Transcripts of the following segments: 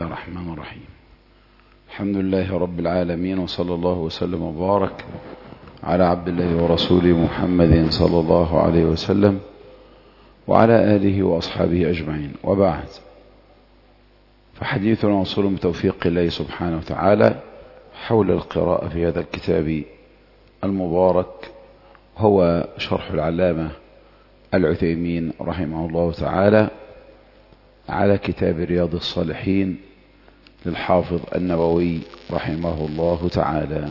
الرحمن الرحيم. الحمد لله رب العالمين، وصلى الله وسلم وبارك على عبد الله ورسوله محمد صلى الله عليه وسلم وعلى آله وأصحابه أجمعين، وبعد، فحديثنا وصول بتوفيق الله سبحانه وتعالى حول القراءة في هذا الكتاب المبارك، هو شرح العلامة العثيمين رحمه الله تعالى على كتاب رياض الصالحين للحافظ النووي رحمه الله تعالى.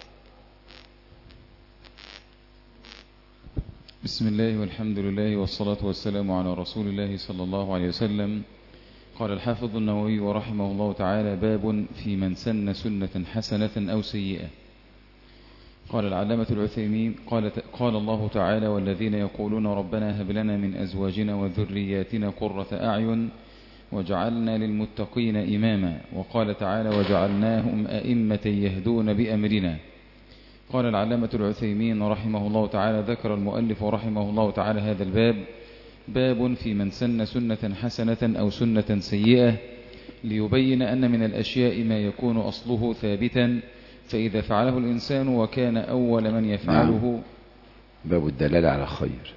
بسم الله والحمد لله والصلاة والسلام على رسول الله صلى الله عليه وسلم. قال الحافظ النووي رحمه الله تعالى: باب في من سن سنة حسنة أو سيئة. قال العلامة العثيمين: قال الله تعالى: والذين يقولون ربنا هب لنا من أزواجنا وذرياتنا قرة أعين وجعلنا للمتقين إماما. وقال تعالى: وجعلناهم أئمة يهدون بأمرنا. قال العلامة العثيمين رحمه الله تعالى: ذكر المؤلف رحمه الله تعالى هذا الباب باب في من سن سنة حسنة أو سنة سيئة، ليبين أن من الأشياء ما يكون أصله ثابتا، فإذا فعله الإنسان وكان أول من يفعله. باب الدلالة على خير.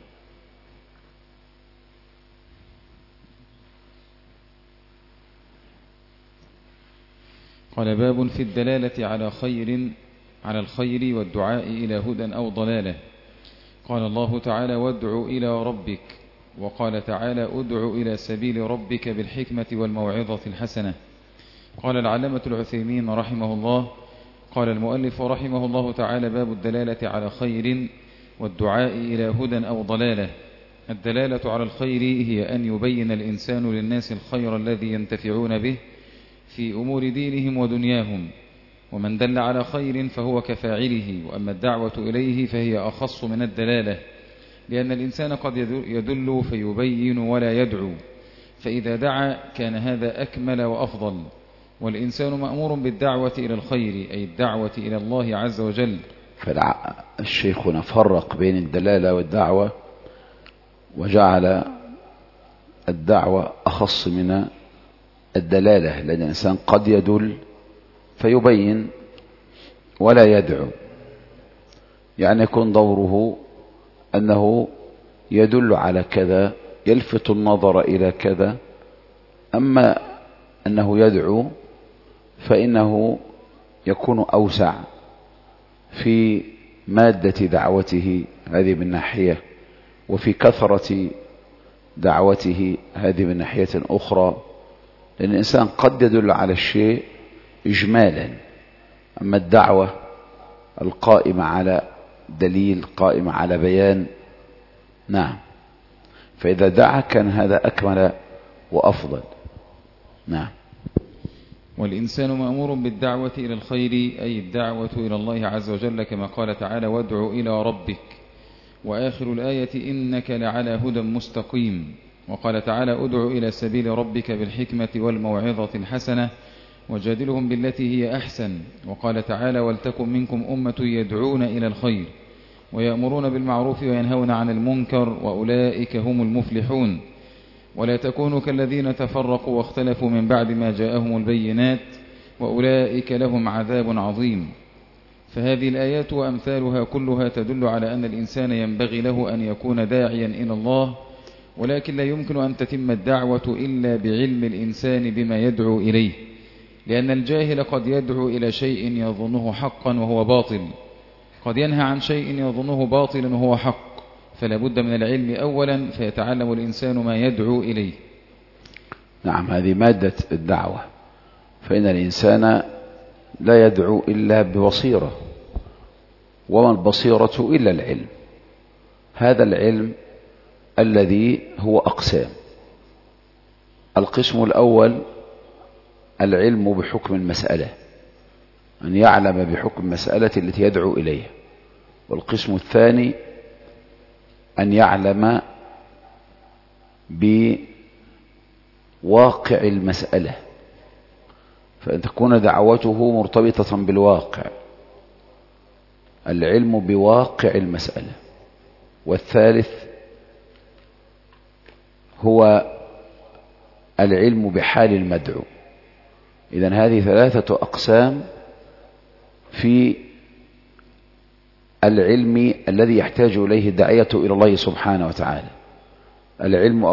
قال: باب في الدلالة على الخير والدعاء إلى هدى أو ضلالة. قال الله تعالى: وادع إلى ربك. وقال تعالى: ادع إلى سبيل ربك بالحكمة والموعظة الحسنة. قال العلامة العثيمين رحمه الله: قال المؤلف رحمه الله تعالى: باب الدلالة على خير والدعاء إلى هدى أو ضلالة. الدلالة على الخير هي أن يبين الإنسان للناس الخير الذي ينتفعون به في أمور دينهم ودنياهم، ومن دل على خير فهو كفاعله، وأما الدعوة إليه فهي أخص من الدلالة، لأن الإنسان قد يدل فيبين ولا يدعو، فإذا دعا كان هذا أكمل وأفضل. والإنسان مأمور بالدعوة إلى الخير، أي الدعوة إلى الله عز وجل. فالشيخ فرق بين الدلالة والدعوة، وجعل الدعوة أخص من الدلالة، لأن الإنسان قد يدل فيبين ولا يدعو، يعني يكون دوره أنه يدل على كذا، يلفت النظر إلى كذا. أما أنه يدعو فإنه يكون أوسع في مادة دعوته هذه من ناحية، وفي كثرة دعوته هذه من ناحية أخرى، لأن الإنسان قد يدل على الشيء إجمالا، أما الدعوة القائمة على دليل، قائمة على بيان، نعم، فإذا دعا كان هذا أكمل وأفضل. نعم. والإنسان مأمور بالدعوة إلى الخير، أي الدعوة إلى الله عز وجل، كما قال تعالى: وادع إلى ربك. وآخر الآية: إنك لعلى هدى مستقيم. وقال تعالى: ادع إلى سبيل ربك بالحكمة والموعظة الحسنة وجادلهم بالتي هي أحسن. وقال تعالى: ولتكن منكم أمة يدعون إلى الخير ويأمرون بالمعروف وينهون عن المنكر وأولئك هم المفلحون. ولا تكونوا كالذين تفرقوا واختلفوا من بعد ما جاءهم البينات وأولئك لهم عذاب عظيم. فهذه الآيات وأمثالها كلها تدل على أن الإنسان ينبغي له أن يكون داعيا إلى الله، ولكن لا يمكن أن تتم الدعوة إلا بعلم الإنسان بما يدعو إليه، لأن الجاهل قد يدعو إلى شيء يظنه حقا وهو باطل، قد ينهى عن شيء يظنه باطلا وهو حق، فلا بد من العلم أولا، فيتعلم الإنسان ما يدعو إليه. نعم، هذه مادة الدعوة، فإن الإنسان لا يدعو إلا ببصيرة، وما البصيرة إلا العلم. هذا العلم الذي هو أقسام. القسم الأول العلم بحكم المسألة، أن يعلم بحكم المسألة التي يدعو إليها. والقسم الثاني أن يعلم بواقع المسألة، فأن تكون دعوته مرتبطة بالواقع، العلم بواقع المسألة. والثالث هو العلم بحال المدعو، إذن هذه 3 أقسام في العلم الذي يحتاج إليه الداعية إلى الله سبحانه وتعالى. العلم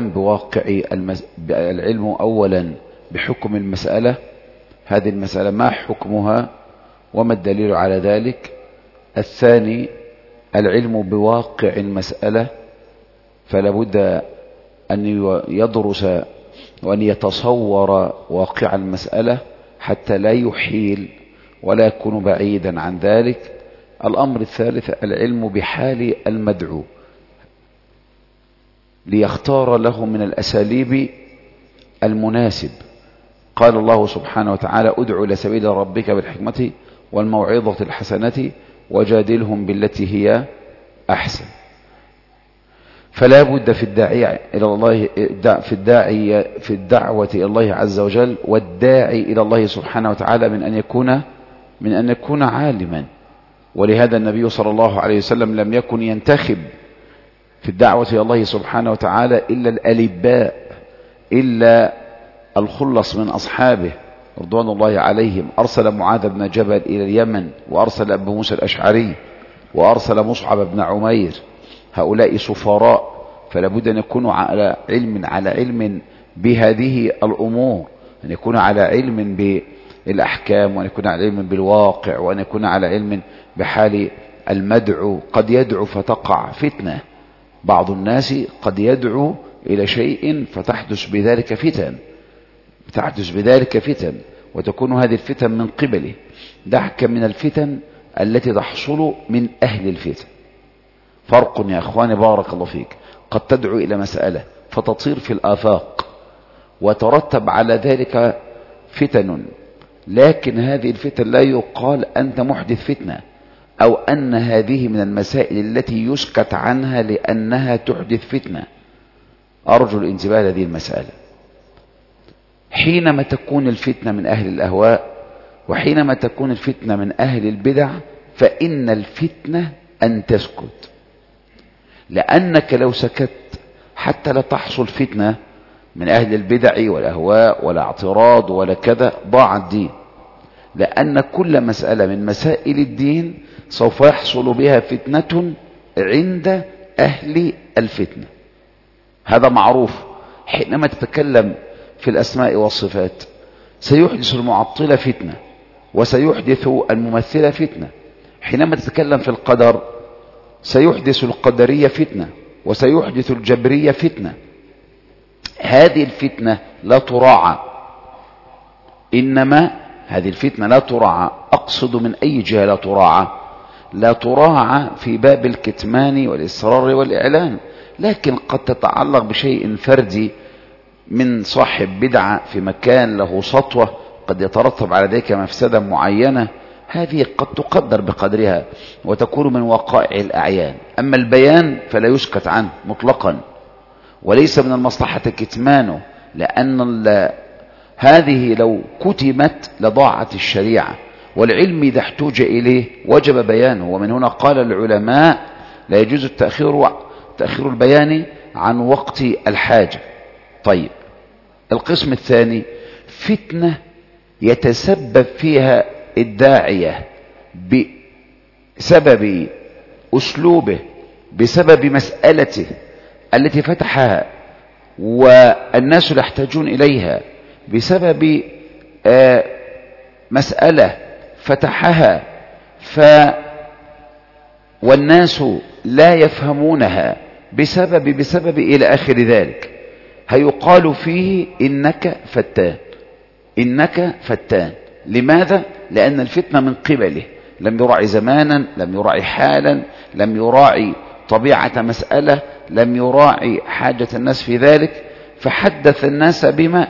أولا بحكم المسألة، هذه المسألة ما حكمها وما الدليل على ذلك. الثاني العلم بواقع المسألة، فلا بد أن يدرس وأن يتصور واقع المسألة حتى لا يحيل ولا يكون بعيدا عن ذلك. الأمر الثالث العلم بحال المدعو ليختار له من الأساليب المناسب. قال الله سبحانه وتعالى: ادع إلى سبيل ربك بالحكمة والموعظة الحسنة وجادلهم بالتي هي أحسن. فلا بد في الداعي إلى الله في الدعوة إلى الله عز وجل والداعي إلى الله سبحانه وتعالى من أن يكون عالما. ولهذا النبي صلى الله عليه وسلم لم يكن ينتخب في الدعوة إلى الله سبحانه وتعالى إلا الألباء، إلا الخلص من أصحابه رضوان الله عليهم. أرسل معاذ بن جبل إلى اليمن، وأرسل أبو موسى الأشعري، وأرسل مصعب بن عمير. هؤلاء سفراء، فلا بد أن يكونوا على علم بهذه الأمور، أن يكون على علم بالأحكام، وأن يكون على علم بالواقع، وأن يكون على علم بحال المدعو. قد يدعو فتقع فتنة، بعض الناس قد يدعو إلى شيء فتحدث بذلك فتن، وتكون هذه الفتن من قبله. دعك من الفتن التي تحصل من أهل الفتن. فرق يا أخواني بارك الله فيك. قد تدعو إلى مسألة فتطير في الآفاق وترتب على ذلك فتن، لكن هذه الفتن لا يقال أنت محدث فتنة، أو أن هذه من المسائل التي يسكت عنها لأنها تحدث فتنة. أرجو الانتباه لهذه المسألة. حينما تكون الفتنة من أهل الأهواء، وحينما تكون الفتنة من أهل البدع، فإن الفتنة أن تسكت، لأنك لو سكت حتى لا تحصل فتنة من أهل البدع والأهواء ولا اعتراض ولا كذا، ضاع الدين. لأن كل مسألة من مسائل الدين سوف يحصل بها فتنة عند أهل الفتنة، هذا معروف. حينما تتكلم في الأسماء والصفات سيحدث المعطلة فتنة، وسيحدث الممثلة فتنة. حينما تتكلم في القدر سيحدث القدرية فتنة، وسيحدث الجبرية فتنة. هذه الفتنة لا تراعى، إنما هذه الفتنة لا تراعى. أقصد من أي جهة لا تراعى في باب الكتمان والإصرار والإعلان، لكن قد تتعلق بشيء فردي من صاحب بدعة في مكان له سطوة، قد يترتب على ذلك مفسدة معينة، هذه قد تقدر بقدرها وتكون من وقائع الأعيان. أما البيان فلا يسكت عنه مطلقا، وليس من المصلحة كتمانه، لأن هذه لو كتمت لضاعت الشريعة. والعلم إذا احتوج إليه وجب بيانه، ومن هنا قال العلماء لا يجوز تأخير البيان عن وقت الحاجة. طيب، القسم الثاني فتنة يتسبب فيها الداعية بسبب أسلوبه، بسبب مسألته التي فتحها والناس لا يحتاجون إليها، بسبب مسألة فتحها والناس لا يفهمونها بسبب إلى آخر ذلك. هيقال فيه إنك فتان. لماذا؟ لأن الفتنة من قبله، لم يراعي زمانا، لم يراعي حالا، لم يراعي طبيعة مسألة، لم يراعي حاجة الناس في ذلك، فحدث الناس بما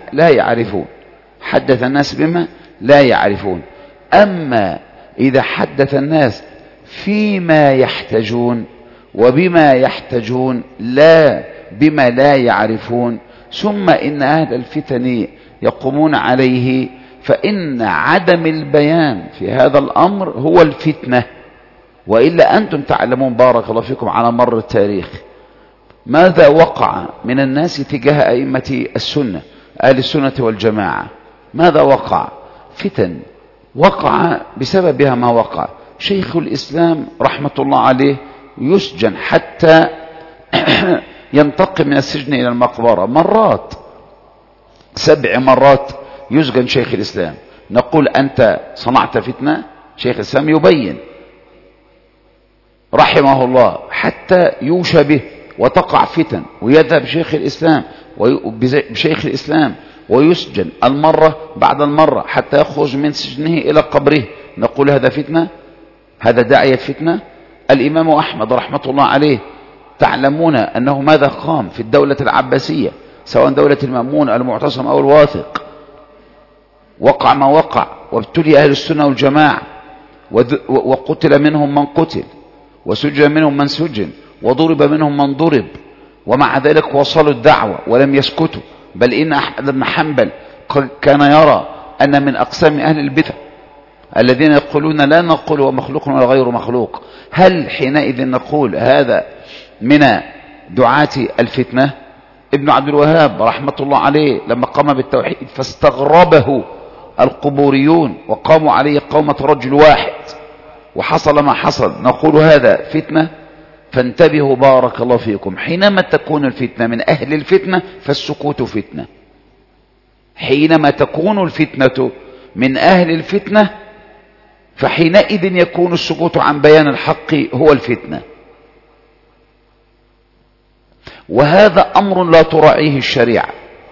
لا يعرفون. أما إذا حدث الناس فيما يحتاجون وبما يحتاجون لا بما لا يعرفون، ثم إن أهل الفتن يقومون عليه، فإن عدم البيان في هذا الأمر هو الفتنة. وإلا أنتم تعلمون بارك الله فيكم على مر التاريخ ماذا وقع من الناس تجاه أئمة السنة، أهل السنة والجماعة. ماذا وقع؟ فتن وقع بسببها ما وقع. شيخ الإسلام رحمة الله عليه يسجن حتى ينتقل من السجن إلى المقبرة مرات، 7 مرات يسجن شيخ الإسلام. نقول أنت صنعت فتنة؟ شيخ الإسلام يبين رحمه الله حتى يوشى به وتقع فتن، ويذهب شيخ الإسلام بشيخ الإسلام ويسجن المرة بعد المرة حتى يخرج من سجنه إلى قبره. نقول هذا فتنة؟ هذا داعية فتنة؟ الإمام أحمد رحمة الله عليه تعلمون أنه ماذا قام في الدولة العباسية، سواء دولة المأمون المعتصم أو الواثق، وقع ما وقع، وابتلي أهل السنة والجماعة، وقتل منهم من قتل، وسجن منهم من سجن، وضرب منهم من ضرب، ومع ذلك وصلوا الدعوة ولم يسكتوا. بل إن أحمد بن حنبل كان يرى أن من أقسام أهل البدع الذين يقولون لا نقول هو مخلوق ولا غير مخلوق، هل حينئذ نقول هذا من دعاة الفتنة؟ ابن عبد الوهاب رحمة الله عليه لما قام بالتوحيد فاستغربه القبوريون وقاموا عليه قومة رجل واحد وحصل ما حصل، نقول هذا فتنة؟ فانتبهوا بارك الله فيكم، حينما تكون الفتنة من أهل الفتنة فالسكوت فتنة. حينما تكون الفتنة من أهل الفتنة فحينئذ يكون السكوت عن بيان الحق هو الفتنة. وهذا أمر لا تراعيه الشريعة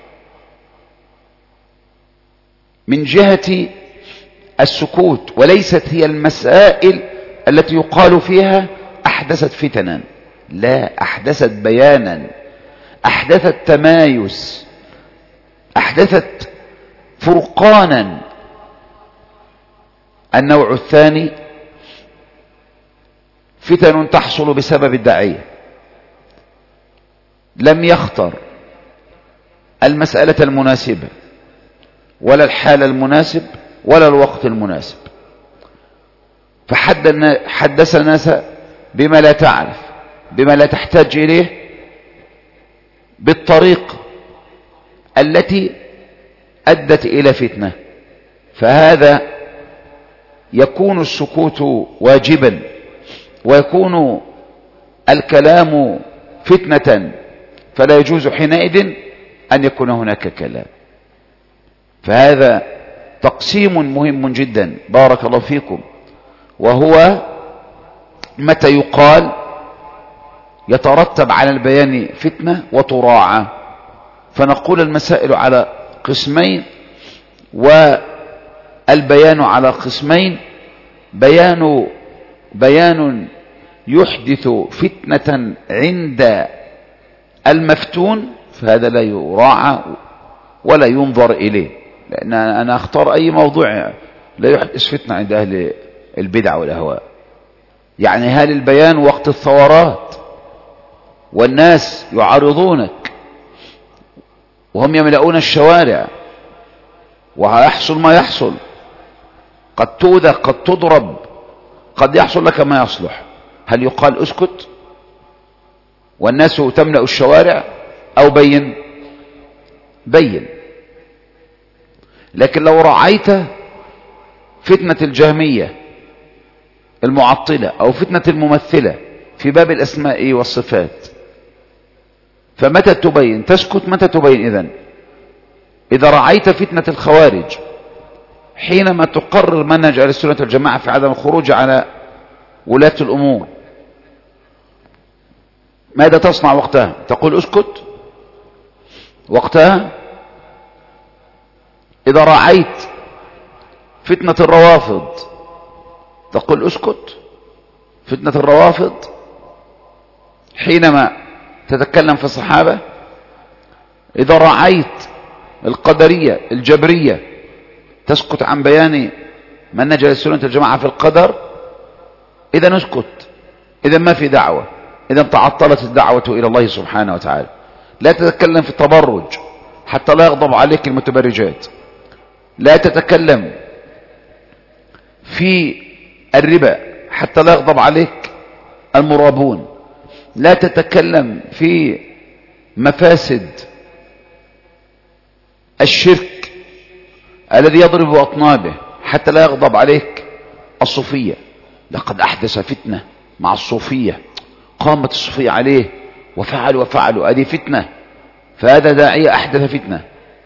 من جهة السكوت، وليست هي المسائل التي يقال فيها أحدثت فتنا، لا، أحدثت بيانا، أحدثت تمايز، أحدثت فرقانا. النوع الثاني فتن تحصل بسبب الداعية، لم يختر المسألة المناسبة ولا الحال المناسب ولا الوقت المناسب، فحدث الناس بما لا تعرف، بما لا تحتاج إليه، بالطريق التي أدت إلى فتنة، فهذا يكون السكوت واجبا ويكون الكلام فتنة، فلا يجوز حينئذ أن يكون هناك كلام. فهذا تقسيم مهم جدا بارك الله فيكم، وهو متى يقال يترتب على البيان فتنة وتراعى. فنقول المسائل على قسمين والبيان على قسمين، بيان يحدث فتنة عند المفتون فهذا لا يراعى ولا ينظر إليه، لأن أنا أختار أي موضوع لا يحدث فتنة عند أهل البدع والأهواء. يعني هل البيان وقت الثورات والناس يعارضونك وهم يملؤون الشوارع وهيحصل ما يحصل، قد تؤذى قد تضرب قد يحصل لك ما يصلح، هل يقال اسكت والناس تملأ الشوارع أو بين؟ لكن لو رعيت فتنة الجهمية المعطلة أو فتنة الممثلة في باب الأسماء والصفات، فمتى تبين؟ تسكت متى تبين؟ إذا رعيت فتنة الخوارج حينما تقرر منهج أهل السنة والجماعة في عدم الخروج على ولاة الأمور، ماذا تصنع وقتها؟ تقول اسكت وقتها؟ إذا رعيت فتنة الروافض تقول اسكت؟ فتنة الروافض حينما تتكلم في الصحابة؟ إذا رعيت القدرية الجبرية تسكت عن بيان منهج السنة الجماعة في القدر؟ إذا نسكت، إذا ما في دعوة، إذا تعطلت الدعوة إلى الله سبحانه وتعالى. لا تتكلم في التبرج حتى لا يغضب عليك المتبرجات، لا تتكلم في الربا حتى لا يغضب عليك المرابون، لا تتكلم في مفاسد الشرك الذي يضرب بأطنابه حتى لا يغضب عليك الصوفية. لقد أحدث فتنة مع الصوفية، قامت الصوفية عليه وفعلوا هذه فتنة، فهذا داعية أحدث فتنة.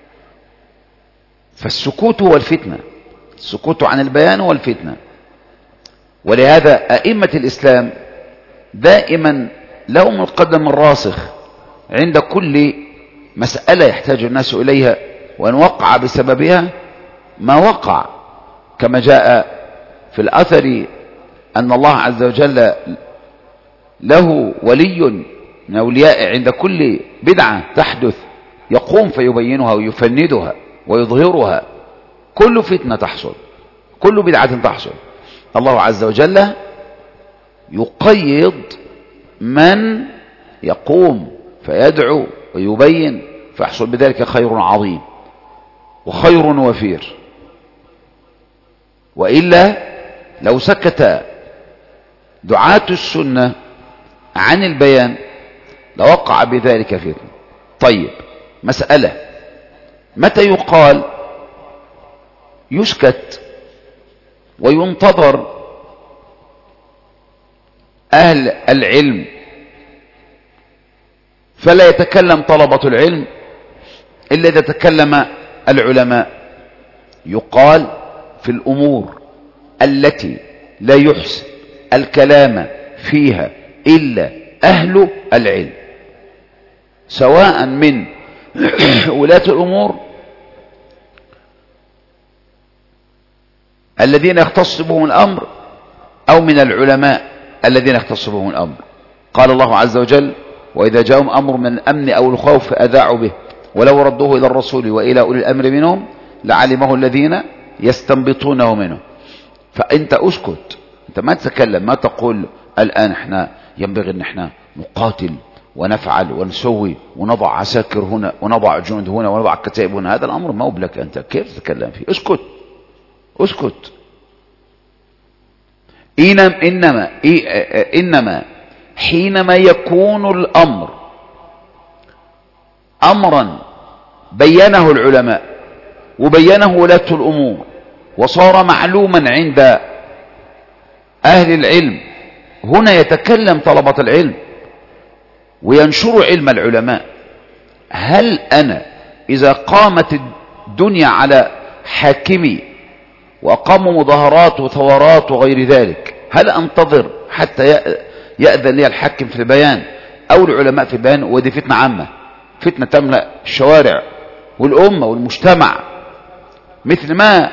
فالسكوت هو الفتنة، السكوت عن البيان هو الفتنة. ولهذا أئمة الإسلام دائما لهم القدم الراسخ عند كل مسألة يحتاج الناس إليها، وأن وقع بسببها ما وقع، كما جاء في الأثر أن الله عز وجل له ولي من أولياء عند كل بدعة تحدث يقوم فيبينها ويفندها ويظهرها. كل فتنة تحصل، كل بدعة تحصل، الله عز وجل يقيض من يقوم فيدعو ويبين، فيحصل بذلك خير عظيم وخير وفير. وإلا لو سكت دعاة السنة عن البيان لوقع بذلك فتنة. طيب، مسألة، متى يقال يسكت وينتظر أهل العلم فلا يتكلم طلبة العلم إلا إذا تكلم العلماء؟ يقال في الأمور التي لا يحسن الكلام فيها إلا أهل العلم، سواء من ولاة الأمور الذين يختص بهم الأمر أو من العلماء الذين يختص بهم الأمر. قال الله عز وجل: وإذا جاءهم أمر من الأمن أو الخوف أذاعوا به ولو ردوه إلى الرسول وإلى أولي الأمر منهم لعلمه الذين يستنبطونه منه. فأنت أسكت، أنت ما تتكلم، ما تقول الآن احنا ينبغي أن احنا نقاتل ونفعل ونسوي ونضع عساكر هنا ونضع جنود هنا ونضع كتائب هنا. هذا الأمر ما هو بلك، أنت كيف تتكلم فيه؟ اسكت اسكت. إنما حينما يكون الأمر أمرا بينه العلماء وبينه ولاة الأمور وصار معلوما عند أهل العلم، هنا يتكلم طلبة العلم وينشر علم العلماء. هل أنا إذا قامت الدنيا على حاكمي وأقاموا مظاهرات وثورات وغير ذلك، هل أنتظر حتى يأذن لي الحاكم في البيان أو العلماء في البيان؟ ودي فتنة عامة، فتنة تملأ الشوارع والأمة والمجتمع، مثل ما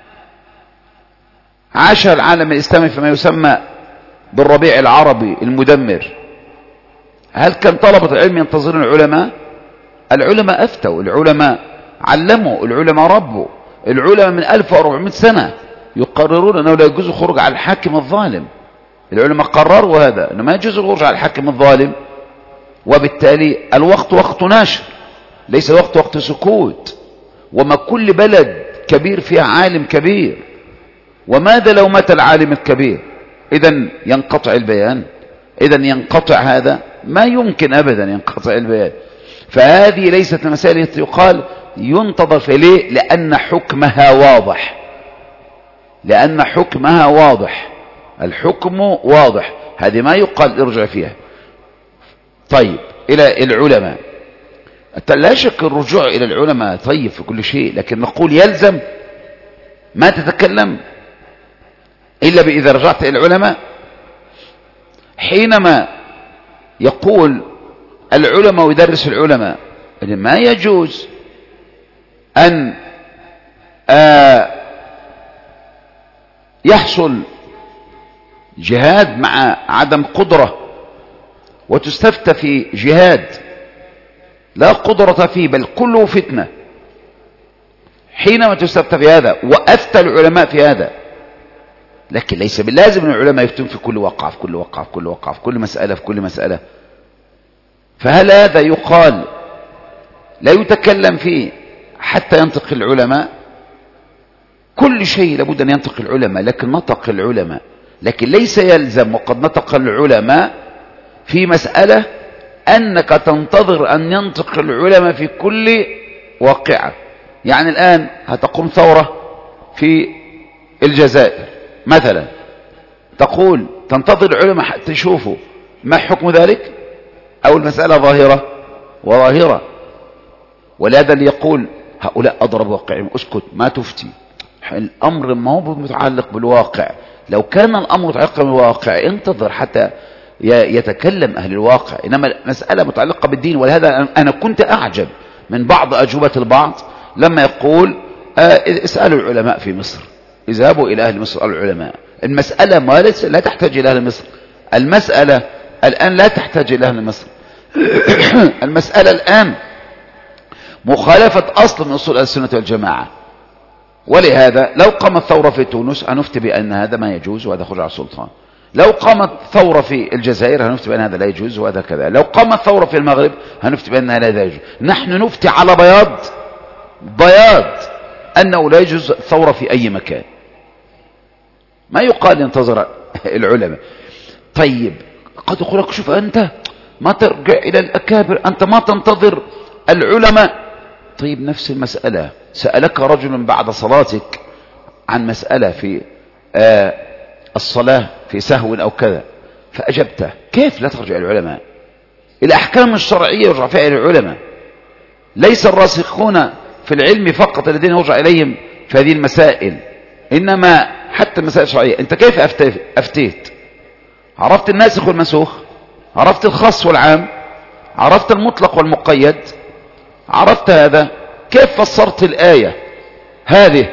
عاش العالم الإسلامي فيما يسمى بالربيع العربي المدمر. هل كان طلبة العلم ينتظرون العلماء؟ العلماء أفتوا، العلماء علموا، العلماء ربوا، العلماء من 1400 سنة يقررون أنه لا يجوز الخروج على الحاكم الظالم. العلماء قرروا هذا، أنه ما يجوز الخروج على الحاكم الظالم. وبالتالي الوقت وقت نشر، ليس الوقت وقت سكوت. وما كل بلد كبير فيها عالم كبير، وماذا لو مات العالم الكبير؟ إذن ينقطع البيان، إذن ينقطع هذا، ما يمكن أبدا ينقطع البيان. فهذه ليست المسائل التي يقال ينتظر في ليه؟ لأن حكمها واضح، لأن حكمها واضح، الحكم واضح، هذه ما يقال ارجع فيها. طيب، إلى العلماء، لا شك الرجوع إلى العلماء طيب في كل شيء، لكن نقول يلزم ما تتكلم إلا إذا رجعت إلى العلماء. حينما يقول العلماء ويدرس العلماء ما يجوز أن يحصل جهاد مع عدم قدرة، وتستفتى في جهاد لا قدرة فيه بل كله فتنة. حينما تستفتى في هذا وأفتى العلماء في هذا، لكن ليس باللازم أن العلماء يفتون في كل وقعة في كل وقعة في كل وقعة في كل مسألة في كل مسألة. فهل هذا يقال لا يتكلم فيه حتى ينطق العلماء؟ كل شيء لابد أن ينطق العلماء، لكن نطق العلماء، لكن ليس يلزم وقد نطق العلماء في مسألة أنك تنتظر أن ينطق العلماء في كل واقعة. يعني الآن هتقوم ثورة في الجزائر مثلا، تقول تنتظر العلماء حتى يشوفوا ما حكم ذلك، أو المسألة ظاهرة وظاهرة. ولهذا اللي يقول هؤلاء أضرب واقعهم، اسكت ما تفتي. الأمر ما هو متعلق بالواقع. لو كان الأمر متعلق بالواقع انتظر حتى يتكلم أهل الواقع، إنما مسألة متعلقة بالدين. ولهذا أنا كنت أعجب من بعض أجوبة البعض لما يقول اسألوا العلماء في مصر، اذهبوا إلى أهل مصر العلماء. المسألة ما لا تحتاج إلى أهل مصر، المسألة الآن لا تحتاج إلى أهل مصر. المسألة الآن مخالفة أصل من أصول السنة والجماعة. ولهذا لو قامت ثورة في تونس هنفتي بأن هذا ما يجوز وهذا خروج على السلطان. لو قامت ثورة في الجزائر هنفتي بأن هذا لا يجوز وهذا كذا. لو قامت ثورة في المغرب هنفتي بأن هذا لا يجوز. نحن نفتي على بياض أنه لا يجوز ثورة في أي مكان. ما يقال ينتظر العلماء. طيب قد يقول لك شوف أنت ما ترجع إلى الأكابر، أنت ما تنتظر العلماء. طيب نفس المسألة سألك رجل بعد صلاتك عن مسألة في الصلاة في سهو أو كذا فأجبته، كيف لا ترجع إلى العلماء؟ الأحكام الشرعية يرجع فيها إلى العلماء، ليس الراسخون في العلم فقط الذين يرجع إليهم في هذه المسائل، إنما حتى المسائل الشرعية. أنت كيف أفتيت؟ عرفت الناسخ والمنسوخ، عرفت الخاص والعام، عرفت المطلق والمقيد، عرفت هذا. كيف فسرت الآية هذه؟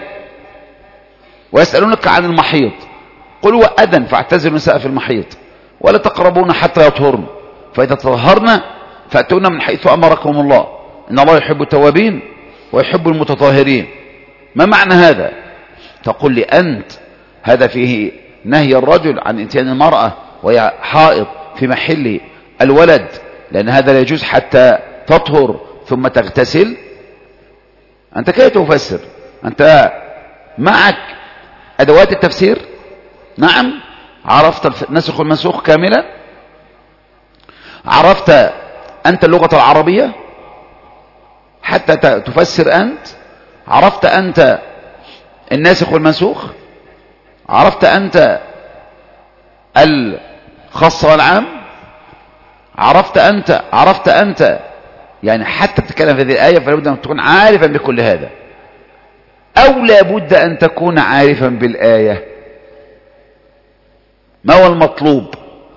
ويسألونك عن المحيض قل هو أذى فاعتزلوا النساء في المحيض ولا تقربون حتى يطهرن فإذا تطهرن فأتونا من حيث أمركم الله إن الله يحب التوابين ويحب المتطهرين. ما معنى هذا؟ تقول لي أنت هذا فيه نهي الرجل عن إتيان المرأة وهي حائض في محل الولد، لأن هذا لا يجوز حتى تطهر ثم تغتسل. أنت كيف تفسر؟ أنت معك أدوات التفسير؟ نعم. عرفت النسخ والمنسوخ كاملا؟ عرفت أنت اللغة العربية حتى تفسر أنت؟ عرفت أنت الناسخ والمنسوخ؟ عرفت أنت الخاص والعام؟ عرفت أنت يعني حتى تتكلم في هذه الآية فلا بد أن تكون عارفا بكل هذا، أو لا بد أن تكون عارفا بالآية. ما هو المطلوب؟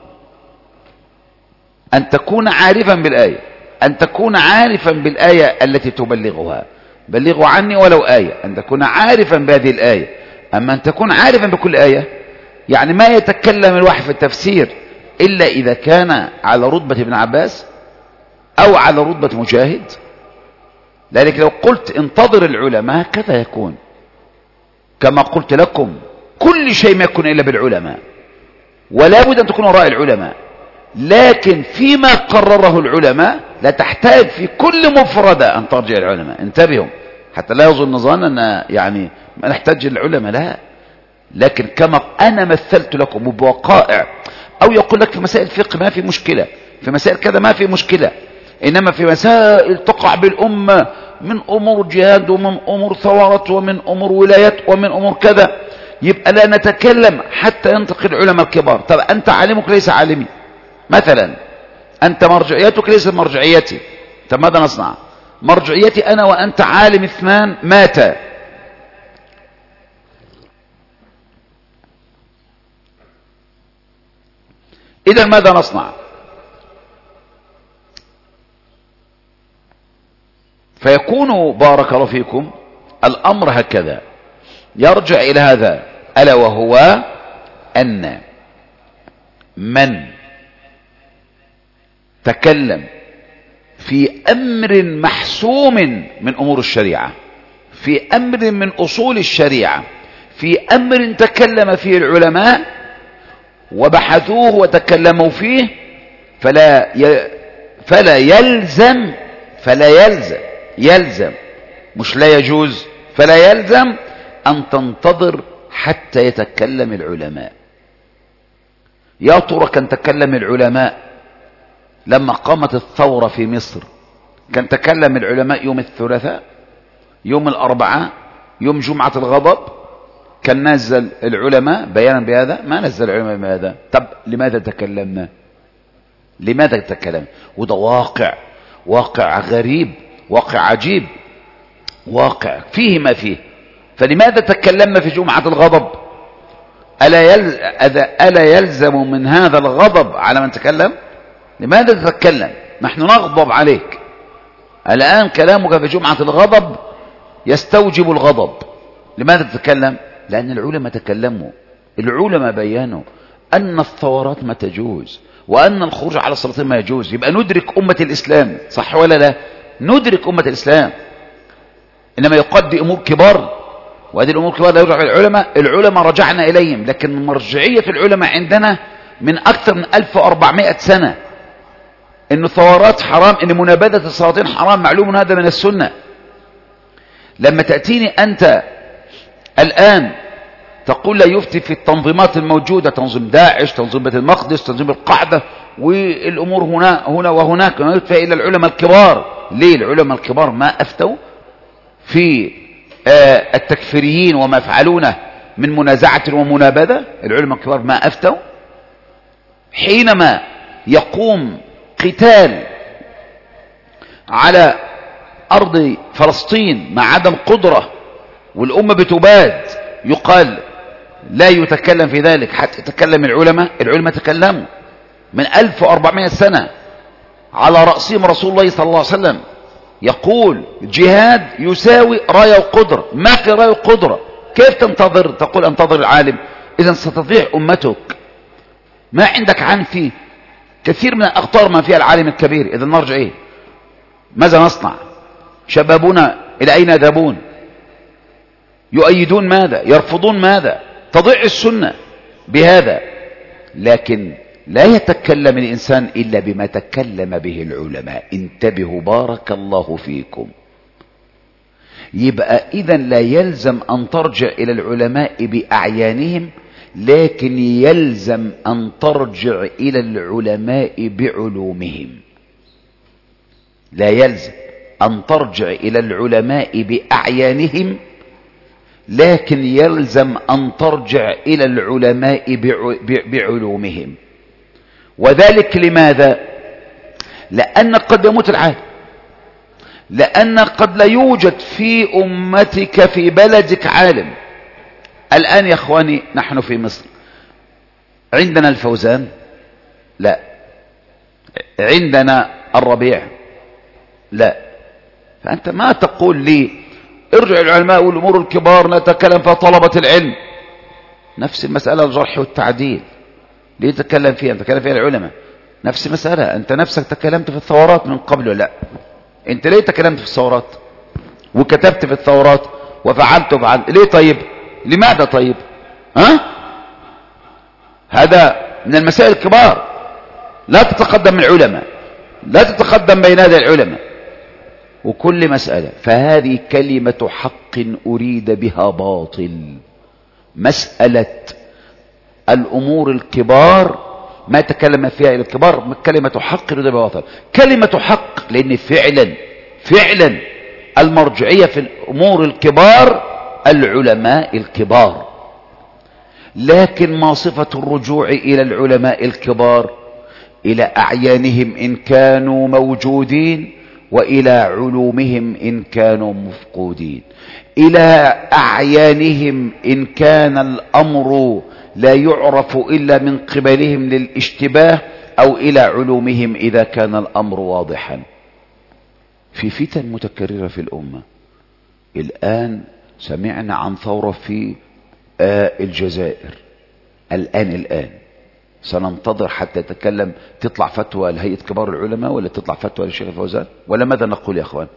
أن تكون عارفا بالآية، أن تكون عارفا بالآية التي تبلغها. بلغوا عني ولو آية، أن تكون عارفا بهذه الآية. أما أن تكون عارفا بكل آية يعني ما يتكلم الواحد في التفسير إلا إذا كان على رتبة ابن عباس أو على رتبة مجاهد. لذلك لو قلت انتظر العلماء كذا يكون. كما قلت لكم كل شيء ما يكون إلا بالعلماء، ولا بد أن تكون وراء العلماء، لكن فيما قرره العلماء لا تحتاج في كل مفردة أن ترجع العلماء. انتبهوا حتى لا يظن ظننا يعني ما نحتاج العلماء، لا. لكن كما أنا مثلت لكم بوقائع، أو يقول لك في مسائل الفقه ما في مشكلة، في مسائل كذا ما في مشكلة، إنما في مسائل تقع بالأمة من أمور جهاد ومن أمور ثورات ومن أمور ولايات ومن أمور كذا، يبقى لا نتكلم حتى ينتقي العلماء الكبار. طب أنت عالمك ليس عالمي مثلا، أنت مرجعيتك ليست مرجعيتي، طب ماذا نصنع؟ مرجعيتي أنا وأنت عالم اثنان ماتا، إذا ماذا نصنع؟ فيكون بارك الله فيكم الأمر هكذا، يرجع إلى هذا، ألا وهو أن من تكلم في أمر محسوم من أمور الشريعة، في أمر من أصول الشريعة، في أمر تكلم فيه العلماء وبحثوه وتكلموا فيه، فلا يلزم مش لا يجوز، فلا يلزم أن تنتظر حتى يتكلم العلماء. يا ترى كان تكلم العلماء لما قامت الثورة في مصر، كان تكلم العلماء يوم الثلاثاء؟ يوم الأربعاء يوم جمعة الغضب كان نزل العلماء بيانا بهذا؟ ما نزل العلماء بهذا. طب لماذا تكلمنا؟ لماذا تكلم؟ وده واقع غريب، واقع عجيب، واقع فيه ما فيه. فلماذا تكلمنا في جمعة الغضب؟ ألا يلزم من هذا الغضب على من تكلم؟ لماذا تتكلم؟ نحن نغضب عليك الآن، كلامك في جمعة الغضب يستوجب الغضب. لماذا تتكلم؟ لأن العلماء تكلموا، العلماء بيانوا أن الثورات ما تجوز، وأن الخروج على السلاطين ما يجوز. يبقى ندرك أمة الإسلام، صح ولا لا؟ ندرك أمة الإسلام. إنما يقضي أمور كبار، وهذه الأمور الكبار لا يرجع العلماء. العلماء رجعنا إليهم، لكن المرجعية في العلماء عندنا من أكثر من 1400 سنة. إن الثورات حرام، إن منابذة السلاطين حرام، معلوم هذا من السنة. لما تأتيني أنت الآن تقول لا يفتي في التنظيمات الموجودة، تنظيم داعش، تنظيم بيت المقدس، تنظيم القاعدة، والأمور هنا وهناك، ما يفتي إلا العلماء الكبار. ليه العلماء الكبار ما أفتوا في التكفيريين وما يفعلونه من منازعة ومنابذة؟ العلماء الكبار ما أفتوا. حينما يقوم قتال على أرض فلسطين مع عدم قدرة والأمة بتباد، يقال لا يتكلم في ذلك حتى يتكلم العلماء. العلماء تكلموا من 1400 سنة، على رأسهم رسول الله صلى الله عليه وسلم يقول جهاد يساوي راية وقدرة. ما في راية وقدرة، كيف تنتظر تقول انتظر العالم؟ إذا ستضيع أمتك. ما عندك عن فيه كثير من الأخطار ما فيها العالم الكبير. إذا نرجع إيه؟ ماذا نصنع؟ شبابنا إلى أين يذهبون؟ يؤيدون ماذا؟ يرفضون ماذا؟ تضيع السنة بهذا. لكن لا يتكلم الإنسان إلا بما تكلم به العلماء. انتبهوا بارك الله فيكم. يبقى إذن لا يلزم أن ترجع إلى العلماء بأعيانهم، لكن يلزم أن ترجع إلى العلماء بعلومهم. لا يلزم أن ترجع إلى العلماء بأعيانهم، لكن يلزم أن ترجع إلى العلماء بعلومهم. وذلك لماذا؟ لأن قد يموت العالم، لأن قد لا يوجد في أمتك في بلدك عالم. الآن يا أخواني نحن في مصر عندنا الفوزان؟ لا. عندنا الربيع؟ لا. فأنت ما تقول لي ارجع العلماء والأمور الكبار نتكلم في طلبة العلم. نفس المسألة الجرح والتعديل، ليه تتكلم فيها؟ تتكلم فيها العلماء. نفس المسألة، أنت نفسك تكلمت في الثورات من قبل ولا لا؟ أنت ليه تكلمت في الثورات وكتبت في الثورات وفعلت وفعلت؟ ليه طيب؟ لماذا طيب؟ هذا من المسائل الكبار. لا تتقدم العلماء، لا تتقدم بين يدي العلماء وكل مسألة. فهذه كلمة حق أريد بها باطل. مسألة الأمور الكبار ما تكلم فيها إلى الكبار كلمة حق أريد بها باطل. كلمة حق لأن فعلا المرجعية في الأمور الكبار العلماء الكبار. لكن ما صفة الرجوع إلى العلماء الكبار؟ إلى أعيانهم إن كانوا موجودين، وإلى علومهم إن كانوا مفقودين. إلى أعيانهم إن كان الأمر لا يعرف إلا من قبلهم للاشتباه، أو إلى علومهم إذا كان الأمر واضحا. في فتن متكررة في الأمة. الآن سمعنا عن ثورة في الجزائر. الآن سننتظر حتى يتكلم، تطلع فتوى لهيئة كبار العلماء ولا تطلع فتوى للشيخ الفوزان، ولا ماذا نقول يا أخوان؟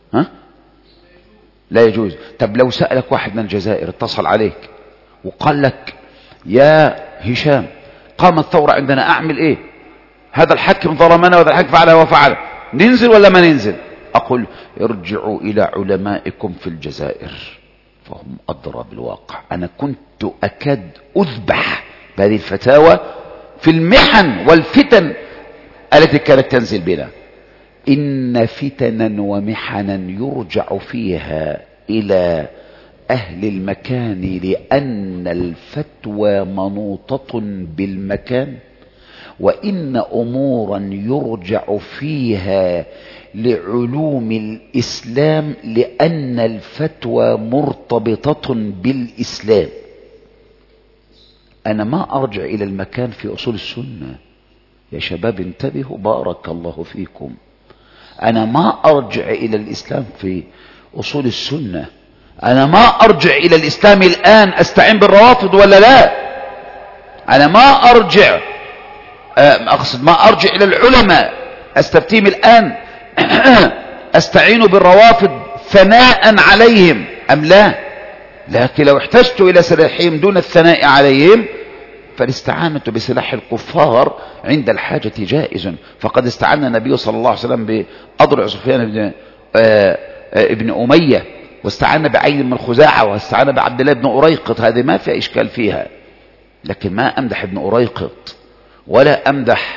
لا يجوز. طب لو سألك واحد من الجزائر اتصل عليك وقال لك يا هشام قامت ثورة عندنا، أعمل إيه؟ هذا الحاكم ظلمنا وهذا الحاكم فعل وفعل، ننزل ولا ما ننزل؟ أقول ارجعوا إلى علمائكم في الجزائر فهم أدرى بالواقع. أنا كنت أكاد أذبح بهذه الفتاوى في المحن والفتن التي كانت تنزل بنا. إن فتنا ومحنا يرجع فيها إلى أهل المكان لأن الفتوى منوطة بالمكان، وإن أمورا يرجع فيها لعلوم الإسلام لأن الفتوى مرتبطة بالإسلام. أنا ما أرجع إلى المكان في أصول السنة. يا شباب انتبهوا بارك الله فيكم. أنا ما أرجع إلى الإسلام في أصول السنة. أنا ما أرجع إلى الإسلام الآن أستعين بالروافض ولا لا. أنا ما أرجع أقصد ما أرجع إلى العلماء أستفتيهم الآن أستعين بالروافض ثناء عليهم أم لا. لكن لو احتجت إلى سلاحهم دون الثناء عليهم فالاستعانة بسلاح الكفار عند الحاجة جائز. فقد استعان النبي صلى الله عليه وسلم بأضرع سفيان ابن أمية، واستعان بعين من خزاعة، واستعان بعبد الله بن أريقط. هذه ما في إشكال فيها. لكن ما أمدح ابن أريقط ولا أمدح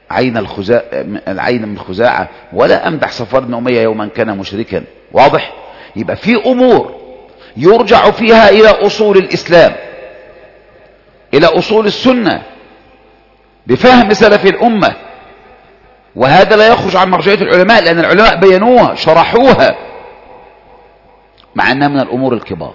العين من خزاعة ولا أمدح صفوان بن أمية يوما كان مشركا. واضح؟ يبقى في أمور يرجع فيها إلى أصول الإسلام، إلى أصول السنة بفهم سلف الأمة، وهذا لا يخرج عن مرجعية العلماء، لأن العلماء بينوها شرحوها، مع أنها من الأمور الكبار.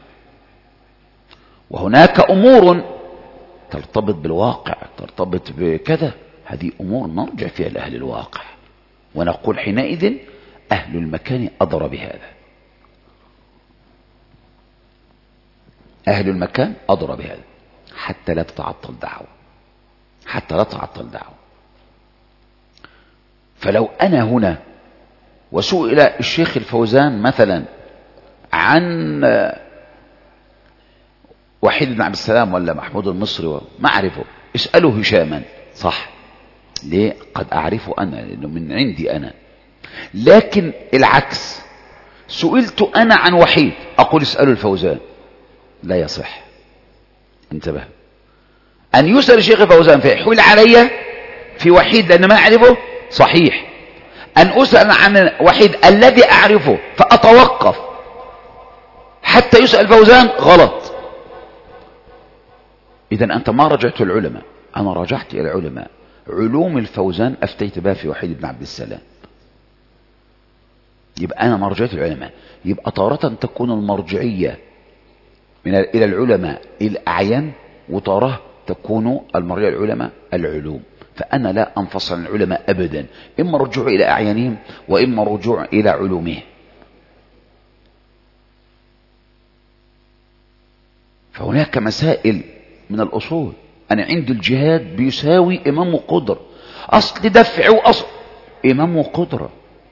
وهناك أمور ترتبط بالواقع، ترتبط بكذا، هذه أمور نرجع فيها لأهل الواقع ونقول حينئذ أهل المكان أدرى بهذا. أهل المكان أدرى بهذا حتى لا تتعطل دعوة، حتى لا تتعطل دعوة. فلو أنا هنا وسئل الشيخ الفوزان مثلا عن وحيد بن عبد السلام ولا محمود المصري ما أعرفه، اسأله هشاما، صح؟ ليه؟ قد أعرفه أنا لأنه من عندي أنا. لكن العكس، سئلت أنا عن وحيد أقول اسأله الفوزان، لا يصح. انتبه، أن يسأل الشيخ الفوزان فيحول علي في وحيد لأن ما أعرفه صحيح. أن أسأل عن وحيد الذي أعرفه فأتوقف حتى يسأل الفوزان غلط. إذن أنت ما رجعت العلماء، أنا رجعت إلى العلماء. علوم الفوزان أفتيت بها في وحيد بن عبد السلام، يبقى أنا مرجعية العلماء. يبقى تارة تكون المرجعية إلى العلماء الأعيان، وتارة تكون المرجعية العلماء العلوم. فأنا لا أنفصل عن العلماء أبدا، إما رجوع إلى أعيانهم وإما رجوع إلى علومهم. فهناك مسائل من الأصول. أنا عندي الجهاد بيساوي إمام وقدرة، أصل دفع وأصل إمام وقدرة.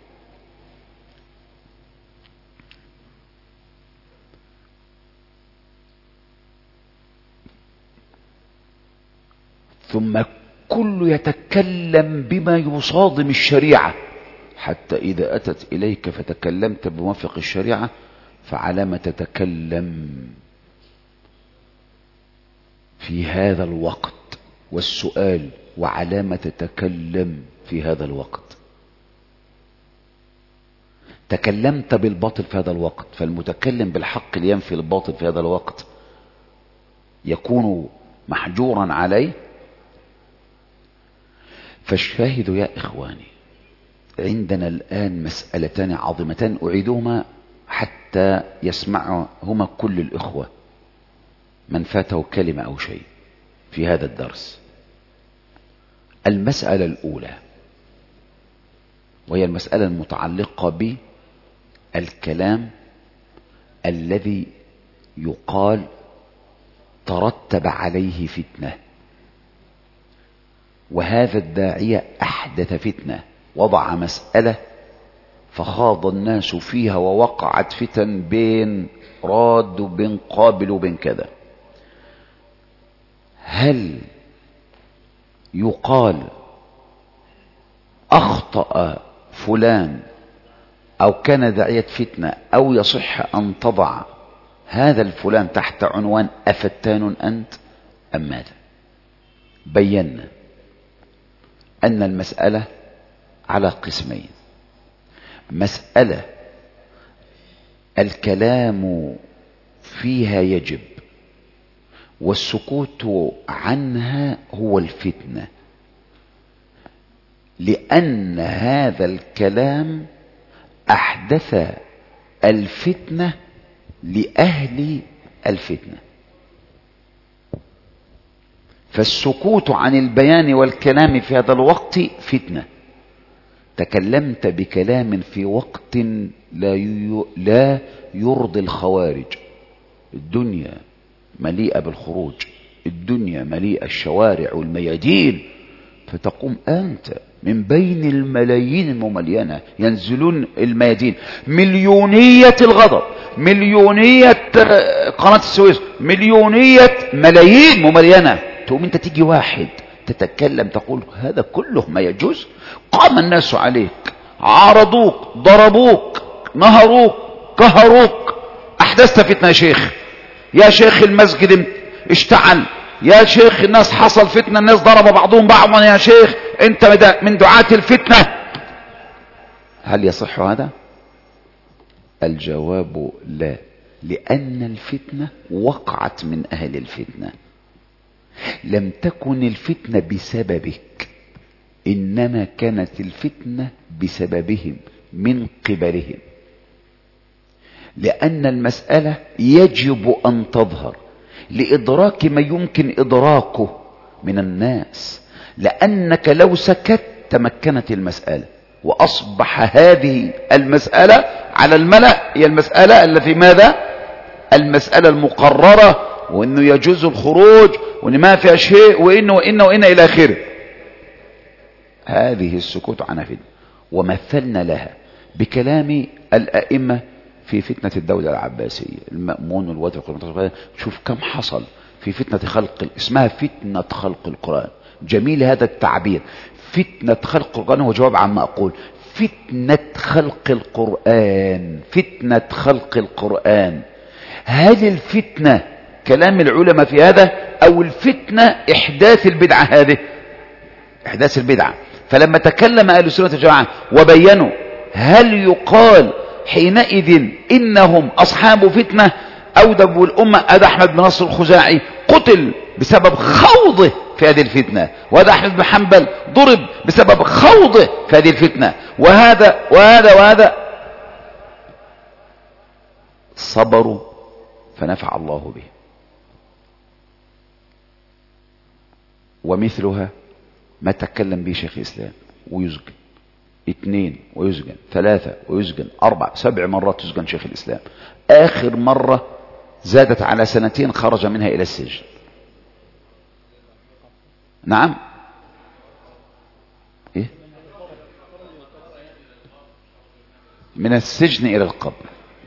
ثم كل يتكلم بما يصادم الشريعة، حتى إذا أتت إليك فتكلمت بموافق الشريعة فعلى ما تتكلم في هذا الوقت. والسؤال وعلى ما تتكلم في هذا الوقت. تكلمت بالباطل في هذا الوقت، فالمتكلم بالحق لينفي الباطل في هذا الوقت يكون محجورا عليه. فالشاهد يا إخواني، عندنا الآن مسألتان عظيمتان أعيدهما حتى يسمعهما كل الإخوة من فاته كلمة أو شيء في هذا الدرس. المسألة الأولى وهي المسألة المتعلقة بالكلام الذي يقال ترتب عليه فتنة، وهذا الداعية أحدث فتنة، وضع مسألة فخاض الناس فيها ووقعت فتن بين راد وبين قابل وبين كذا. هل يقال أخطأ فلان أو كان داعية فتنة، أو يصح أن تضع هذا الفلان تحت عنوان أفتان أنت أم ماذا؟ بينا أن المسألة على قسمين: مسألة الكلام فيها يجب، والسكوت عنها هو الفتنة، لأن هذا الكلام أحدث الفتنة لأهل الفتنة. فالسكوت عن البيان والكلام في هذا الوقت فتنة. تكلمت بكلام في وقت لا يرضي الخوارج. الدنيا مليئة بالخروج، الدنيا مليئة الشوارع والميادين، فتقوم أنت من بين الملايين المملينة ينزلون الميادين، مليونية الغضب، مليونية قناة السويس، مليونية ملايين مملينة، تقوم انت تيجي واحد تتكلم تقول هذا كله ما يجوز؟ قام الناس عليك، عارضوك، ضربوك، نهروك، قهروك، احدثت فتنة يا شيخ، يا شيخ المسجد اشتعل، يا شيخ الناس حصل فتنة، الناس ضرب بعضهم بعضا، يا شيخ انت من دعاة الفتنة. هل يصح هذا؟ الجواب لا، لأن الفتنة وقعت من أهل الفتنة، لم تكن الفتنة بسببك، إنما كانت الفتنة بسببهم من قبلهم، لأن المسألة يجب أن تظهر لإدراك ما يمكن إدراكه من الناس، لأنك لو سكت تمكنت المسألة وأصبح هذه المسألة على الملأ هي المسألة التي ماذا؟ المسألة المقررة، وإنه يجوز الخروج، وإن ما فيها شيء، وإن إلى آخره. هذه السكوت عن فتنة، ومثلنا لها بكلام الأئمة في فتنة الدولة العباسية، المأمون والوادع. شوف كم حصل في فتنة خلق، اسمها فتنة خلق القرآن. جميل هذا التعبير، فتنة خلق القرآن هو جواب عما أقول. فتنة خلق القرآن، فتنة خلق القرآن. هل الفتنة كلام العلماء في هذا، أو الفتنة إحداث البدعة؟ هذه إحداث البدعة. فلما تكلم أهل السنة والجماعة وبينوا، هل يقال حينئذ إنهم أصحاب فتنة؟ أودب الأمة هذا أحمد بن نصر الخزاعي قتل بسبب خوضه في هذه الفتنة، وهذا أحمد بن حنبل ضرب بسبب خوضه في هذه الفتنة، وهذا صبروا فنفع الله به. ومثلها ما تكلم به شيخ الإسلام ويسجن 2 ويسجن 3 ويسجن 4 7 مرات يسجن شيخ الإسلام. آخر مرة زادت على 2 خرج منها إلى السجن. نعم، إيه؟ من السجن إلى القبر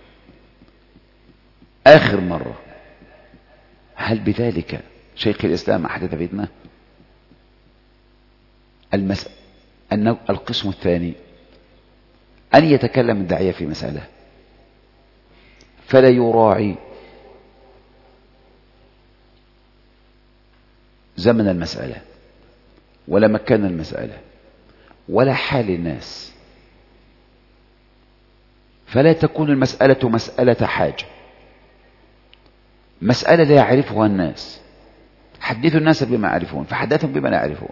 آخر مرة. هل بذلك شيخ الإسلام أحدث فتنة؟ القسم الثاني أن يتكلم الداعية في مسألة فلا يراعي زمن المسألة ولا مكان المسألة ولا حال الناس، فلا تكون المسألة مسألة حاجة، مسألة لا يعرفها الناس. حدثوا الناس بما يعرفون فحدثهم بما لا يعرفون.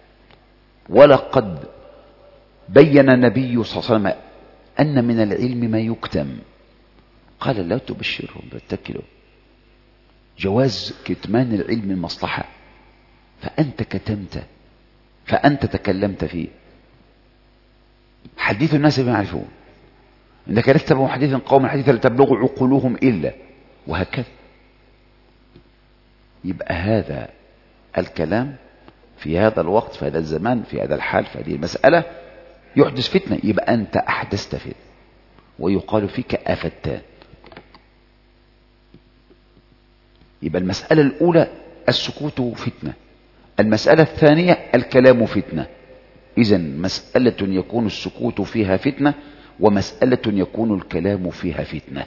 ولقد بين النبي صلى الله عليه وسلم أن من العلم ما يكتم، قال لا تبشرهم واتكلوا. جواز كتمان العلم مصلحة، فأنت كتمت، فأنت تكلمت فيه. حدثوا الناس بما يعرفون، إنك لا تتبع حديث قوم حديثا لتبلغ عقولهم إلا، وهكذا. يبقى هذا الكلام في هذا الوقت، في هذا الزمان، في هذا الحال، في هذه المسألة يحدث فتنة، يبقى أنت أحدثت فتنة، ويقال فيك أفتان. يبقى المسألة الأولى السكوت فتنة، المسألة الثانية الكلام فتنة. إذن مسألة يكون السكوت فيها فتنة، ومسألة يكون الكلام فيها فتنة.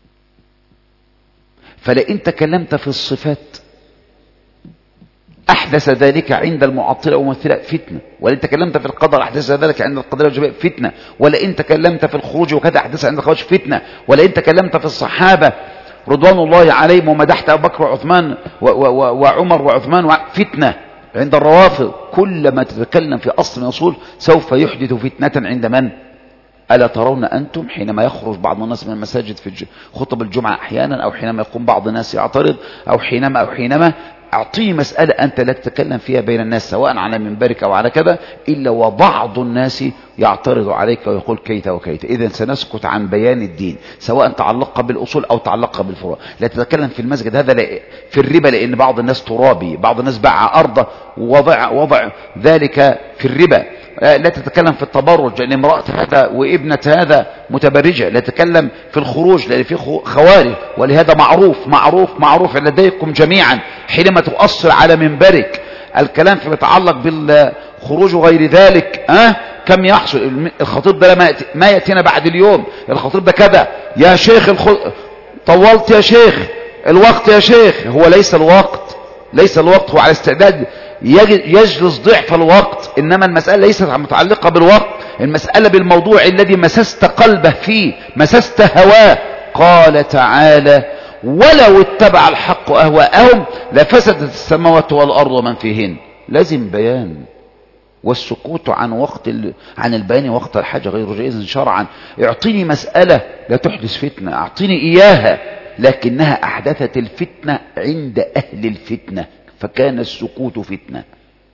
فلئن تكلمت في الصفات أحدث أحدث ذلك عند المعطلة وممثلة فتنة، ولئن تكلمت في القدر أحدث ذلك عند القدر والجبال فتنة، ولئن تكلمت في الخروج وكذا أحدث عند الخروج فتنة، ولئن تكلمت في الصحابة رضوان الله عليهم ومدحت أبو بكر وعثمان وعمر وعثمان فتنة عند الروافض. كل ما تتكلم في أصل من الأصول سوف يحدث فتنة عند من؟ ألا ترون أنتم حينما يخرج بعض الناس من المساجد في خطب الجمعة أحيانا، أو حينما يقوم بعض الناس يعترض، أو حينما أعطيه مسألة أنت لا تتكلم فيها بين الناس سواء على منبرك أو على كذا، إلا وبعض الناس يعترض عليك ويقول كيت وكيت. إذن سنسكت عن بيان الدين سواء تعلق بالأصول أو تعلق بالفروع. لا تتكلم في المسجد هذا في الربا، لأن بعض الناس ترابي، بعض الناس باع أرضه ووضع ذلك في الربا. لا تتكلم في التبرج لأن امرأة هذا وابنة هذا متبرجة. لا تتكلم في الخروج لأن في خوارج، ولهذا معروف لديكم جميعا حينما تؤصل على منبرك الكلام فيما يتعلق بالخروج وغير ذلك. كم يحصل الخطيب ده ما يأتينا بعد اليوم، الخطيب ده كذا يا شيخ طولت يا شيخ، الوقت يا شيخ. هو ليس الوقت هو على استعداد يجلس ضعف الوقت، إنما المسألة ليست متعلقة بالوقت، المسألة بالموضوع الذي مسست قلبه فيه، مسست هواه. قال تعالى ولو اتبع الحق أهواءهم لفسدت السماوات والأرض ومن فيهن. لازم بيان، والسكوت عن البيان وقت الحاجة غير جائز شرعا. اعطيني مسألة لا تحدث فتنة، اعطيني إياها، لكنها أحدثت الفتنة عند أهل الفتنة، فكان السكوت فتنة.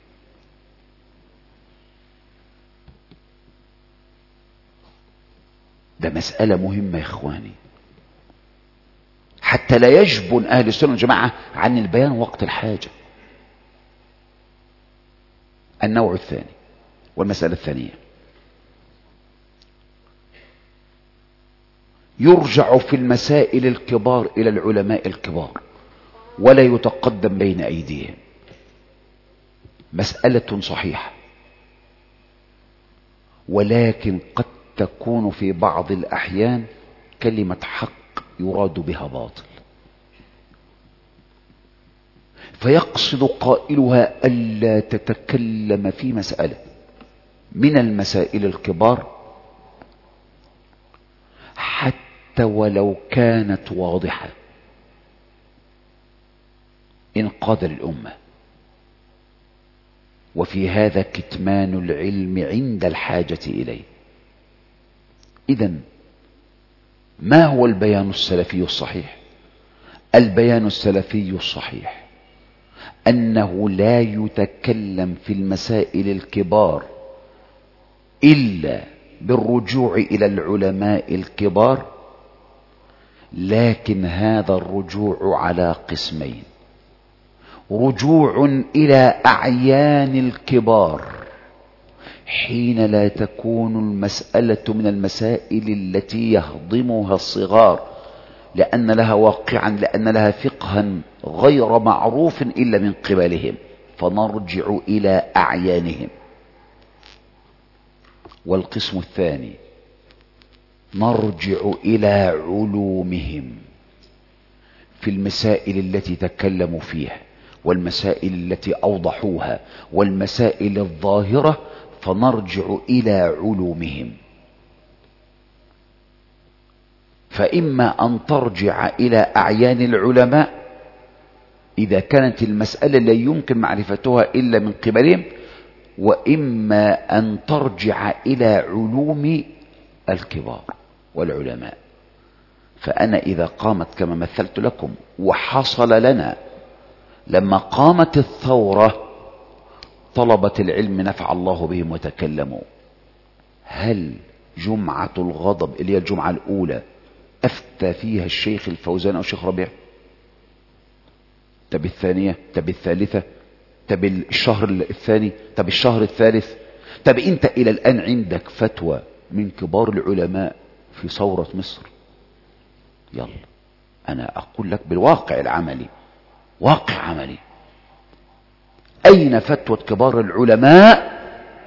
ده مسألة مهمة يا إخواني، حتى لا يجبن أهل السنة والجماعة عن البيان وقت الحاجة. النوع الثاني والمسألة الثانية، يرجع في المسائل الكبار إلى العلماء الكبار ولا يتقدم بين أيديهم. مسألة صحيحة، ولكن قد تكون في بعض الأحيان كلمة حق يراد بها باطل، فيقصد قائلها ألا تتكلم في مسألة من المسائل الكبار حتى ولو كانت واضحة إنقاذ للأمة، وفي هذا كتمان العلم عند الحاجة إليه. إذن ما هو البيان السلفي الصحيح؟ البيان السلفي الصحيح أنه لا يتكلم في المسائل الكبار إلا بالرجوع إلى العلماء الكبار، لكن هذا الرجوع على قسمين: رجوع إلى أعيان الكبار حين لا تكون المسألة من المسائل التي يهضمها الصغار لأن لها واقعا، لأن لها فقها غير معروف إلا من قبلهم، فنرجع إلى أعيانهم. والقسم الثاني نرجع إلى علومهم في المسائل التي تكلموا فيها والمسائل التي أوضحوها والمسائل الظاهرة، فنرجع إلى علومهم. فإما أن ترجع إلى أعيان العلماء إذا كانت المسألة لا يمكن معرفتها إلا من قبلهم، وإما أن ترجع إلى علوم الكبار والعلماء. فأنا إذا قامت كما مثلت لكم وحصل لنا لما قامت الثورة طلبة العلم نفع الله بهم وتكلموا، هل جمعة الغضب اللي هي الجمعة الأولى أفتى فيها الشيخ الفوزان أو الشيخ ربيع؟ طب الثانية؟ طب الثالثة؟ طب الشهر الثاني؟ طب الشهر الثالث؟ طب أنت إلى الآن عندك فتوى من كبار العلماء في ثورة مصر؟ يلا أنا أقول لك بالواقع العملي، واقع عملي، أين فتوى كبار العلماء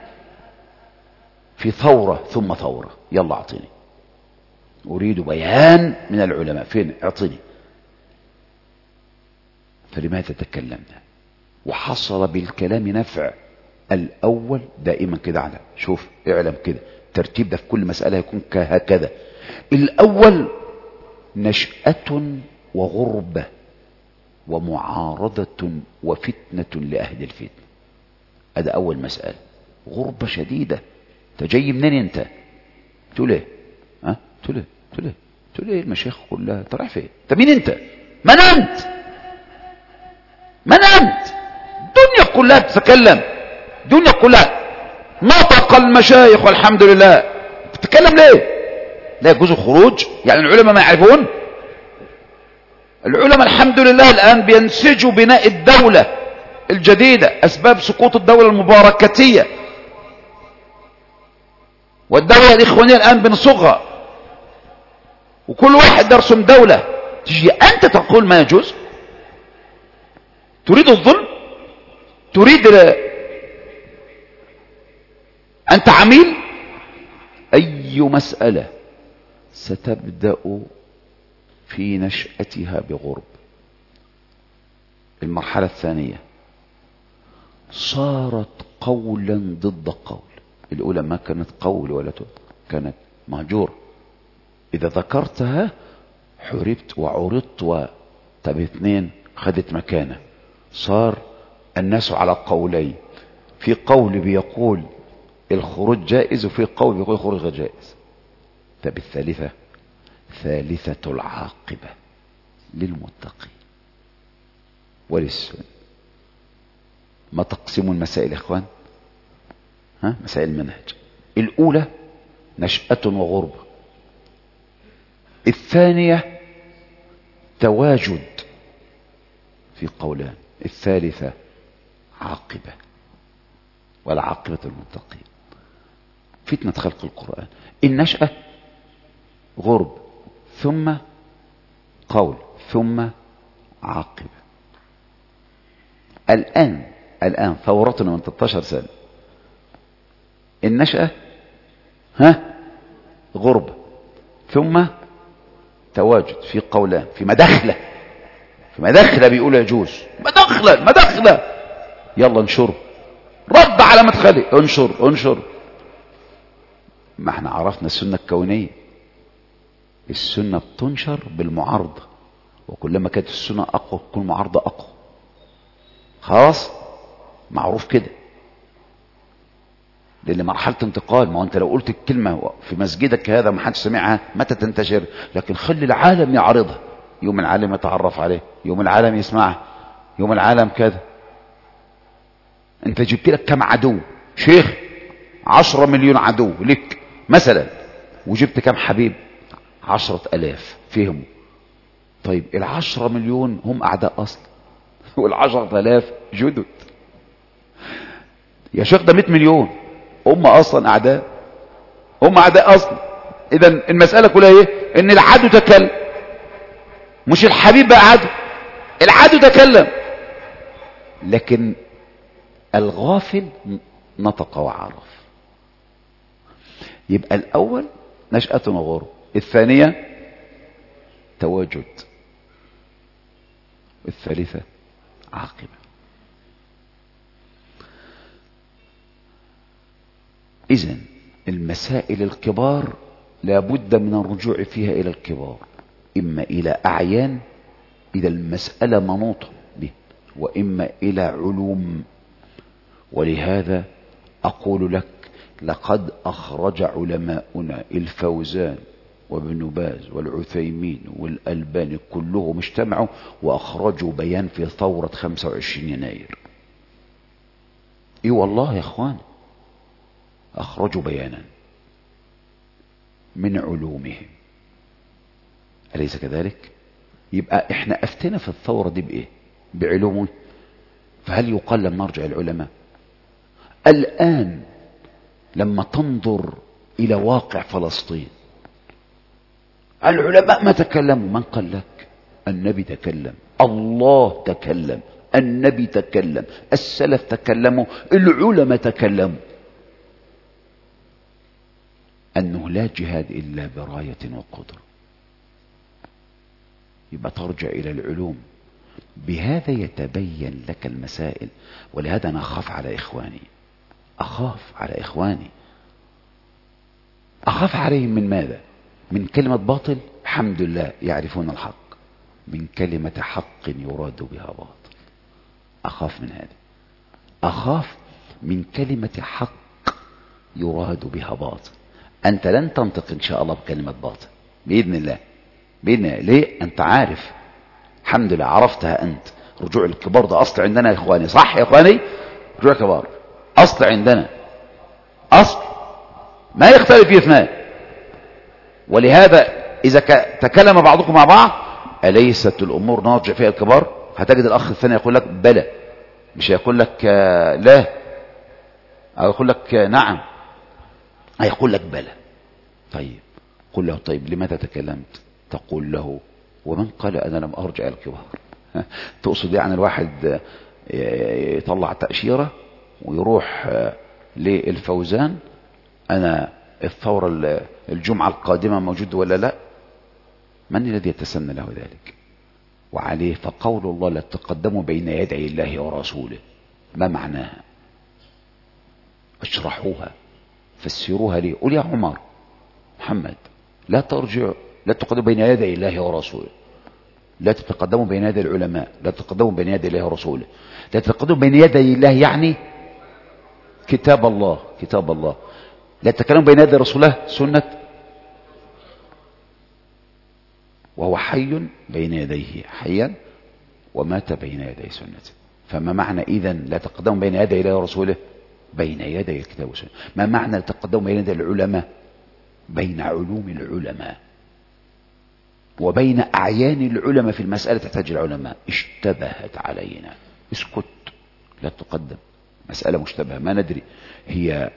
في ثورة ثم ثورة؟ يلا أعطيني، أريد بيان من العلماء، فين؟ أعطيني. فلماذا تكلمنا؟ وحصل بالكلام نفع. الأول دائما كده، على شوف اعلم كده، الترتيب ده في كل مسألة يكون هكذا. الأول نشأة وغربة ومعارضة وفتنة لأهل الفتنة. هذا أول مسألة. غربة شديدة. انت جاي منين انت؟ تقول ايه؟ ها؟ تقول ايه؟ تقول ايه؟ تقول ايه؟ المشايخ كلها انت رايح فين؟ انت مين انت؟ من انت؟ من انت؟ الدنيا كلها تتكلم، الدنيا كلها نطق المشايخ والحمد لله. تتكلم ليه؟ لا يجوز الخروج؟ يعني العلماء ما يعرفون؟ العلماء الحمد لله الآن بينسجوا بناء الدولة الجديدة، أسباب سقوط الدولة المباركتية والدولة الإخوانية الآن بنصغها، وكل واحد يرسم دولة. تجي أنت تقول ما يجوز؟ تريد الظلم؟ تريد أنت عميل؟ أي مسألة ستبدأ في نشأتها بغرب. المرحلة الثانية صارت قولا ضد قول. الأولى ما كانت قول ولا كانت مهجور، إذا ذكرتها حربت وعرضت طب اثنين خدت مكانه. صار الناس على قولين، في قول بيقول الخروج جائز وفي قول بيقول الخروج غير جائز. طب الثالثة، ثالثة العاقبة للمتقين وللسنة. ما تقسموا المسائل يا اخوان؟ ها؟ مسائل المنهج. الأولى نشأة وغربة، الثانية تواجد في قولان، الثالثة عاقبة، والعاقبة المتقين. فتنة خلق القرآن، النشأة غرب ثم قول ثم عاقبة. الآن ثورتنا من 13 سنة، النشأة غربة ثم تواجد في قولان، في مدخلة بيقول يجوز، مدخلة يلا انشره، رد على مدخلي، انشر. ما احنا عرفنا السنة الكونية، السنة بتنشر بالمعارضة، وكلما كانت السنة أقوى تكون المعارضة أقوى. خلاص معروف كده، لأن مرحلة انتقال. ما هو أنت لو قلت الكلمة في مسجدك هذا ما حدش سمعها متى تنتشر؟ لكن خلي العالم يعرضها، يوم العالم يتعرف عليه، يوم العالم يسمعها، يوم العالم كذا. أنت جبت لك كم عدو؟ شيخ 10 مليون عدو لك مثلا، وجبت كم حبيب؟ 10,000 فهموا. طيب 10 مليون هم أعداء أصلا، وال10,000 جدد. يا شيخ ده 100 مليون هم أصلا أعداء، هم أعداء أصلا. إذا المسألة كلها إيه؟ إن العدو تكلم، مش الحبيب بقى عدو، العدو تكلم. لكن الغافل نطق وعرف. يبقى الأول نشأة وغرب، الثانية تواجد، الثالثة عاقبة. إذن المسائل الكبار لابد من الرجوع فيها إلى الكبار، إما إلى أعيان إذا المسألة منوطة به، وإما إلى علوم. ولهذا أقول لك لقد أخرج علماؤنا الفوزان وابن باز والعثيمين والألباني كلهم اجتمعوا وأخرجوا بيان في ثورة 25 يناير. إيه والله يا أخوان، أخرجوا بيانا من علومهم، أليس كذلك؟ يبقى إحنا أفتنا في الثورة دي بإيه؟ بعلوم. فهل يقال لما نرجع العلماء الآن لما تنظر إلى واقع فلسطين؟ العلماء ما تكلموا. من قال لك؟ النبي تكلم، الله تكلم، النبي تكلم، السلف تكلموا، العلماء تكلموا أنه لا جهاد إلا براية وقدرة. يبقى ترجع إلى العلوم. بهذا يتبين لك المسائل. ولهذا أنا أخاف على إخواني، أخاف على إخواني، أخاف عليهم من ماذا؟ من كلمة باطل، الحمد لله يعرفون الحق، من كلمة حق يراد بها باطل. أخاف من هذا، أخاف من كلمة حق يراد بها باطل. أنت لن تنطق إن شاء الله بكلمة باطل بإذن الله، بإذن الله. ليه؟ أنت عارف، الحمد لله عرفتها أنت. رجوع الكبار ده أصل عندنا يا إخواني، صح يا إخواني؟ رجوع الكبار أصل عندنا، أصل ما يختلف فيه اثنان. ولهذا إذا تكلم بعضكم مع بعض أليست الأمور نرجع فيها الكبار، هتجد الأخ الثاني يقول لك بلى، مش هيقول لك لا، أو يقول لك نعم، هيقول لك بلى. طيب قل له طيب لماذا تكلمت؟ تقول له ومن قال أنا لم أرجع الكبار؟ تقصد يعني الواحد يطلع تأشيرة ويروح للفوزان، أنا الثورة الجمعة القادمة موجود ولا لا؟ من الذي يتسنى له ذلك؟ وعليه فقول الله لا تقدموا بين يدي الله ورسوله، ما معناها؟ اشرحوها، فسروها لي. قل يا عمر محمد لا ترجع، لا تقدموا بين يدي الله ورسوله، لا تتقدموا بين يدي العلماء، لا تتقدموا بين يدي الله ورسوله، لا تتقدموا بين يدي الله يعني كتاب الله، كتاب الله، لا تتكلموا بين يدي رسوله سنة، وهو حي بين يديه حيا ومات بين يدي سنته. فما معنى إذن لا تقدموا بين يدي الله ورسوله؟ بين يدي الكتاب والسنة. ما معنى لا تقدموا بين يدي العلماء؟ بين علوم العلماء وبين أعيان العلماء. في المسألة تحتاج العلماء. اشتبهت علينا، اسكت، لا تقدم، مسألة مشتبهة ما ندري هي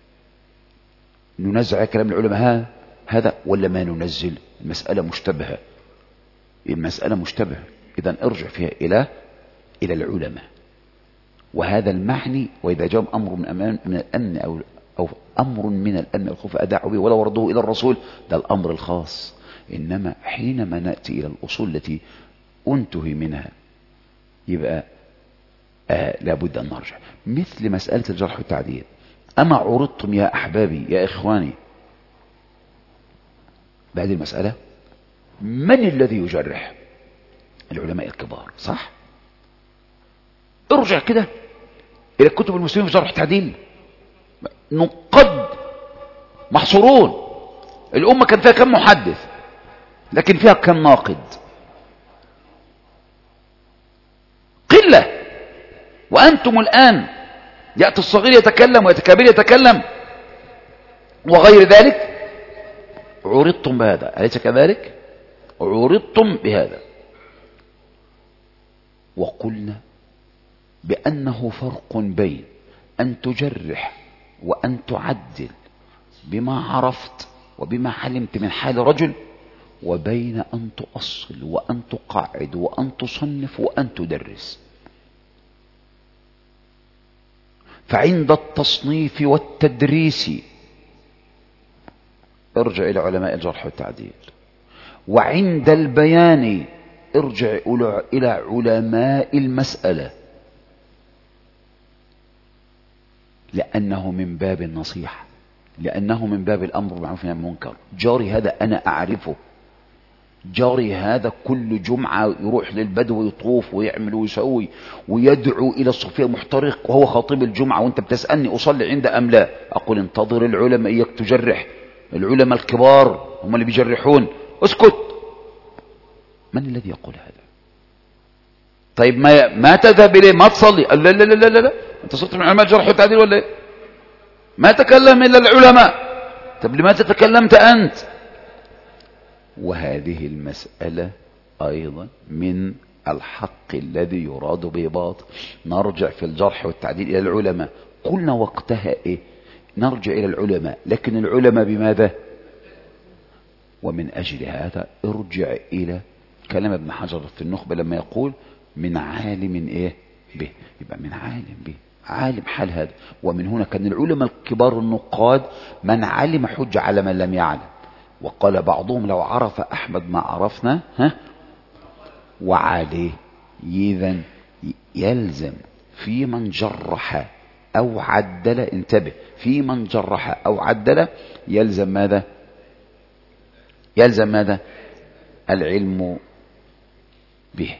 ننزع كلام العلماء هذا ولا ما ننزل، المسألة مشتبهة، المسألة مشتبهة. إذن ارجع فيها إلى العلماء. وهذا المعني، وإذا جاء أمر من الأمن أو أمر من الأمن الخوف أداعوا به ولا وردوه إلى الرسول، ده الأمر الخاص. إنما حينما نأتي إلى الأصول التي أنتهي منها يبقى لابد أن نرجع. مثل مسألة الجرح والتعديل. أما عرضتم يا أحبابي يا إخواني بعد المسألة من الذي يجرح؟ العلماء الكبار، صح؟ ارجع كده إلى كتب المسلمين في جرح التعديل، نقد محصورون. الأمة كان فيها كم محدث لكن فيها كم ناقد؟ قلة. وأنتم الآن يأتي الصغير يتكلم ويأتي الكبير يتكلم وغير ذلك. عرضتم بهذا، أليس كذلك؟ عرضتم بهذا وقلنا بأنه فرق بين أن تجرح وأن تعدل بما عرفت وبما علمت من حال رجل، وبين أن تؤصل وأن تقعد وأن تصنف وأن تدرس. فعند التصنيف والتدريس ارجع إلى علماء الجرح والتعديل، وعند البيان ارجع إلى علماء المسألة، لأنه من باب النصيحة، لأنه من باب الأمر بالمعروف والنهي عن المنكر. جاري هذا أنا أعرفه، جاري هذا كل جمعة يروح للبدو ويطوف ويعمل ويسوي ويدعو إلى الصوفية المحترق وهو خطيب الجمعة، وانت بتسألني أصلي عنده أم لا؟ أقول انتظر العلماء إياك تجرح، العلماء الكبار هم اللي بيجرحون، اسكت. من الذي يقول هذا؟ طيب ما تذهب إليه؟ ما تصلي؟ لا لا لا لا لا، انت صرت من علماء الجرح والتعديل ولا ايه؟ ما تكلم إلا العلماء. طب لماذا تكلمت أنت؟ وهذه المسألة أيضا من الحق الذي يراد به باطل. نرجع في الجرح والتعديل إلى العلماء. قلنا وقتها إيه؟ نرجع إلى العلماء، لكن العلماء بماذا؟ ومن أجل هذا ارجع إلى كلام ابن حجر في النخبة لما يقول من عالم إيه به، يبقى من عالم به، عالم حال هذا. ومن هنا كان العلماء الكبار النقاد من علم حج على من لم يعلم. وقال بعضهم لو عرف أحمد ما عرفنا وعليه، إذن يلزم في من جرح أو عدل، انتبه، في من جرح أو عدل يلزم ماذا؟ يلزم ماذا؟ العلم به.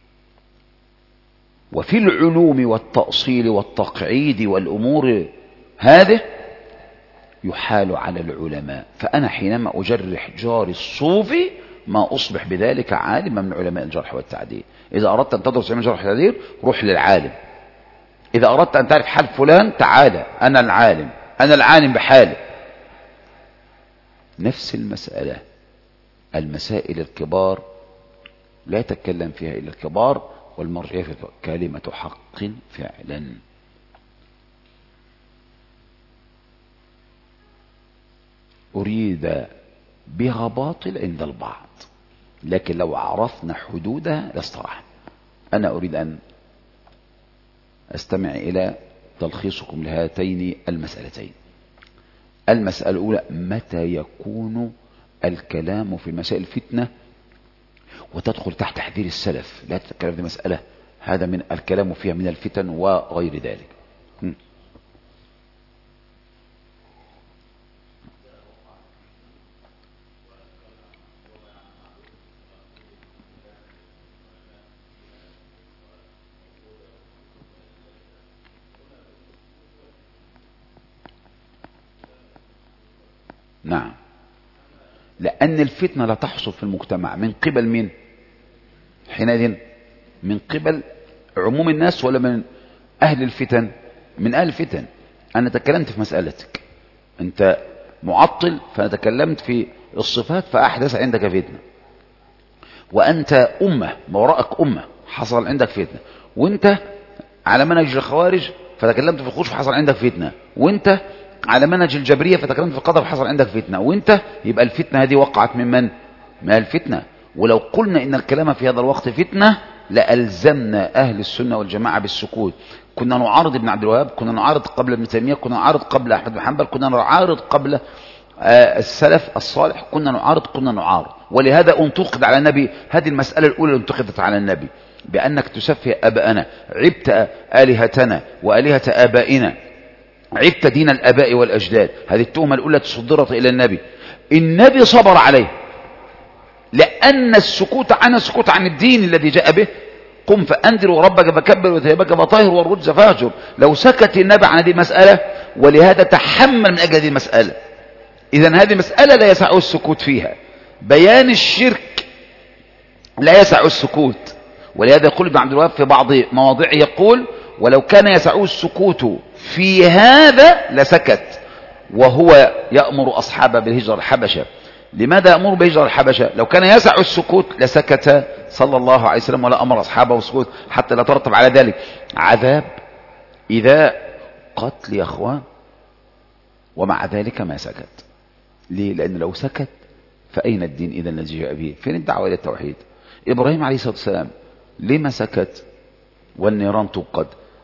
وفي العلوم والتأصيل والتقعيد والأمور هذه يحال على العلماء. فأنا حينما أجرح جاري الصوفي ما أصبح بذلك عالما من علماء الجرح والتعديل. إذا أردت أن تدرس علم الجرح والتعديل روح للعالم. إذا أردت أن تعرف حال فلان تعالى، أنا العالم، أنا العالم بحاله. نفس المسألة، المسائل الكبار لا يتكلم فيها إلا الكبار، والمرجعية في كلمة حق فعلا. أريد بها باطل عند البعض، لكن لو عرفنا حدودها لاستراح. أنا أريد أن أستمع إلى تلخيصكم لهاتين المسألتين. المسألة الأولى: متى يكون الكلام في مسائل الفتنة وتدخل تحت تحذير السلف؟ لا تتكلم في مسألة هذا من الكلام فيها من الفتن وغير ذلك. نعم، لأن الفتنة لا تحصل في المجتمع من قبل من حينئذ؟ من قبل عموم الناس ولا من أهل الفتن؟ من أهل الفتن. أنا تكلمت في مسألتك، أنت معطل فأنا تكلمت في الصفات فأحدث عندك فتنة، وأنت أمة ما وراءك أمة حصل عندك فتنة، وأنت على منهج الخوارج فتكلمت في الخروج فحصل عندك فتنة، وأنت على منهج الجبرية فتكلمت في القدر فحصل عندك فتنة، وأنت يبقى الفتنة هذه وقعت من الفتنة. ولو قلنا إن الكلام في هذا الوقت فتنة لألزمنا أهل السنة والجماعة بالسكوت. كنا نعارض ابن عبد الوهاب، كنا نعارض قبل ابن تيمية، كنا نعارض قبل أحمد بن حنبل، كنا نعارض قبل السلف الصالح، كنا نعارض. ولهذا انتقد على النبي. هذه المسألة الأولى اللي انتقدت على النبي، بأنك تسفه أباءنا، عبت آلهتنا وآلهة آبائنا، عبت دين الآباء والأجداد. هذه التهمة الأولى تصدرت إلى النبي. النبي صبر عليه، لأن السكوت عن الدين الذي جاء به. قم فأنذر وربك فكبر وثيابك فطهر والرجز فاهجر. لو سكت النبي عن هذه المسألة، ولهذا تحمل من أجل هذه المسألة. إذن هذه مسألة لا يسع السكوت فيها. بيان الشرك لا يسع السكوت. ولهذا يقول ابن عبد الوهاب في بعض مواضعه، يقول: ولو كان يسع السكوت في هذا لسكت. وهو يأمر أصحابه بالهجرة الحبشة. لماذا يأمر بهجرة الحبشة؟ لو كان يسع السكوت لسكت صلى الله عليه وسلم، ولا أمر أصحابه بالسكوت حتى لا ترتب على ذلك عذاب إذا قتل يا أخوان. ومع ذلك ما سكت. ليه؟ لأن لو سكت فأين الدين إذا الذي جاء به؟ فين الدعوة إلى التوحيد؟ إبراهيم عليه الصلاة والسلام لما سكت والنيران توقد؟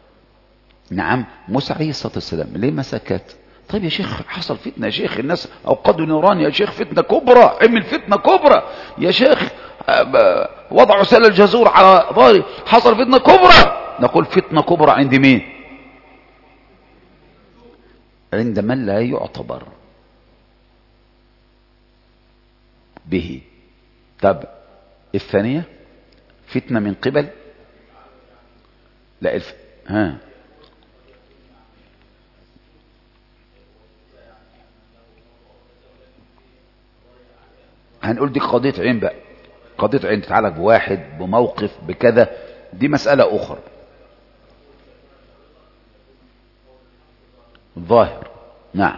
نعم. موسى عليه الصلاة والسلام لما سكت؟ طيب يا شيخ حصل فتنة يا شيخ، الناس أوقدوا نيران يا شيخ، فتنة كبرى، عمل فتنة كبرى يا شيخ، وضعوا سل الجزور على ظهري، حصل فتنة كبرى. نقول فتنة كبرى عند مين؟ عند من لا يعتبر به. طب الثانية فتنة من قبل لا هنقول دي قضية عين بقى، قضية عين تتعلق بواحد بموقف بكذا، دي مسألة أخرى. ظاهر. نعم.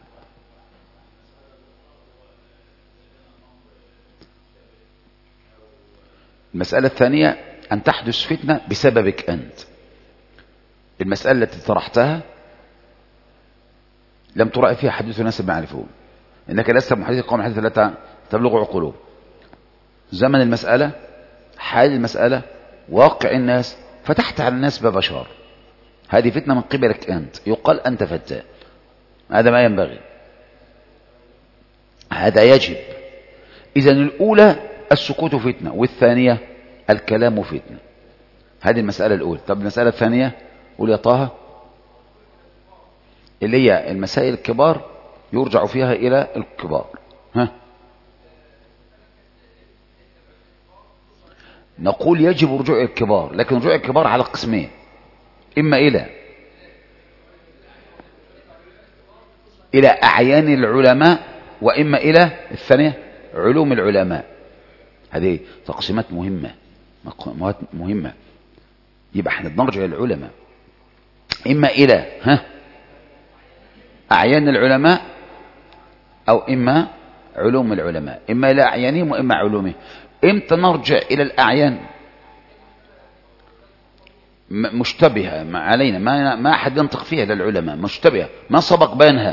المسألة الثانية أن تحدث فتنة بسببك أنت. المسألة التي طرحتها لم ترأي فيها حديث الناس ما يعرفون، إنك لست محدث قوم حديث لا تبلغ عقولهم. زمن المسألة، حال المسألة، واقع الناس، فتحت على الناس باب شر. هذه فتنة من قبلك أنت، يقال أنت فتان. هذا ما ينبغي، هذا يجب. إذن الأولى السكوت فتنة، والثانية الكلام فتنة. هذه المسألة الأولى. طب المسألة الثانية قول يا طه. اللي هي المسائل الكبار يرجع فيها إلى الكبار. ها، نقول يجب رجوع الكبار، لكن رجوع الكبار على قسمين: إما إلى أعيان العلماء، وإما إلى الثانية علوم العلماء. هذه تقسيمات مهمة مهمة. يبقى احنا بنرجع للعلماء إما إلى أعيان العلماء، أو إما علوم العلماء، إما إلى أعيانهم وإما علومهم. إمتى نرجع إلى الأعيان؟ مشتبهة علينا، ما أحد ينطق فيها للعلماء، مشتبهة ما سبق بيانها،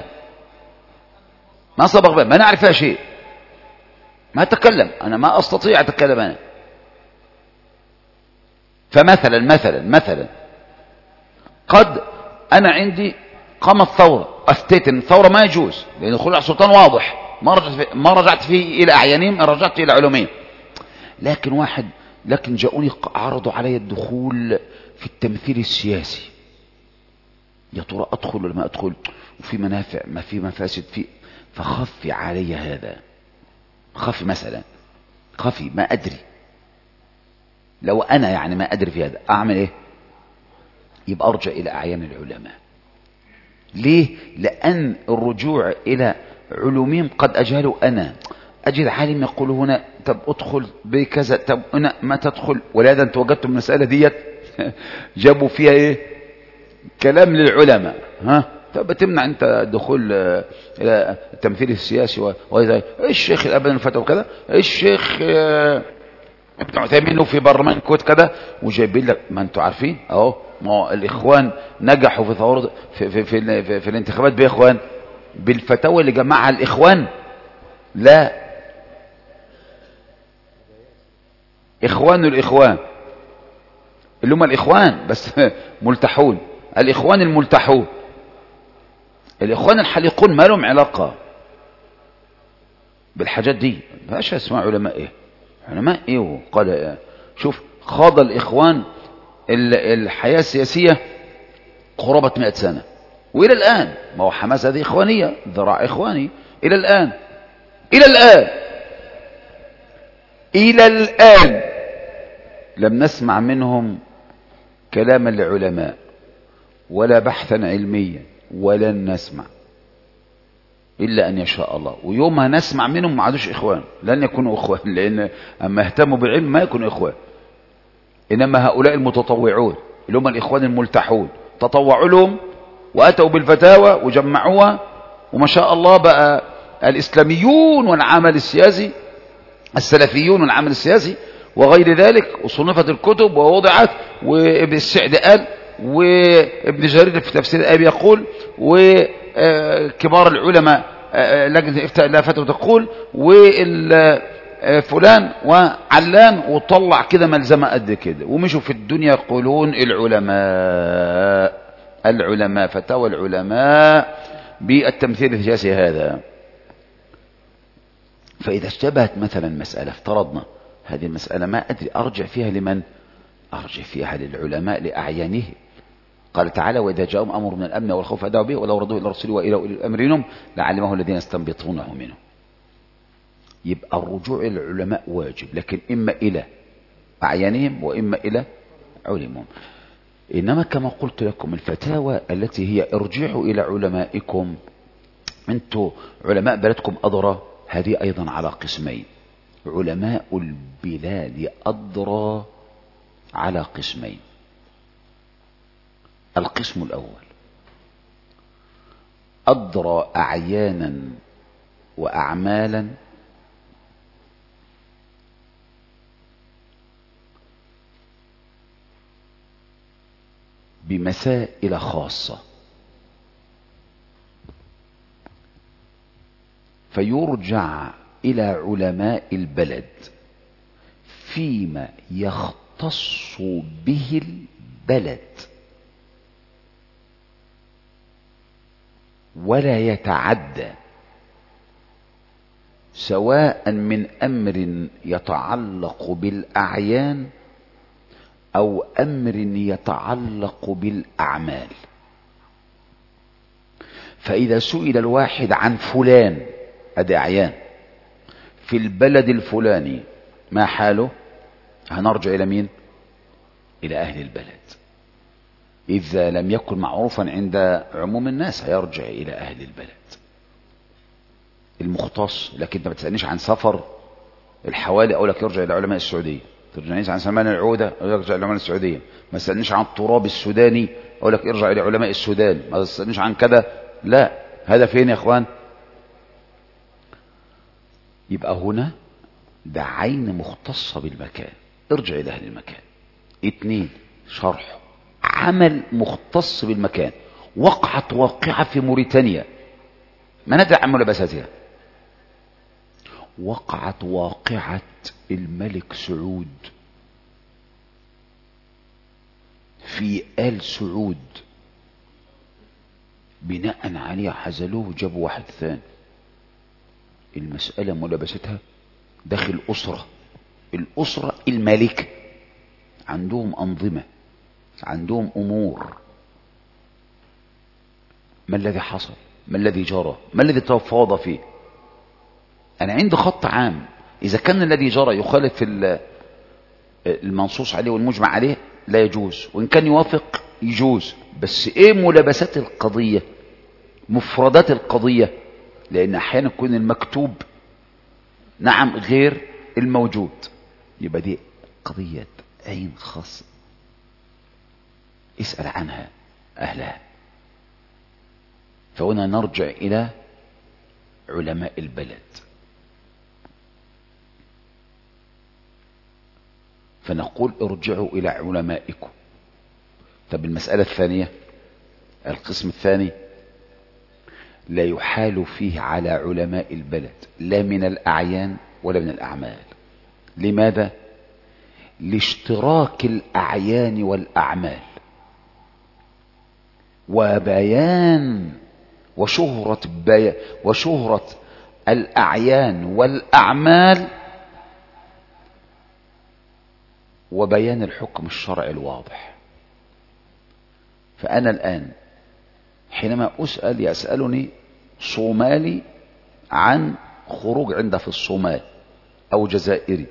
ما نعرف فيها شيء، ما أتكلم أنا، ما أستطيع أتكلم أنا. فمثلا قد أنا عندي قامت ثورة، أفتيت إن الثورة ما يجوز لأن دخول على السلطان واضح، ما رجعت فيه إلى أعيانهم، رجعت إلى علومهم. لكن جاءوني عرضوا علي الدخول في التمثيل السياسي، يا ترى أدخل ولا ما أدخل، وفي منافع ما في مفاسد فيه، فخفي علي هذا، خفي ما أدري، لو أنا يعني ما أدري في هذا أعمل إيه؟ يبقى أرجع إلى أعيان العلماء. ليه؟ لأن الرجوع إلى علومهم قد أجهلوا. أنا أجد عالم يقول هنا طب أدخل بكذا، طب هنا ما تدخل، ولهذا أنت وجدتم المسألة ديت جابوا فيها إيه؟ كلام للعلماء. طب تمنع أنت دخول إلى التمثيل السياسي وإذا الشيخ الأبن الفتوى وكذا، الشيخ ابن عثيمين في برلمان كوت كذا، وجايبين لك، ما أنتوا عارفين أهو، ما الإخوان نجحوا في ثورة في الانتخابات بإخوان بالفتاوى اللي جمعها الإخوان. لا، الإخوان اللي هم الإخوان بس ملتحون، الإخوان الملتحون، الإخوان الحليقون ما لهم علاقة بالحاجات دي. ماش اسمع علماء إيه قال شوف، خاض الإخوان الحياة السياسية قرابة 100 سنة، وإلى الآن، ما هو حماس هذه إخوانية، ذراع إخواني إلى الآن لم نسمع منهم كلاما لعلماء ولا بحثا علميا، ولن نسمع إلا أن يشاء الله. ويومها نسمع منهم ما عادوش إخوان، لن يكونوا إخوان، لأن أما اهتموا بالعلم ما يكونوا إخوان. إنما هؤلاء المتطوعون اللي هم الإخوان الملتحون تطوعوا لهم وأتوا بالفتاوى وجمعوها، وما شاء الله بقى الإسلاميون والعمل السياسي، السلفيون والعمل السياسي وغير ذلك، وصنفت الكتب ووضعت، وابن السعد قال، وابن جرير في تفسير الآية يقول، وكبار العلماء لجنة الإفتاء لا فتوى تقول، وفلان وعلان، وطلع كده ملزمة قد كده، ومشوا في الدنيا يقولون العلماء فتاوى العلماء بالتمثيل السياسي هذا. فإذا اشتبهت مثلا مسألة، افترضنا هذه المسألة ما أدري أرجع فيها لمن؟ أرجع فيها للعلماء لأعيانه. قال تعالى: وإذا جاءهم أمر من الأمن والخوف أدعوا به ولو ردوه إلى الرسول وإلى أولي الأمر منهم لعلمه الذين يستنبطونه منه. يبقى الرجوع إلى العلماء واجب، لكن إما إلى أعيانهم وإما إلى علمهم. إنما كما قلت لكم الفتاوى التي هي ارجعوا إلى علمائكم، أنتوا علماء بلدكم أدرى، هذه أيضا على قسمين. علماء البلاد أدرى على قسمين. القسم الأول أدرى أعيانا وأعمالا بمسائل خاصة، فيرجع إلى علماء البلد فيما يختص به البلد، ولا يتعدى، سواء من أمر يتعلق بالأعيان أو أمر يتعلق بالأعمال. فإذا سئل الواحد عن فلان، أدي أعيان في البلد الفلاني، ما حاله؟ هنرجع إلى مين؟ إلى أهل البلد. إذا لم يكن معروفا عند عموم الناس هيرجع إلى أهل البلد المختص. لكن انت ما تسألنيش عن سفر الحوالي أقول لك يرجع إلى علماء السعودية. تسألنيش عن سلمان العودة أقول لك يرجع إلى علماء السعودية. ما تسألنيش عن التراب السوداني أقول لك ارجع إلى علماء السودان. ما تسألنيش عن كذا. لا، هذا فين يا إخوان؟ يبقى هنا ده عين مختصة بالمكان، ارجع إلى أهل المكان. 2 شرح عمل مختص بالمكان. وقعت واقعة في موريتانيا، ما ندري عن ملابساتها. وقعت واقعة الملك سعود في آل سعود، بناء عليه عزلوه جابوا واحد ثاني. المسألة ملابستها داخل الأسرة المالكة، عندهم أنظمة، عندهم أمور. ما الذي حصل؟ ما الذي جرى؟ ما الذي تفاض فيه؟ أنا عندي خط عام. إذا كان الذي جرى يخالف المنصوص عليه والمجمع عليه لا يجوز، وإن كان يوافق يجوز. بس إيه ملابسات القضية؟ مفردات القضية. لأن أحيانا يكون المكتوب نعم غير الموجود. يبقى دي قضية عين خاصة، اسأل عنها أهلها. فهنا نرجع إلى علماء البلد. فنقول ارجعوا إلى علمائكم. طب المسألة الثانية، القسم الثاني، لا يحال فيه على علماء البلد لا من الأعيان ولا من الأعمال. لماذا؟ لاشتراك الأعيان والأعمال وبيان وشهرة الأعيان والأعمال وبيان الحكم الشرعي الواضح. فأنا الآن حينما يسألني صومالي عن خروج عنده في الصومال أو جزائري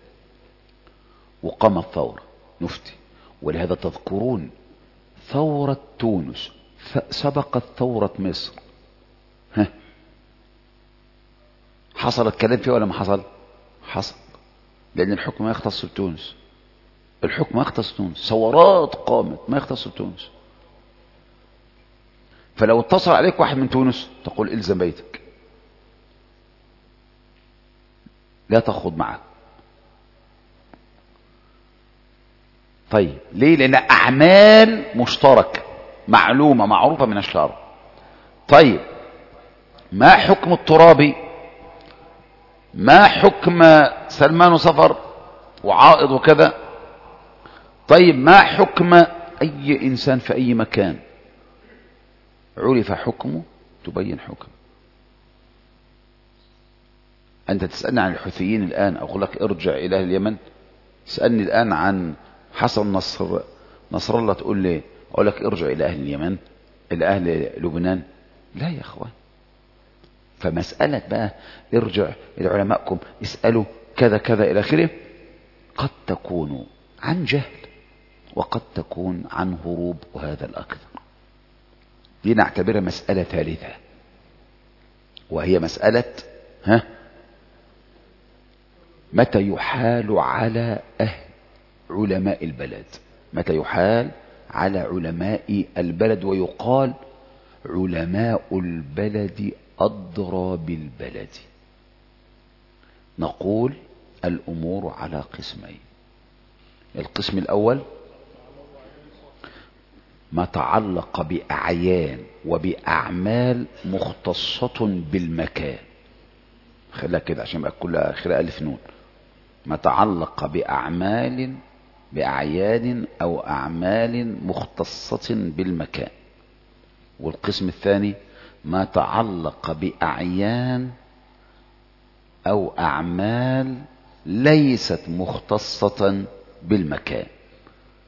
وقامت ثورة، نفتي. ولهذا تذكرون ثورة تونس سبقت ثورة مصر. حصل الكلام فيه ولا ما حصل؟ حصل، لأن الحكم ما يختص بتونس. الحكم ما يختص تونس. ثورات قامت ما يختص بتونس. فلو اتصل عليك واحد من تونس تقول الزم بيتك، لا تخوض معه. طيب ليه؟ لأن أعمال مشتركة معلومة معروفة من الشرع. طيب ما حكم الترابي؟ ما حكم سلمان سفر وعائض وكذا؟ طيب ما حكم أي إنسان في أي مكان عرف حكمه تبين حكم. أنت تسألني عن الحوثيين الآن أقول لك ارجع إلى اليمن. تسألني الآن عن حسن نصر الله تقول لي أقول لك ارجع إلى أهل اليمن، إلى أهل لبنان. لا يا أخوان. فمسألة بقى ارجع إلى علمائكم اسألوا كذا كذا إلى آخره، قد تكون عن جهل وقد تكون عن هروب، وهذا الأكثر. دي نعتبرها مسألة ثالثة، وهي مسألة متى يحال على علماء البلد. متى يحال على علماء البلد؟ ويقال علماء البلد أدرى بالبلد. نقول الأمور على قسمين. القسم الأول ما تعلق بأعيان وبأعمال مختصة بالمكان. خليها كده عشان يبقى كلها آخرها ألف نون. ما تعلق بأعيان أو أعمال مختصة بالمكان. والقسم الثاني ما تعلق بأعيان أو أعمال ليست مختصة بالمكان.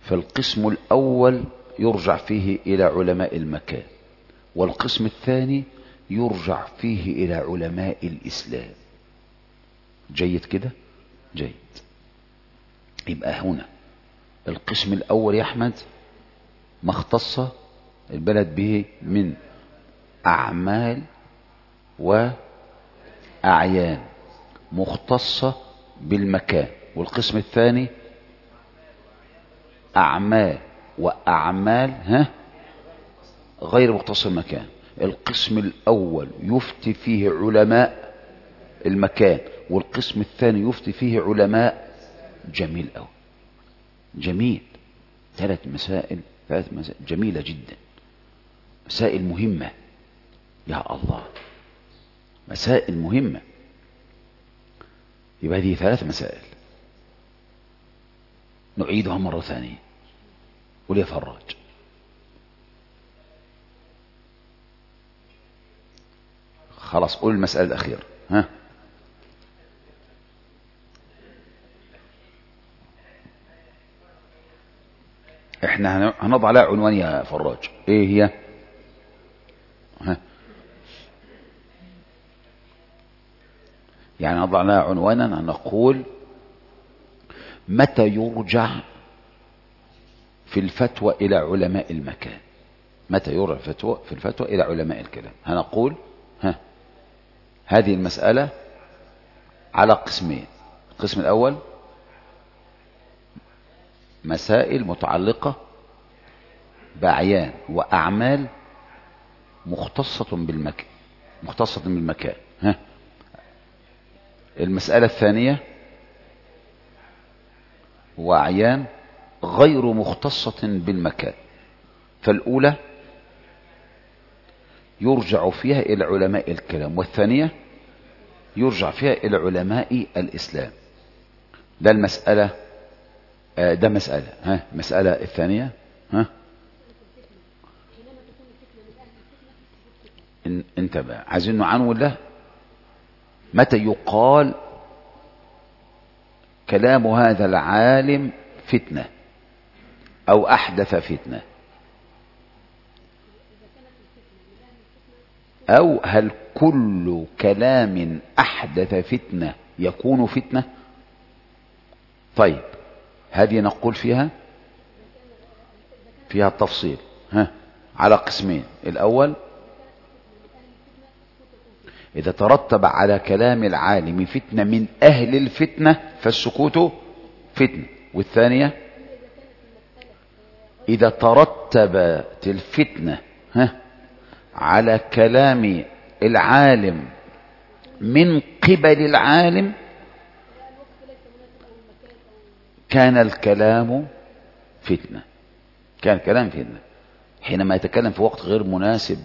فالقسم الأول يرجع فيه إلى علماء المكان، والقسم الثاني يرجع فيه إلى علماء الإسلام. جيد كده؟ جيد. يبقى هنا القسم الأول يا أحمد ما اختص البلد به من أعمال وأعيان مختصة بالمكان، والقسم الثاني أعمال وأعمال غير مختصة بالمكان. القسم الأول يفتي فيه علماء المكان، والقسم الثاني يفتي فيه علماء. جميل أوي، جميل. ثلاث مسائل جميلة جدا، مسائل مهمة. يا الله، مسائل مهمة. يبقى هذه 3 مسائل نعيدها مرة ثانية. قول يا فراج. خلاص، قول المسألة الأخيرة. احنا هنضع لها عنوان يا فراج. ايه هي؟ يعني نضع لها عنوانا، نقول متى يرجع في الفتوى إلى علماء المكان؟ متى يرجع في الفتوى إلى علماء الكلام؟ هنقول هذه المسألة على قسمين. القسم الأول مسائل متعلقة بأعيان وأعمال مختصة بالمكان. المسألة الثانية وأعيان غير مختصة بالمكان. فالأولى يرجع فيها إلى علماء الكلام، والثانية يرجع فيها إلى علماء الإسلام. ده المسألة. ده مسألة. مسألة الثانية. انتبه، عايزين نعنون له. متى يقال كلام هذا العالم فتنة أو أحدث فتنة؟ أو هل كل كلام أحدث فتنة يكون فتنة؟ طيب، هذه نقول فيها التفصيل على قسمين. الأول إذا ترتب على كلام العالم فتنة من أهل الفتنة فالسكوت فتنة. والثانية إذا ترتبت الفتنة على كلام العالم من قبل العالم كان الكلام فتنة. كان الكلام فتنة حينما يتكلم في وقت غير مناسب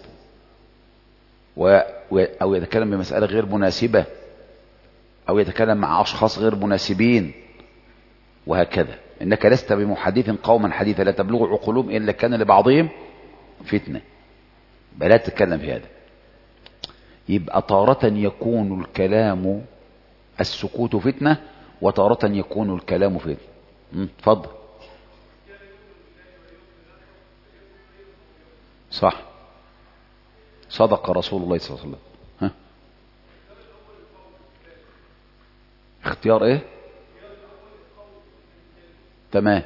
أو يتكلم بمسألة غير مناسبة، أو يتكلم مع أشخاص غير مناسبين، وهكذا. إنك لست بمحدث قوما حديثا لا تبلغ عقولهم إلا كان لبعضهم فتنة. بلا تتكلم في هذا. يبقى تارة يكون الكلام السكوت فتنة، وتارة يكون الكلام فتنة. تفضل. صح، صدق رسول الله صلى الله عليه وسلم. اختيار ايه؟ تمام.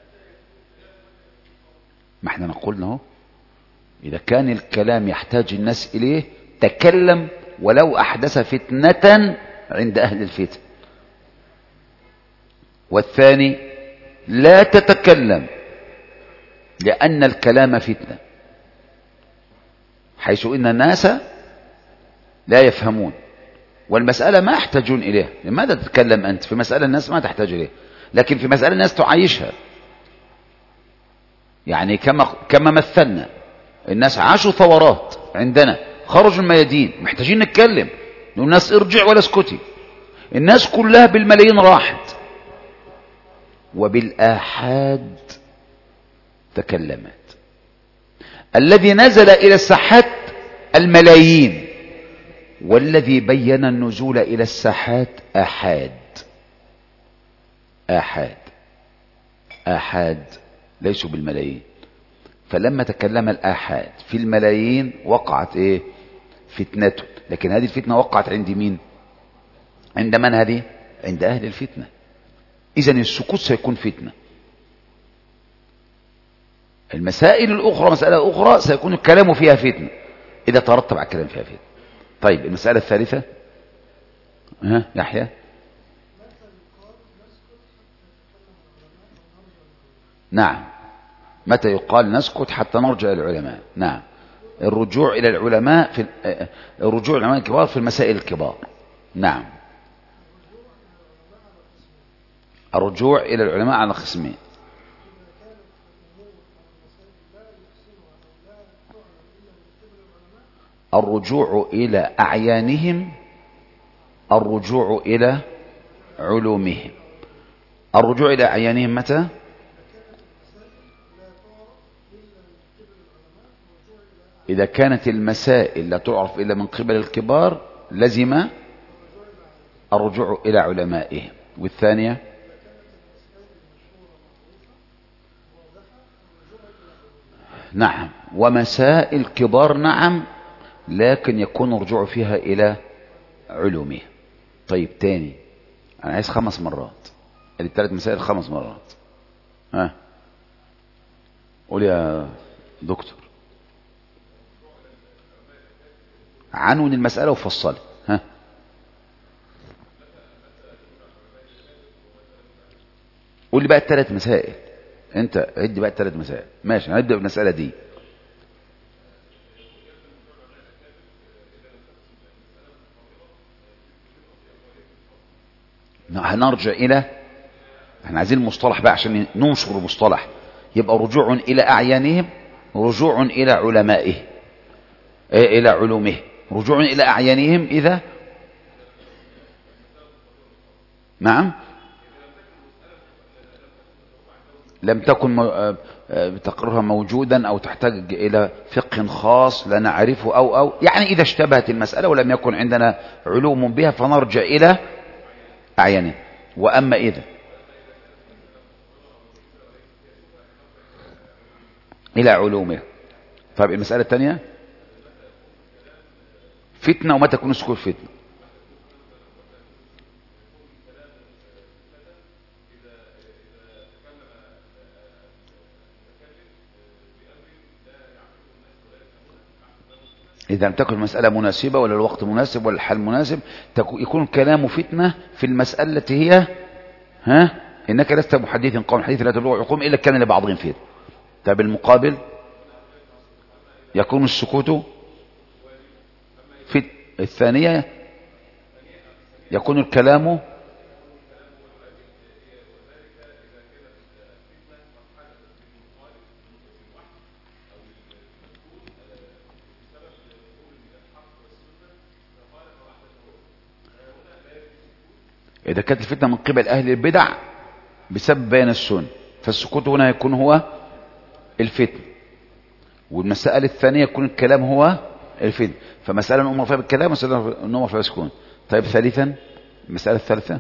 ما احنا نقولنا اهو، اذا كان الكلام يحتاج الناس اليه تكلم ولو احدث فتنة عند اهل الفتن. والثاني لا تتكلم لان الكلام فتنة، حيث ان الناس لا يفهمون والمسألة ما يحتاجون اليها. لماذا تتكلم انت في مسألة الناس ما تحتاج اليها، لكن في مسألة الناس تعيشها؟ يعني كما مثلنا، الناس عاشوا ثورات عندنا، خرجوا الميادين، محتاجين نتكلم، نقول الناس ارجع ولا اسكتي. الناس كلها بالملايين راحت، وبالآحاد تكلمت. الذي نزل إلى الساحات الملايين، والذي بين النزول إلى الساحات آحاد. آحاد آحاد ليسوا بالملايين. فلما تكلم الآحاد في الملايين وقعت ايه؟ فتنته. لكن هذه الفتنة وقعت عند مين؟ عند من هذه؟ عند أهل الفتنة. إذن السكوت سيكون فتنة. المسائل الأخرى مسألة أخرى سيكون الكلام فيها فتنة إذا ترتب على الكلام فيها فتنة. طيب المسألة الثالثة، يحيى. نعم، متى يقال نسكت حتى نرجع إلى العلماء؟ نعم، الرجوع إلى العلماء في الرجوع إلى العلماء الكبار في المسائل الكبار. نعم، الرجوع إلى العلماء على قسمين. الرجوع إلى أعيانهم، الرجوع إلى علومهم. الرجوع إلى أعيانهم متى؟ إذا كانت المسائل لا تعرف إلا من قبل الكبار لزم الرجوع إلى علمائهم. والثانية نعم، ومسائل كبار نعم، لكن يكون الرجوع فيها إلى علومه. طيب تاني، أنا عايز 5 مرات، ادي 3 مسائل 5 مرات. قول يا دكتور، عنون المسألة وفصلها. قول لي بقى ال3 مسائل، انت عد بقى ال3 مسائل. ماشي، هنبدأ بالمسألة دي. هنرجع إلى، احنا عايزين المصطلح بقى عشان ننشر المصطلح. يبقى رجوع إلى أعيانهم، رجوع إلى علمائه، إلى علومه. رجوع إلى أعيانهم إذا نعم لم تكن تقررها موجودا أو تحتاج إلى فقه خاص لا نعرفه، أو يعني إذا اشتبهت المسألة ولم يكن عندنا علوم بها فنرجع إلى أعيانه. وأما إذا إلى علومه. طيب المسألة الثانية فتنة، وما تكون السكوت فتنة. إذا لم تكن المسألة مناسبة ولا الوقت مناسب ولا الحال مناسب، يكون كلام فتنة في المسألة التي هي إنك لست محدث قوم حديث لا تبلغ عقوم إلا كان لبعضهم فيه. طيب المقابل يكون السكوت في الثانية، يكون الكلام إذا كانت الفتنة من قبل أهل البدع بسبب بيان السنة، فالسكوت هنا يكون هو الفتنة. والمسألة الثانية يكون الكلام هو الفتنة. فمسألة نؤمر فيها بالكلام ومسألة نؤمر فيها بالسكون. طيب ثالثا، المسألة الثالثة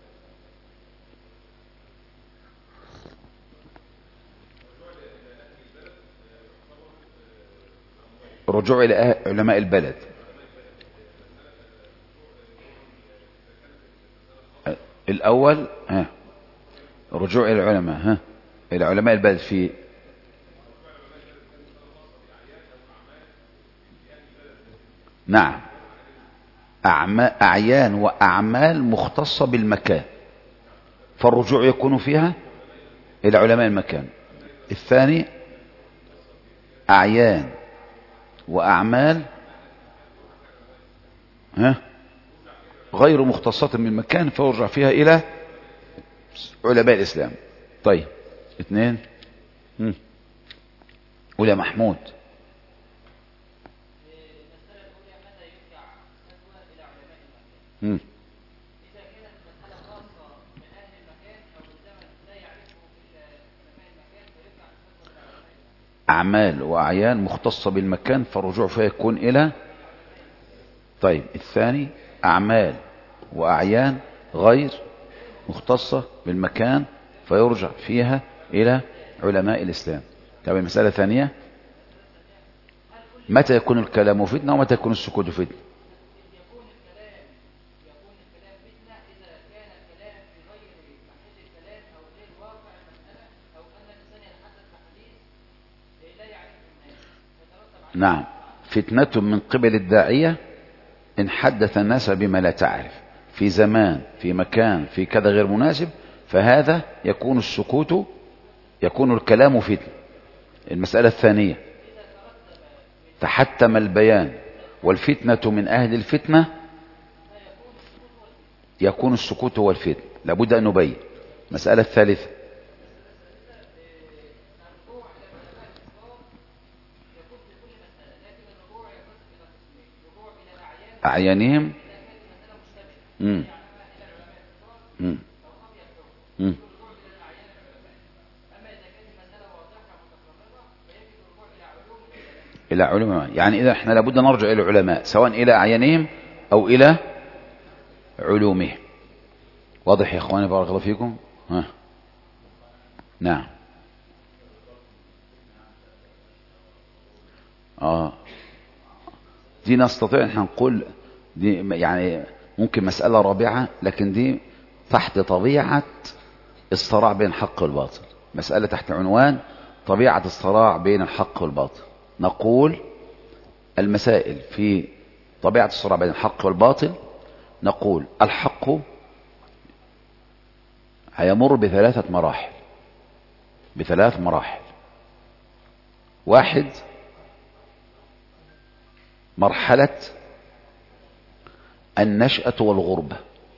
الرجوع إلى علماء البلد. الأول الرجوع إلى العلماء، إلى علماء البلد في نعم أعيان وأعمال مختصة بالمكان، فالرجوع يكون فيها إلى علماء المكان. الثاني أعيان وأعمال غير مختصة بالمكان، فيرجع فيها إلى علماء الإسلام. طيب 2 قول يا محمود. أعمال وأعيان مختصة بالمكان فالرجوع فيها يكون إلى. طيب الثاني أعمال وأعيان غير مختصة بالمكان فيرجع فيها إلى علماء الإسلام. طب المسألة الثانية، متى يكون الكلام فتنة ومتى يكون السكوت فتنة؟ نعم، فتنة من قبل الداعية إن حدث الناس بما لا تعرف في زمان في مكان في كذا غير مناسب، فهذا يكون السكوت، يكون الكلام فتنة. المسألة الثانية، تحتم البيان والفتنة من أهل الفتنة، يكون السكوت هو الفتنة، لابد أن نبين. المسألة الثالثة، أعيانهم. مم. مم. مم. إلى علماء، يعني إذا احنا لابد نرجع إلى العلماء سواء إلى أعيانهم أو إلى علومهم. واضح يا إخواني؟ بارك الله فيكم. ها. نعم. دي نستطيع ان نقول دي يعني ممكن مسألة رابعة، لكن دي تحت طبيعة الصراع بين الحق والباطل، مسألة تحت عنوان طبيعة الصراع بين الحق والباطل. نقول المسائل في طبيعة الصراع بين الحق والباطل، نقول الحق هيمر بثلاث مراحل. واحد، مرحلة النشأة والغربة،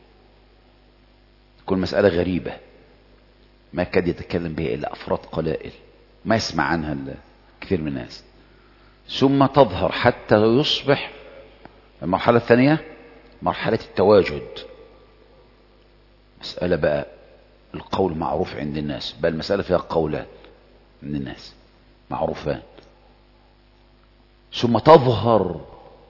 تكون مسألة غريبة ما كاد يتكلم بها إلا أفراد قلائل، ما يسمع عنها كثير من الناس، ثم تظهر حتى يصبح. المرحلة الثانية مرحلة التواجد، مسألة بقى القول معروف عند الناس، بل المسألة فيها قولان عند الناس معروفان، ثم تظهر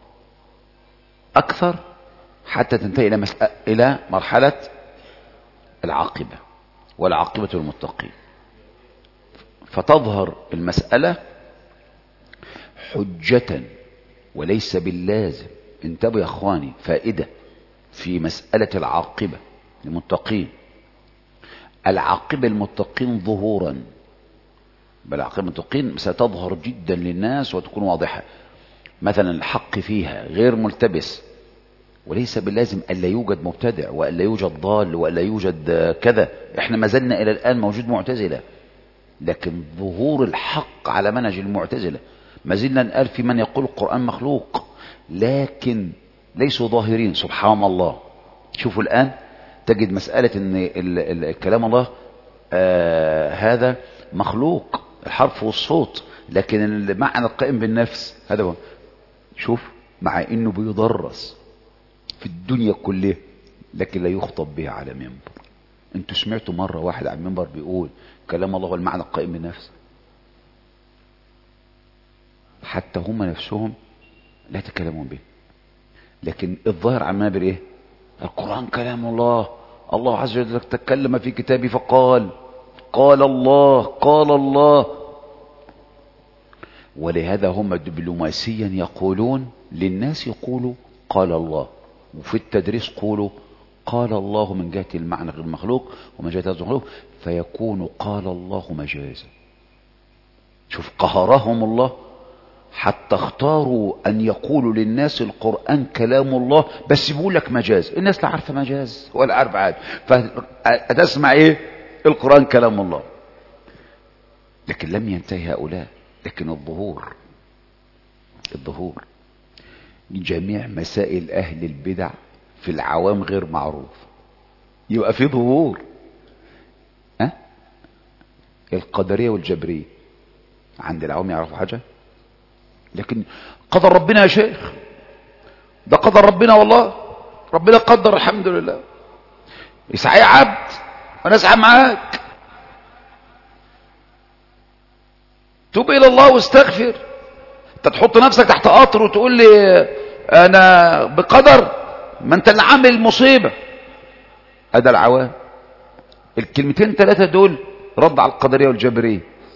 أكثر حتى تنتهي إلى مرحلة العاقبة، والعاقبة للمتقين. فتظهر المسألة حجة وليس باللازم. انتبهوا يا أخواني، فائدة في مسألة العاقبة للمتقين. العاقبة للمتقين ظهورا، بل عاقبة المتقين ستظهر جدا للناس وتكون واضحة. مثلا الحق فيها غير ملتبس، وليس باللازم ألا يوجد مبتدع وألا يوجد ضال وألا يوجد كذا. احنا ما زلنا إلى الآن موجود معتزلة، لكن ظهور الحق على منهج المعتزلة. ما زلنا نقال في من يقول القرآن مخلوق، لكن ليسوا ظاهرين. سبحان الله، شوفوا الآن تجد مسألة ان كلام الله هذا مخلوق، الحرف والصوت، لكن المعنى القائم بالنفس هذا هو. شوف، مع انه بيدرس في الدنيا كلها لكن لا يخطب به على منبر. انتوا سمعتوا مرة واحد على المنبر بيقول كلام الله هو المعنى القائم بالنفس؟ حتى هم نفسهم لا يتكلمون به. لكن الظاهر على المنابر ايه؟ القرآن كلام الله، الله عز وجل تكلم في كتابه فقال، قال الله. ولهذا هم دبلوماسيا يقولون للناس، يقولوا قال الله، وفي التدريس قولوا قال الله من جهة المعنى غير المخلوق ومن جهة المخلوق، فيكون قال الله مجازا. شوف قهرهم الله حتى اختاروا أن يقولوا للناس القرآن كلام الله، بس بيقول لك مجاز. الناس لا عارفة مجاز ولا عارفة عاد، فتسمع ايه؟ القرآن كلام الله. لكن لم ينتهي هؤلاء، لكن الظهور جميع مسائل أهل البدع في العوام غير معروف، يبقى في ظهور. القدرية والجبرية عند العوام يعرفوا حاجة، لكن قدر ربنا يا شيخ، ده قدر ربنا، والله ربنا قدر الحمد لله. اسعى يا عبد وانا اسعى معاك، توب الى الله واستغفر. انت تحط نفسك تحت قطر وتقول لي انا بقدر؟ ما انت اللي عامل المصيبة. هذا العوام. الكلمتين ثلاثة دول رد على القدرية والجبرية.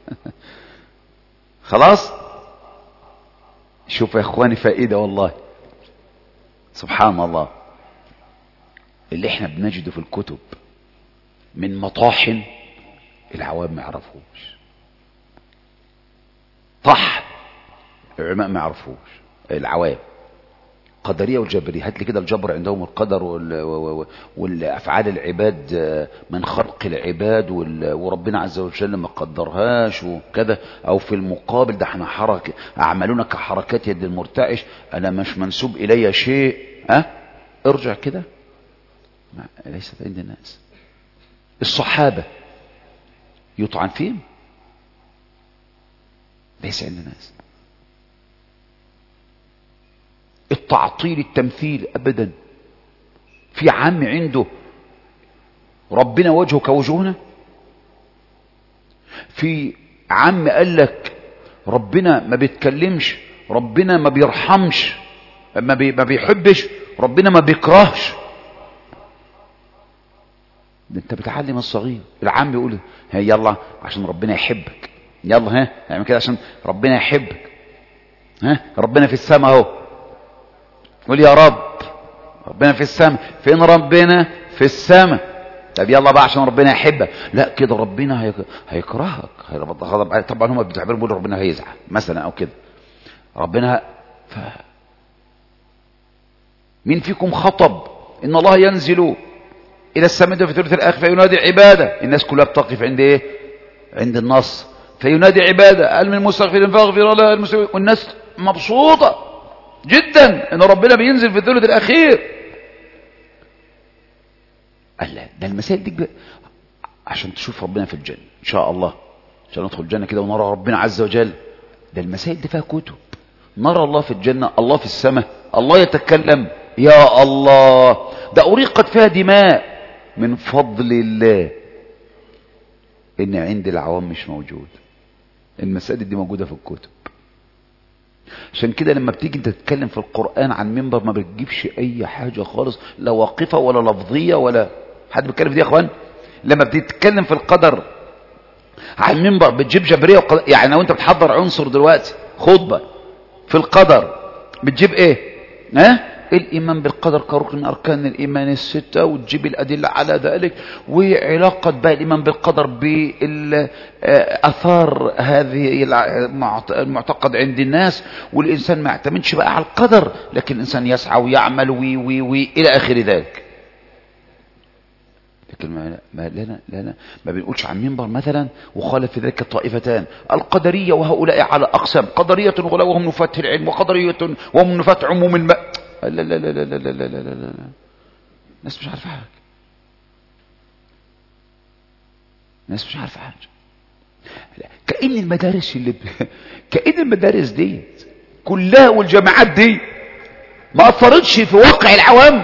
خلاص. شوف يا اخواني فائدة والله، سبحان الله، اللي احنا بنجده في الكتب من مطاحن العوام ما يعرفوش، طح العلماء ما يعرفوش، العوام قدرية والجبرية. هات لي كده الجبر عندهم القدر والافعال العباد من خلق العباد وربنا عز وجل ما قدرهاش وكذا، او في المقابل ده احنا حركة اعمالنا كحركات يد المرتعش، انا مش منسوب الي شيء. ارجع كده، ليست عند الناس. الصحابة يطعن فيهم، ليس عند الناس. التعطيل التمثيل ابدا. في عام عنده ربنا وجهه كوجهنا، في عام قال لك ربنا ما بيتكلمش، ربنا ما بيرحمش، ما بيحبش، ربنا ما بيكرهش. ده انت بتعلم الصغير. العام بيقول ها يلا عشان ربنا يحبك، يلا ها اعمل كده عشان ربنا يحبك، ها ربنا في السماء اهو، قول يا رب ربنا في السماء. فين ربنا؟ في السماء. طب يلا بقى عشان ربنا يحبك. لا كده ربنا هيكرهك، طبعا هم بيعتبروا بيقولوا ربنا هيزعل مثلا او كده ربنا مين فيكم خطب ان الله ينزل الى السماء في ثلث الاخر فينادي عباده، الناس كلها بتقف عند ايه؟ عند النص. فينادي عباده هل من مستغفر فاغفر له، والناس مبسوطه جدا ان ربنا بينزل في الثلث الاخير. قال لا ده المسائل دي عشان تشوف ربنا في الجنه ان شاء الله، عشان ندخل الجنه كده ونرى ربنا عز وجل. ده المسائل دي فيها كتب، نرى الله في الجنه، الله في السماء، الله يتكلم، يا الله ده أريقت فيها دماء من فضل الله. إن عند العوام مش موجود، المسائل دي موجودة في الكتب. عشان كده لما بتيجي انت تتكلم في القرآن عن منبر ما بتجيبش أي حاجة خالص، لا واقفة ولا لفظية ولا حد بيتكلم في دي يا أخوان. لما بتتكلم في القدر عن منبر بتجيب جبرية يعني لو انت بتحضر عنصر دلوقتي خطبة في القدر بتجيب ايه؟ الإيمان بالقدر كركن من أركان الإيمان الستة، وتجيب الأدلة على ذلك، وعلاقة بقى الإيمان بالقدر بأثار هذه المعتقد عند الناس، والإنسان ما يعتمدش بقى على القدر، لكن الإنسان يسعى ويعمل إلى آخر ذلك. لكن ما بنقولش عن منبر مثلا وخالف في ذلك الطائفتان القدرية، وهؤلاء على أقسام، قدرية وهم نفاة العلم، وقدرية وهم نفاة عموم الماء. لا لا لا لا لا لا لا لا لا، الناس مش عارفة حاجة، الناس مش عارفة حاجة. كأن المدارس كأن المدارس دي كلها والجامعات دي ما أثرتش في واقع العوام.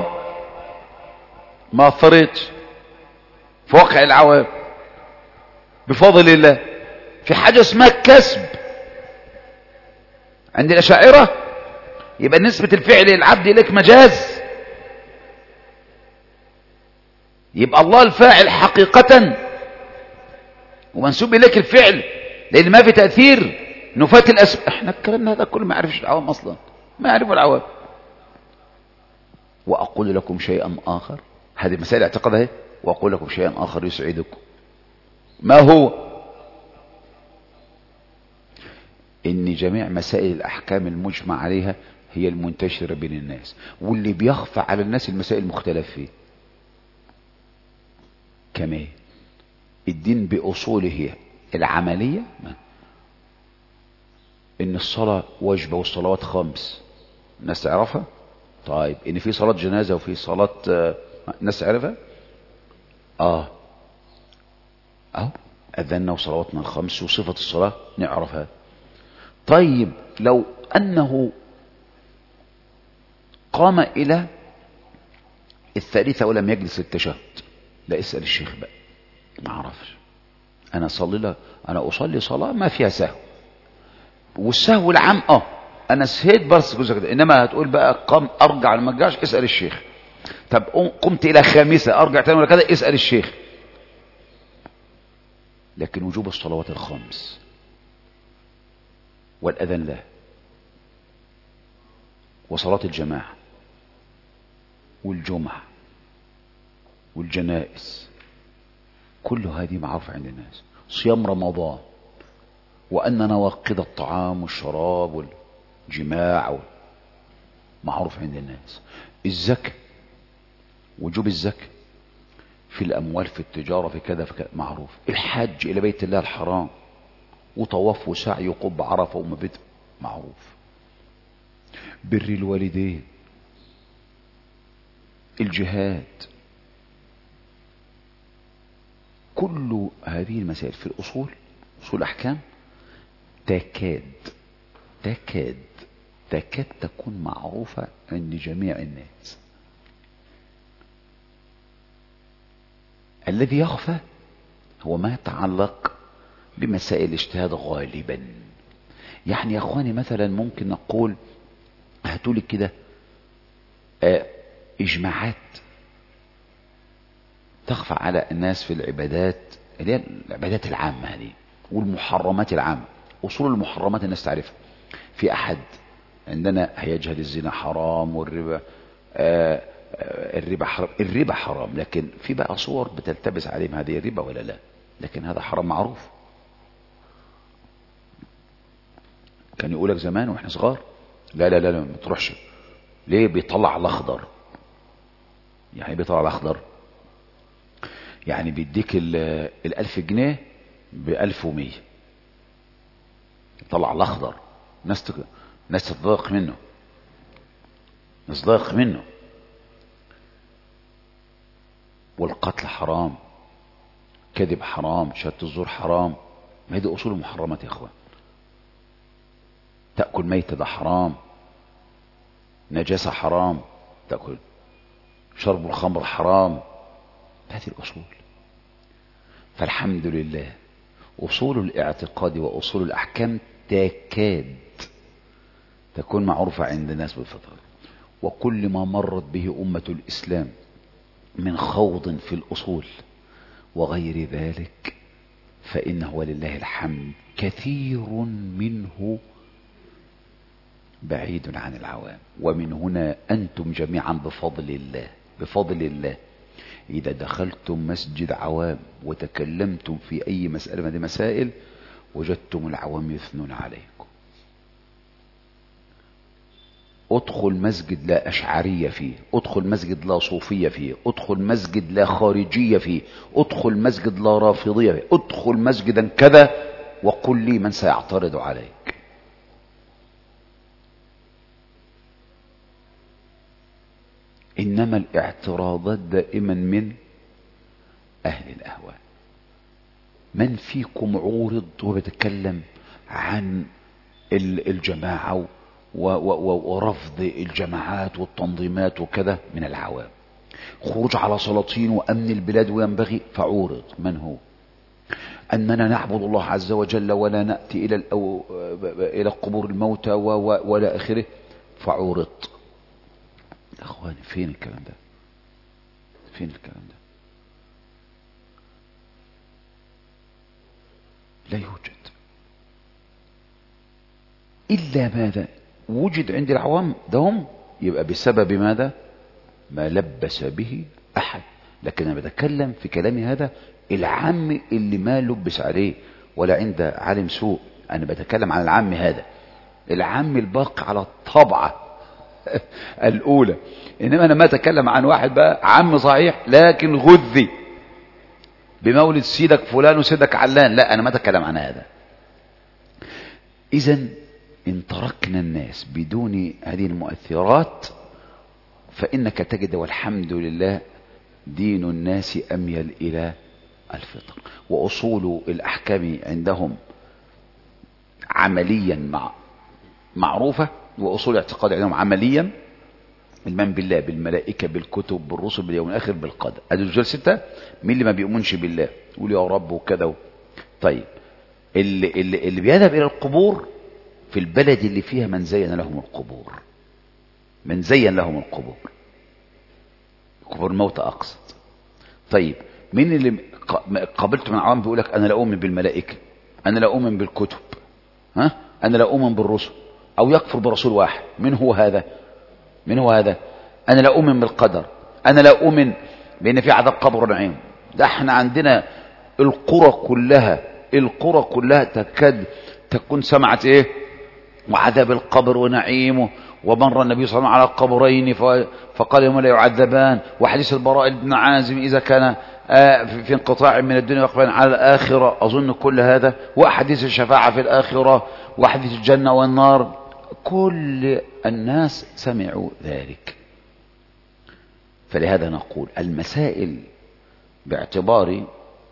ما أثرتش في واقع العوام بفضل الله. في حاجة اسمها كسب عند الأشاعرة، يبقى نسبة الفعل للعبد إليك مجاز، يبقى الله الفاعل حقيقة ومنسوب إليك الفعل، لأن ما في تأثير نفاة الأسماء. احنا الكلام هذا كله ما يعرفش العوام أصلا، ما يعرفه العوام. وأقول لكم شيئا آخر، هذه مسائل اعتقاد اهي، وأقول لكم شيئا آخر يسعدكم. ما هو؟ إن جميع مسائل الأحكام المجمع عليها هي المنتشرة بين الناس، واللي بيخفى على الناس المسائل المختلف فيه. كمان الدين بأصوله العملية إن الصلاة واجبة والصلوات 5، الناس تعرفها. طيب إن في صلاة جنازة وفي صلاة الناس تعرفها. أذنا وصلواتنا 5 وصفة الصلاة نعرفها. طيب لو أنه قام إلى الثالثة ولم يجلس التشهد، لا اسأل الشيخ بقى، ما عرفش. أنا أصلي صلاة ما فيها سهو، والسهو العام أنا سهيت بس جزء كده، إنما هتقول بقى قام أرجع لما أرجعش اسأل الشيخ. طب قمت إلى 5 أرجع تاني ولا كده اسأل الشيخ. لكن وجوب الصلوات الخمس والأذان له وصلاة الجماعة والجمعة والجنائز كل هذه معروفة عند الناس. صيام رمضان، وأن نواقض الطعام والشراب والجماع معروف عند الناس. الزكاة، وجوب الزكاة في الأموال، في التجارة، في كذا في كذا معروف. الحج إلى بيت الله الحرام وطواف وسعي وقب عرفة ومبيت معروف. بر الوالدين، الجهاد، كل هذه المسائل في الأصول، أصول الأحكام تكاد تكون معروفة عند جميع الناس. الذي يخفى هو ما يتعلق بمسائل الاجتهاد غالبا. يعني يا اخواني مثلا ممكن نقول هاتولي كده اجماعات تخفى على الناس في العبادات اللي هي العبادات العامة هذه والمحرمات العامة. اصول المحرمات الناس تعرفها. في احد عندنا هيجهل الزنا حرام والربا الربا حرام. الربا حرام، لكن في بقى صور بتلتبس عليهم هذه الربا ولا لا، لكن هذا حرام معروف. كان يقولك زمان واحنا صغار لا لا لا ما تروحش. ليه؟ بيطلع الاخضر. يعني بيطلع الاخضر يعني بيديك ال1000 جنيه ب1100. يطلع الاخضر. ناس تتضايق منه، ناس ضايق منه. والقتل حرام، كذب حرام، شهادة الزور حرام. ما هذه اصول المحرمات يا اخوان. تأكل ميتة ده حرام، نجاسة حرام، تأكل شرب الخمر حرام. هذه الأصول. فالحمد لله أصول الاعتقاد وأصول الأحكام تكاد تكون معروفة عند الناس بالفطرة. وكل ما مرت به أمة الإسلام من خوض في الأصول وغير ذلك فإنه ولله الحمد كثير منه بعيد عن العوام. ومن هنا أنتم جميعا بفضل الله إذا دخلتم مسجد عوام وتكلمتم في أي مسألة من هذه المسائل وجدتم العوام يثنون عليكم. ادخل مسجد لا أشعرية فيه، ادخل مسجد لا صوفية فيه، ادخل مسجد لا خارجية فيه، ادخل مسجد لا رافضية فيه، ادخل مسجدا كذا وقل لي من سيعترض عليك. إنما الاعتراضات دائما من أهل الأهواء. من فيكم عورض وبيتكلم عن الجماعة ورفض الجماعات والتنظيمات وكذا من العوام؟ خروج على سلاطين وأمن البلاد وينبغي، فعورض. من هو؟ أننا نعبد الله عز وجل ولا نأتي إلى قبور الموتى ولا آخره، فعورض. أخواني فين الكلام ده؟ فين الكلام ده؟ لا يوجد. إلا ماذا وجد عند العوام ده هم يبقى بسبب ماذا؟ ما لبس به أحد. لكن أنا بتكلم في كلامي هذا العام اللي ما لبس عليه ولا عند عالم سوء. أنا بتكلم عن العام هذا، العام الباقي على الطبعة الأولى. إنما أنا ما أتكلم عن واحد بقى عم صحيح لكن غذي بمولد سيدك فلان وسيدك علان. لا، أنا ما أتكلم عن هذا. إذن إن تركنا الناس بدون هذه المؤثرات فإنك تجد والحمد لله دين الناس أميل إلى الفطر. وأصول الأحكام عندهم عمليا معروفة، وأصول الاعتقاد عندهم عمليا الإيمان بالله، بالملائكة، بالكتب، بالرسل، باليوم الآخر، بالقدر. أدي الرجال 6. مين اللي ما بيؤمنش بالله؟ يقول يا رب وكذا. طيب اللي بيذهب إلى القبور في البلد اللي فيها من زين لهم القبور، من زين لهم القبور، قبور الموتى أقصد. طيب مين اللي قابلت من عوام بيقول لك انا لا اؤمن بالملائكه، انا لا اؤمن بالكتب، انا لا اؤمن بالرسل، او يكفر برسول واحد. من هو هذا؟ انا لا اؤمن بالقدر، انا لا اؤمن بان في عذاب قبر ونعيم. ده احنا عندنا القرى كلها تكاد تكون سمعت ايه؟ وعذاب القبر ونعيمه. ومر النبي صلى الله عليه وسلم على قبرين فقال يوم لا يعذبان، وحديث البراء بن عازم إذا كان في انقطاع من الدنيا وقبل على الآخرة، أظن كل هذا، وأحاديث الشفاعة في الآخرة، وأحاديث الجنة والنار، كل الناس سمعوا ذلك. فلهذا نقول المسائل باعتبار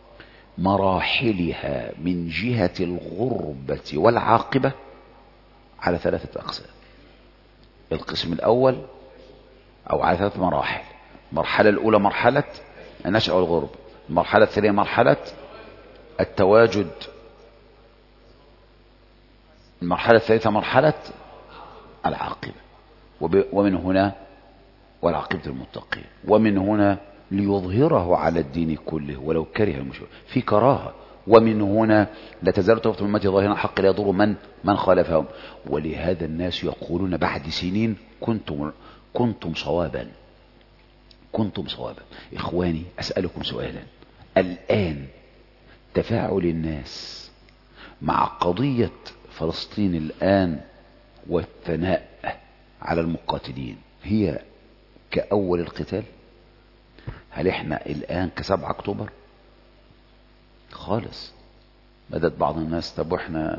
مراحلها من جهة الغربة والعاقبة على 3 أقسام. القسم الأول أو على 3 مراحل. المرحلة الأولى مرحلة النشأة والغرب، المرحلة الثانية مرحلة التواجد، المرحلة الثالثة مرحلة العاقبة. ومن هنا والعاقبة المتقين، ومن هنا ليظهره على الدين كله ولو كره المشركون، في كراهة. ومن هنا لا تزال طائفة من أمتي ظاهرين الحق لا يضر من خالفهم. ولهذا الناس يقولون بعد سنين كنتم صوابا. إخواني أسألكم سؤالا، الآن تفاعل الناس مع قضية فلسطين الآن والثناء على المقاتلين هي كأول القتال؟ هل احنا الآن ك7 أكتوبر؟ خالص. بدأت بعض الناس طب احنا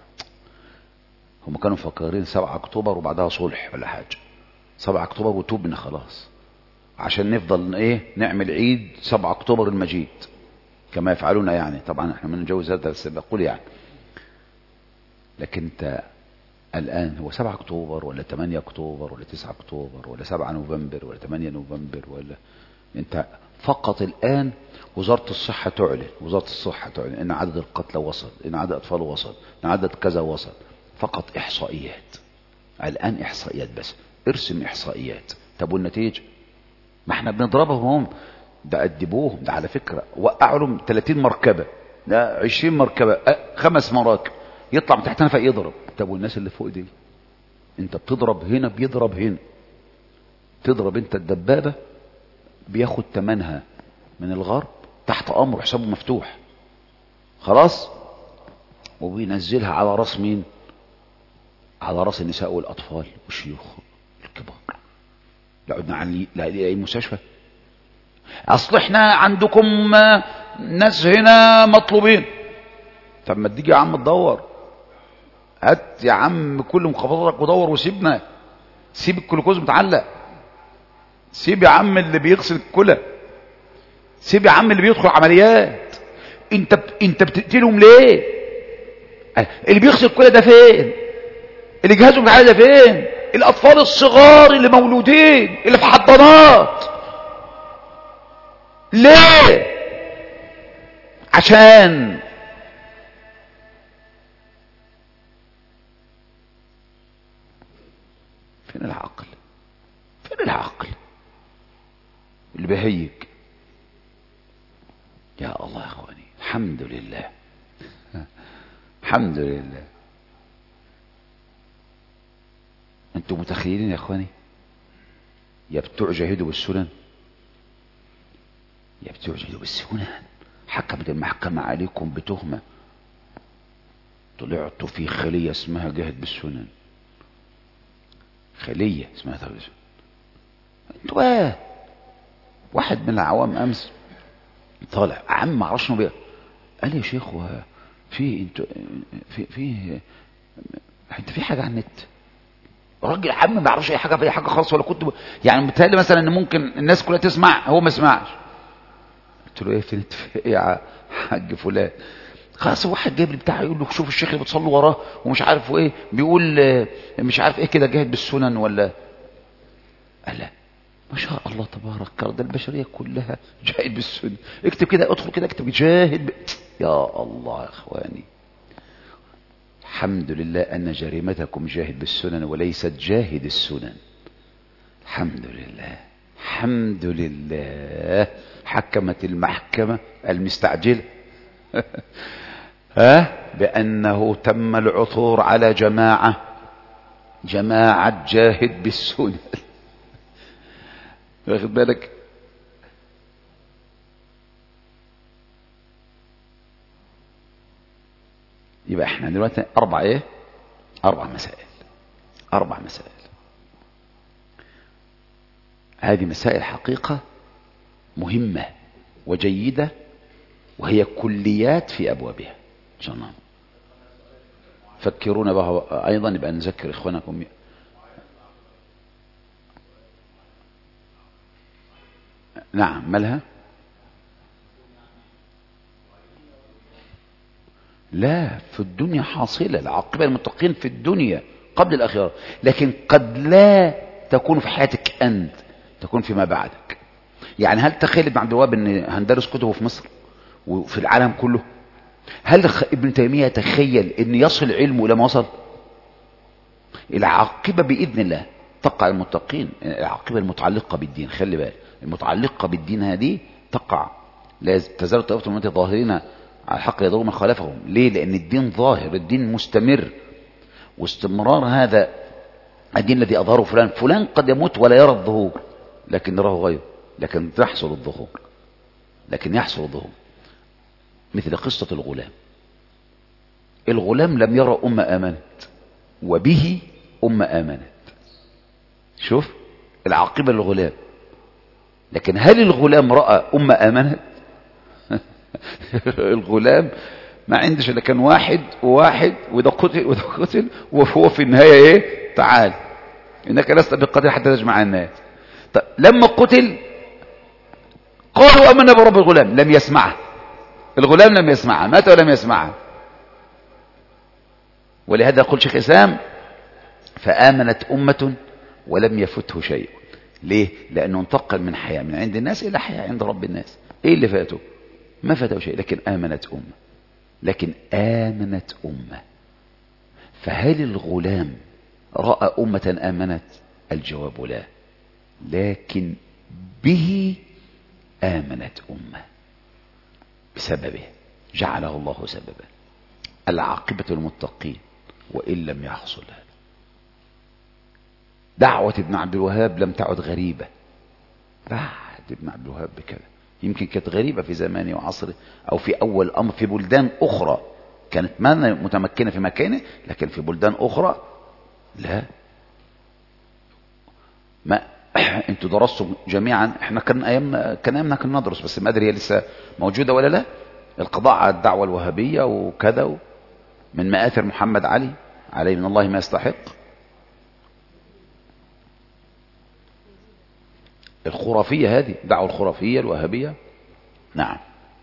هم كانوا مفكرين 7 أكتوبر وبعدها صلح ولا حاجة. 7 أكتوبر وتوبنا خلاص عشان نفضل ايه نعمل عيد 7 أكتوبر المجيد كما يفعلون. يعني طبعا احنا من نجوز هذا بس بقول يعني. لكن انت الآن هو 7 أكتوبر ولا 8 أكتوبر ولا 9 أكتوبر ولا 7 نوفمبر ولا 8 نوفمبر ولا انت فقط الآن وزارة الصحة تعلن ان عدد القتلى وصل، ان عدد الأطفال وصل، ان عدد كذا وصل. فقط إحصائيات الآن، إحصائيات بس. ارسم إحصائيات. طب والنتيجة؟ ما احنا بنضربهم هم. ده أدبوهم. ده على فكرة وقعوا لهم 30 مركبة، ده 20 مركبة، 5 مراكب، يطلع من تحت نفق يضرب. طب والناس اللي فوق دي؟ انت بتضرب هنا بيضرب هنا. تضرب انت الدبابة بياخد تمنها من الغرب تحت امر حسابه مفتوح خلاص، وبينزلها على راس مين؟ على راس النساء والاطفال والشيوخ الكبار. لا عدنا عن اي مستشفى. اصل احنا عندكم ناس هنا مطلوبين. طب ما تيجي يا عم تدور، هات يا عم كل مخابراتك ودور وسيبنا. سيب الجلوكوز متعلق، سيب يا عم اللي بيغسل الكلى، سيب يا عم اللي بيدخل عمليات. انت بتقتلهم ليه؟ اللي بيغسل الكلى ده فين؟ اللي جهازه متعلق ده فين؟ الاطفال الصغار اللي مولودين اللي في حضانات. ليه؟ عشان فين العقل؟ فين العقل اللي بيهيج؟ يا الله يا اخواني، الحمد لله الحمد لله. انتم متخيلين يا اخواني؟ يا بتوع جاهدوا بالسنن، يا بتوع جاهدوا بالسنن، حكمت المحكمة عليكم بتهمة، طلعتوا في خلية اسمها جاهد بالسنن، خلية اسمها جاهد بالسنن. انتوا واحد من العوام امس طالع عم ما اعرفش بيه، قال لي يا شيخ في انت في حاجه على النت؟ راجل عم ما يعرفش اي حاجه في اي حاجه خالص، ولا كنت يعني متهيألي مثلا ان ممكن الناس كلها تسمع هو ما يسمعش. قلت له ايه في ايه يا حاج فلان؟ خلاص واحد جايب لي بتاع يقول له شوف الشيخ اللي بتصلي وراه ومش عارف ايه بيقول مش عارف ايه كده جاهد بالسنن ولا. قال لا ما شاء الله تبارك الله، ده البشريه كلها جاهد بالسنن. اكتب كده، ادخل كده اكتب جاهد يا الله يا اخواني، الحمد لله ان جريمتكم جاهد بالسنن وليست جاهد السنن. الحمد لله الحمد لله حكمت المحكمة المستعجلة بأنه تم العثور على جماعة جاهد بالسنن. واخد بالك؟ يبقى احنا دلوقتي أربع مسائل. هذه مسائل حقيقة مهمة وجيدة، وهي كليات في أبوابها إن شاء الله. فكرونا بها أيضا، يبقى نذكر إخوانكم. نعم، مالها؟ لا، في الدنيا حاصلة العاقبة للمتقين في الدنيا قبل الآخرة، لكن قد لا تكون في حياتك أنت، تكون فيما بعدك. يعني هل تخيل ابن عبد الوهاب ان هندرس كتبه في مصر وفي العالم كله؟ هل ابن تيمية تخيل ان يصل علمه الى ما وصل؟ العاقبة بإذن الله تقع المتقين، العاقبة المتعلقة بالدين. خلي بالك، المتعلقة بالدين هذه تقع. لا تزال طائفة من أمتي ظاهرين على الحق يضرون من خالفهم. ليه؟ لأن الدين ظاهر، الدين مستمر، واستمرار هذا الدين الذي أظهره فلان قد يموت ولا يرى الظهور، لكن يراه غيره، لكن يحصل الظهور. مثل قصة الغلام لم يرى أمة آمنت، وبه أمة آمنت. شوف العاقبة للغلام، لكن هل الغلام رأى أمة آمنت؟ الغلام ما عندش إلا كان واحد وده قتل وهو في النهاية تعال إنك لست بقادر حتى تجمع الناس. طيب لما قتل قالوا آمنا برب الغلام، لم يسمعه الغلام، لم يسمعه، مات ولم يسمعه. ولهذا يقول شيخ الإسلام: فآمنت أمة ولم يفته شيء. ليه؟ لأنه انتقل من حياة من عند الناس إلى حياة عند رب الناس. إيه اللي فاته؟ ما فاته شيء، لكن آمنت أمة. فهل الغلام رأى أمة آمنت؟ الجواب لا، لكن به آمنت أمة، بسببه جعله الله سببا. العاقبة المتقين وإن لم يحصل هذا. دعوة ابن عبد الوهاب لم تعد غريبة بعد ابن عبد الوهاب بكذا، يمكن كانت غريبة في زمانه وعصره، أو في أول أمر في بلدان أخرى كانت ما متمكنة في مكانه، لكن في بلدان أخرى لا. ما انتوا درستم جميعا، احنا كان ايامنا كنا ندرس، بس ما ادري هي لسه موجودة ولا لا، القضاء على الدعوة الوهابية وكذا، من مآثر محمد عليه من الله ما يستحق. الخرافية هذه دعوة الخرافية الوهابية. نعم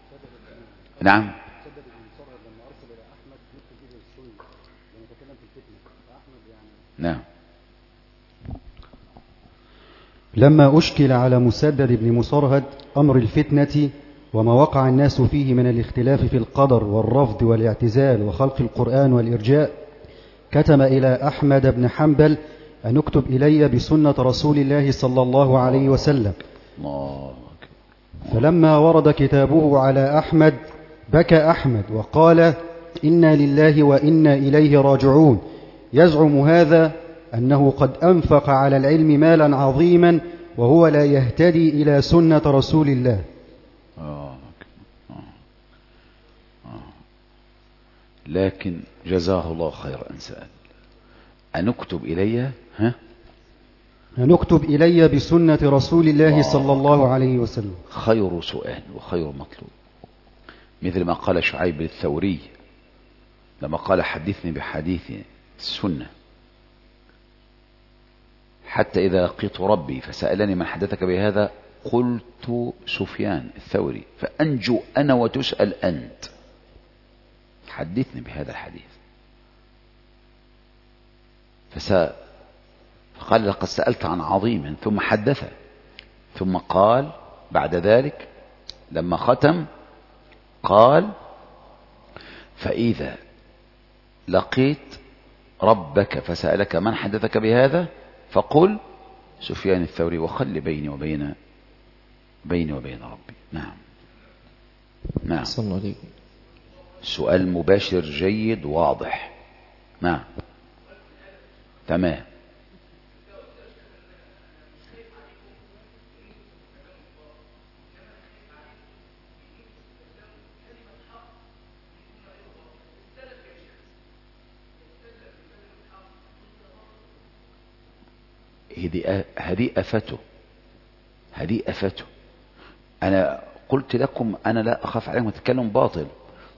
نعم. لما أشكل على مسدد بن مصرهد أمر الفتنة وما وقع الناس فيه من الاختلاف في القدر والرفض والاعتزال وخلق القرآن والإرجاء، كتم إلى أحمد بن حنبل أن اكتب إلي بسنة رسول الله صلى الله عليه وسلم. فلما ورد كتابه على أحمد بكى أحمد وقال: إنا لله وإنا إليه راجعون. يزعم هذا أنه قد أنفق على العلم مالا عظيما وهو لا يهتدي إلى سنة رسول الله. لكن جزاه الله خير أن سأل. أن اكتب إلي أن اكتب إلي بسنة رسول الله صلى الله عليه وسلم. خير سؤال وخير مطلوب، مثل ما قال شعيب الثوري لما قال: حدثني بحديث السنة حتى إذا لقيت ربي فسألني من حدثك بهذا قلت سفيان الثوري، فأنجو أنا وتسأل أنت. حدثني بهذا الحديث. فقال: لقد سألت عن عظيم، ثم حدث، ثم قال بعد ذلك لما ختم قال: فإذا لقيت ربك فسألك من حدثك بهذا فقل سفيان الثوري: وخل بيني وبين ربي. نعم نعم. صلى الله عليكم. سؤال مباشر جيد واضح. نعم تمام. هذه أفته. أنا قلت لكم أنا لا أخاف عليكم تتكلم باطل.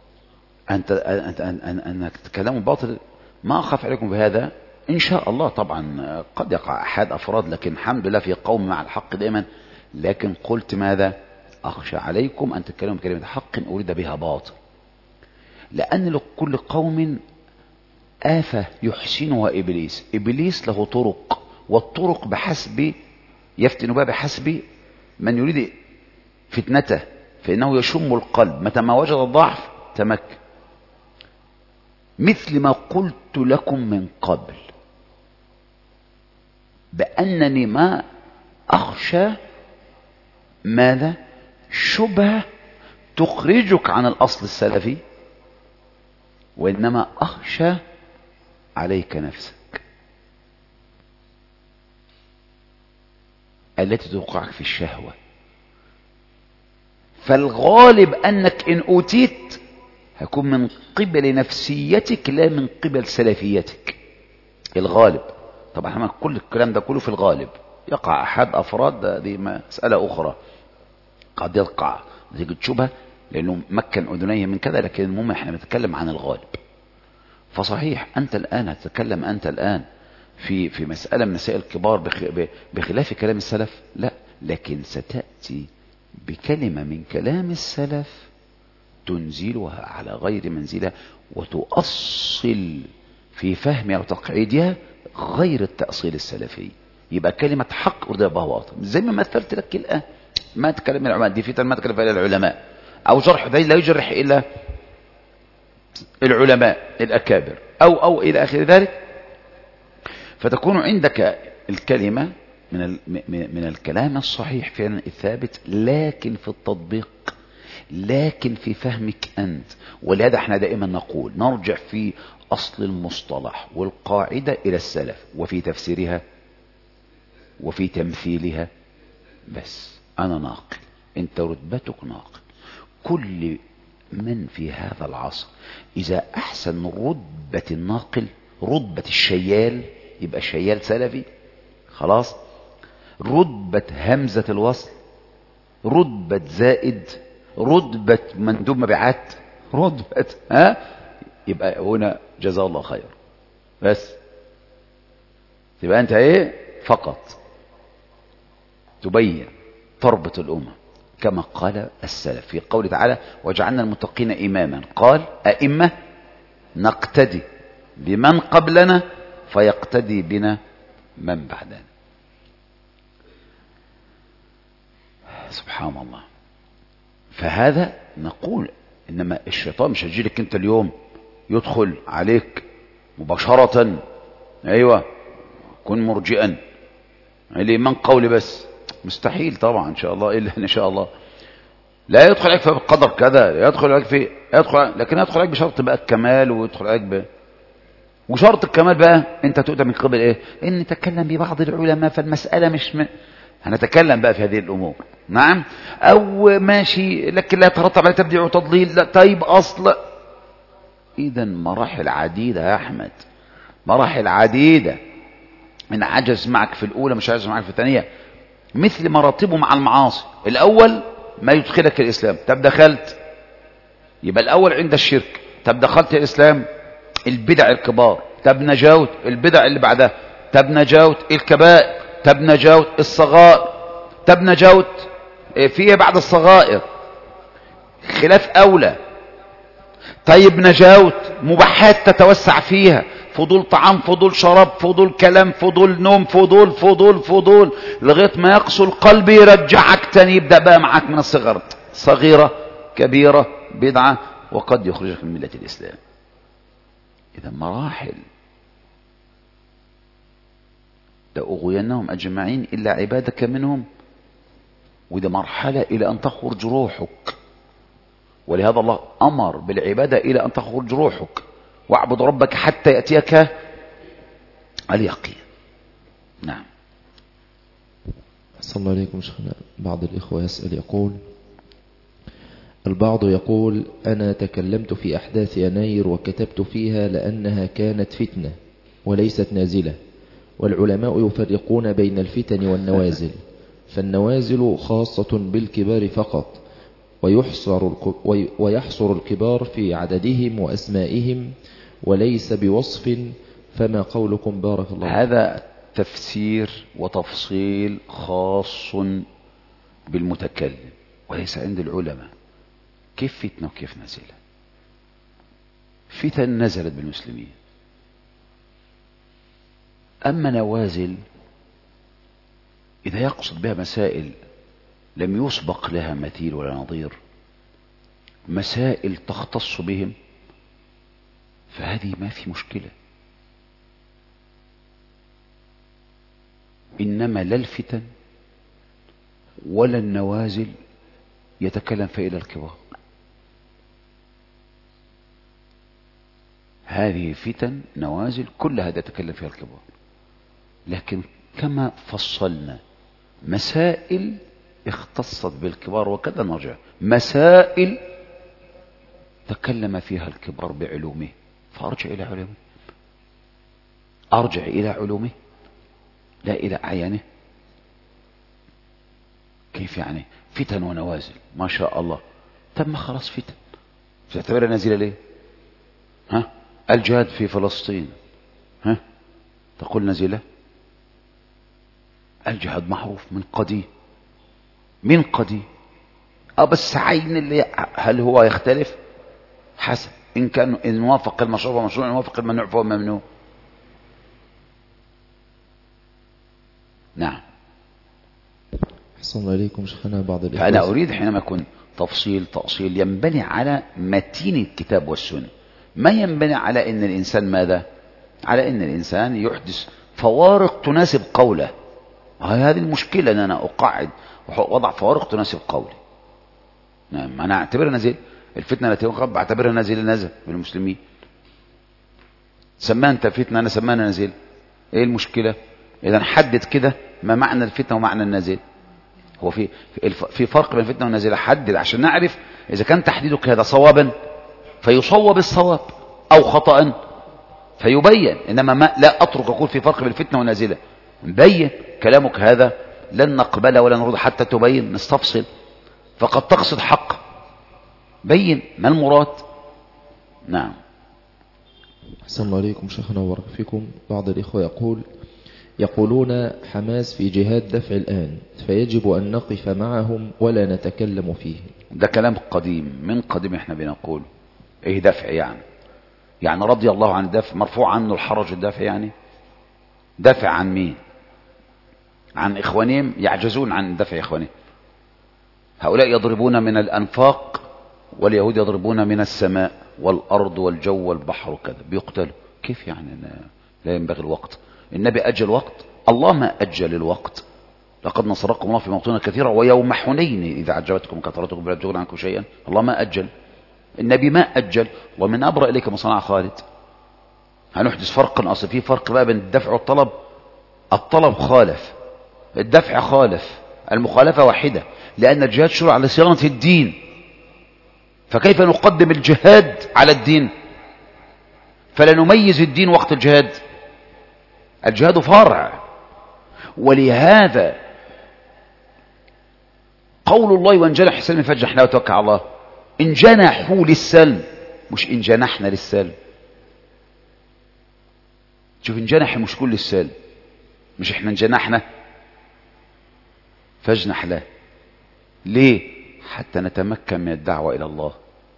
أنك تتكلموا باطل ما أخاف عليكم بهذا إن شاء الله. طبعا قد يقع أحد أفراد، لكن الحمد لله في قوم مع الحق دائما. لكن قلت ماذا؟ أخشى عليكم أن تتكلموا بكلمة حق أريد بها باطل، لأن لكل قوم آفة يحسنها إبليس. إبليس له طرق، والطرق بحسب يفتن بها بحسب من يريد فتنته، فإنه يشم القلب متى ما وجد الضعف تمكن. مثل ما قلت لكم من قبل بأنني ما أخشى ماذا؟ شبهة تخرجك عن الأصل السلفي، وإنما أخشى عليك نفسك التي توقعك في الشهوة. فالغالب أنك إن أوتيت هيكون من قبل نفسيتك لا من قبل سلفيتك. الغالب طبعا كل الكلام ده كله في الغالب. يقع أحد أفراد دي مسألة أخرى، قد يقع نتيجة شبهة لأنه مكن أذنيه من كذا، لكن المهم احنا بنتكلم عن الغالب. فصحيح أنت الآن هتتكلم أنت الآن في مسألة من مسائل كبار بخلاف كلام السلف، لا، لكن ستأتي بكلمة من كلام السلف تنزلها على غير منزلها وتؤصل في فهمها وتقعيدها غير التأصيل السلفي. يبقى كلمة حق أريد بها باطل، زي ما مثلت لك الآن. ما تكلم العلماء دي فتن، ما تكلم إلا العلماء، أو جرح ده لا يجرح إلا العلماء الأكابر أو إلى آخر ذلك. فتكون عندك الكلمة من الكلام الصحيح فعلا الثابت، لكن في التطبيق، لكن في فهمك أنت. ولهذا احنا دائما نقول نرجع في أصل المصطلح والقاعدة إلى السلف، وفي تفسيرها وفي تمثيلها. بس أنا ناقل، أنت رتبتك ناقل. كل من في هذا العصر إذا أحسن رتبة الناقل رتبة الشيال يبقى شيال سلفي خلاص. رتبة همزة الوصل، رتبة زائد، رتبة مندوب مبيعات، رتبة يبقى هنا جزاه الله خير. بس تبقى أنت إيه فقط تبين تربط الأمة كما قال السلف في قوله تعالى: وجعلنا المتقين إماما. قال: أئمة نقتدي بمن قبلنا فيقتدي بنا من بعدنا. سبحان الله. فهذا نقول إنما الشيطان مش هيجيلك أنت اليوم يدخل عليك مباشرة أيوة كن مرجئا الإيمان قولي بس، مستحيل طبعا إن شاء الله، إلا إن شاء الله لا يدخل عليك في القدر كذا، يدخل عليك لكن يدخل عليك بشرط بقى الكمال، ويدخل عليك وشرط الكمال بقى أنت تؤتى من قبل إيه؟ إن نتكلم ببعض العلماء، فالمسألة مش هنتكلم بقى في هذه الأمور. نعم. أو ماشي لكن لا يترتب على تبديع وتضليل، لا طيب أصل. إذا مراحل عديدة يا أحمد، مراحل عديدة. من عجز معك في الأولى مش عجز معك في الثانية، مثل مراتبه مع المعاصي. الأول ما يدخلك الإسلام، طب دخلت يبقى الأول عند الشرك، طب دخلت الإسلام البدع الكبار، طب نجاوت البدع اللي بعدها، طب نجاوت الكبائر، طب نجاوت الصغائر، طب نجاوت فيه بعد الصغائر خلاف أولى. طيب نجاوت مباحات تتوسع فيها، فضول طعام، فضول شراب، فضول كلام، فضول نوم، فضول فضول فضول، لغاية ما يقسو القلب يرجعك تاني، يبدأ بقى معك من الصغر، صغيرة كبيرة بدعة، وقد يخرجك من ملة الإسلام. إذا مراحل لأغوينهم أجمعين إلا عبادك منهم. وده مرحلة إلى أن تخرج روحك، ولهذا الله أمر بالعبادة إلى أن تخرج روحك، واعبد ربك حتى يأتيك اليقين. نعم. أحسن الله عليكم شيخنا. بعض الإخوة يسأل يقول: البعض يقول: أنا تكلمت في أحداث يناير وكتبت فيها لأنها كانت فتنة وليست نازلة، والعلماء يفرقون بين الفتن والنوازل، فالنوازل خاصة بالكبار فقط، ويحصر الكبار في عددهم وأسمائهم وليس بوصف، فما قولكم بارك الله؟ هذا تفسير وتفصيل خاص بالمتكلم وليس عند العلماء. كيف فتنة وكيف نزلة؟ فتن نزلت بالمسلمين، أما نوازل إذا يقصد بها مسائل لم يسبق لها مثيل ولا نظير، مسائل تختص بهم، فهذه ما في مشكلة. إنما لا الفتن ولا النوازل يتكلم فيها إلى الكبار. هذه فتن نوازل كلها يتكلم فيها الكبار، لكن كما فصلنا مسائل اختصت بالكبار وكذا نرجع مسائل تكلم فيها الكبار بعلومه، فأرجع إلى علومه، أرجع إلى علومه لا إلى أعيانه. كيف يعني فتن ونوازل؟ ما شاء الله، تم خلاص فتن تعتبرها نازلة ليه؟ ها؟ الجهاد في فلسطين، ها؟ تقول نازلة؟ الجهاد معروف من قديم، من قديم. بس عين اللي هل هو يختلف؟ حسب إن كان إن وافق المشروع فمشروع، إن وافق الممنوع فهو ممنوع. نعم. أحسن الله إليكم شيخنا. بعض الإخوة فأنا أريد حينما يكون تفصيل ينبني على متين الكتاب والسنة، ما ينبني على إن الإنسان ماذا؟ على إن الإنسان يحدث فوارق تناسب قوله. هذه المشكلة، أن أنا أقعد وضع فوارق تناسب قولي. نعم. أنا أعتبرها نازل الفتنة التي وقعت، بعتبرها نازل من المسلمين. سماها أنت فتنة، أنا سماها نازل. إيه المشكلة؟ إذا حدد كده ما معنى الفتنة ومعنى النازل. هو في فرق بين الفتنة والنازل. حدد عشان نعرف إذا كان تحديدك هذا صوابا فيصوب الصواب أو خطأ فيبين. إنما ما لا أترك أقول في فرق بين الفتنة والنازلة، نبين كلامك هذا لن نقبله ولا نرد حتى تبين، نستفصل. فقد تقصد حق، بين ما المراد. نعم. أحسن الله عليكم شيخنا وبارك فيكم. بعض الإخوة يقولون حماس في جهاد دفع الآن، فيجب أن نقف معهم ولا نتكلم فيه. ده كلام قديم، من قديم احنا بنقول ايه دفع يعني رضي الله عن الدفع، مرفوع عنه الحرج الدفع، يعني دفع عن مين؟ عن إخوانهم يعجزون عن دفع إخوانهم. هؤلاء يضربون من الأنفاق واليهود يضربون من السماء والأرض والجو والبحر وكذا، بيقتلوا. كيف يعني لا ينبغي الوقت؟ النبي أجل وقت، الله ما أجل الوقت. لقد نصركم الله في مواطن كثيرة ويوم حنين إذا عجبتكم كثرتكم فلا تغن عنكم شيئا. الله ما أجل، النبي ما أجل. ومن أبرأ إليك ما صنع خالد. هنحدث فرقا، أصل في فرق بقى بين الدفع والطلب. الطلب خالف، الدفع خالف، المخالفة واحدة، لأن الجهاد شرع على صيانة الدين. فكيف نقدم الجهاد على الدين؟ فلا نميز الدين وقت الجهاد. الجهاد فرع. ولهذا قول الله وإن جنح السلم فاجنح له وتوكل على الله. إن جنحوا للسلم، مش إن جنحنا للسلم. شوف، إن جنح مش كل السلم، مش إحنا انجنحنا، فاجنح له. ليه؟ حتى نتمكن من الدعوة إلى الله.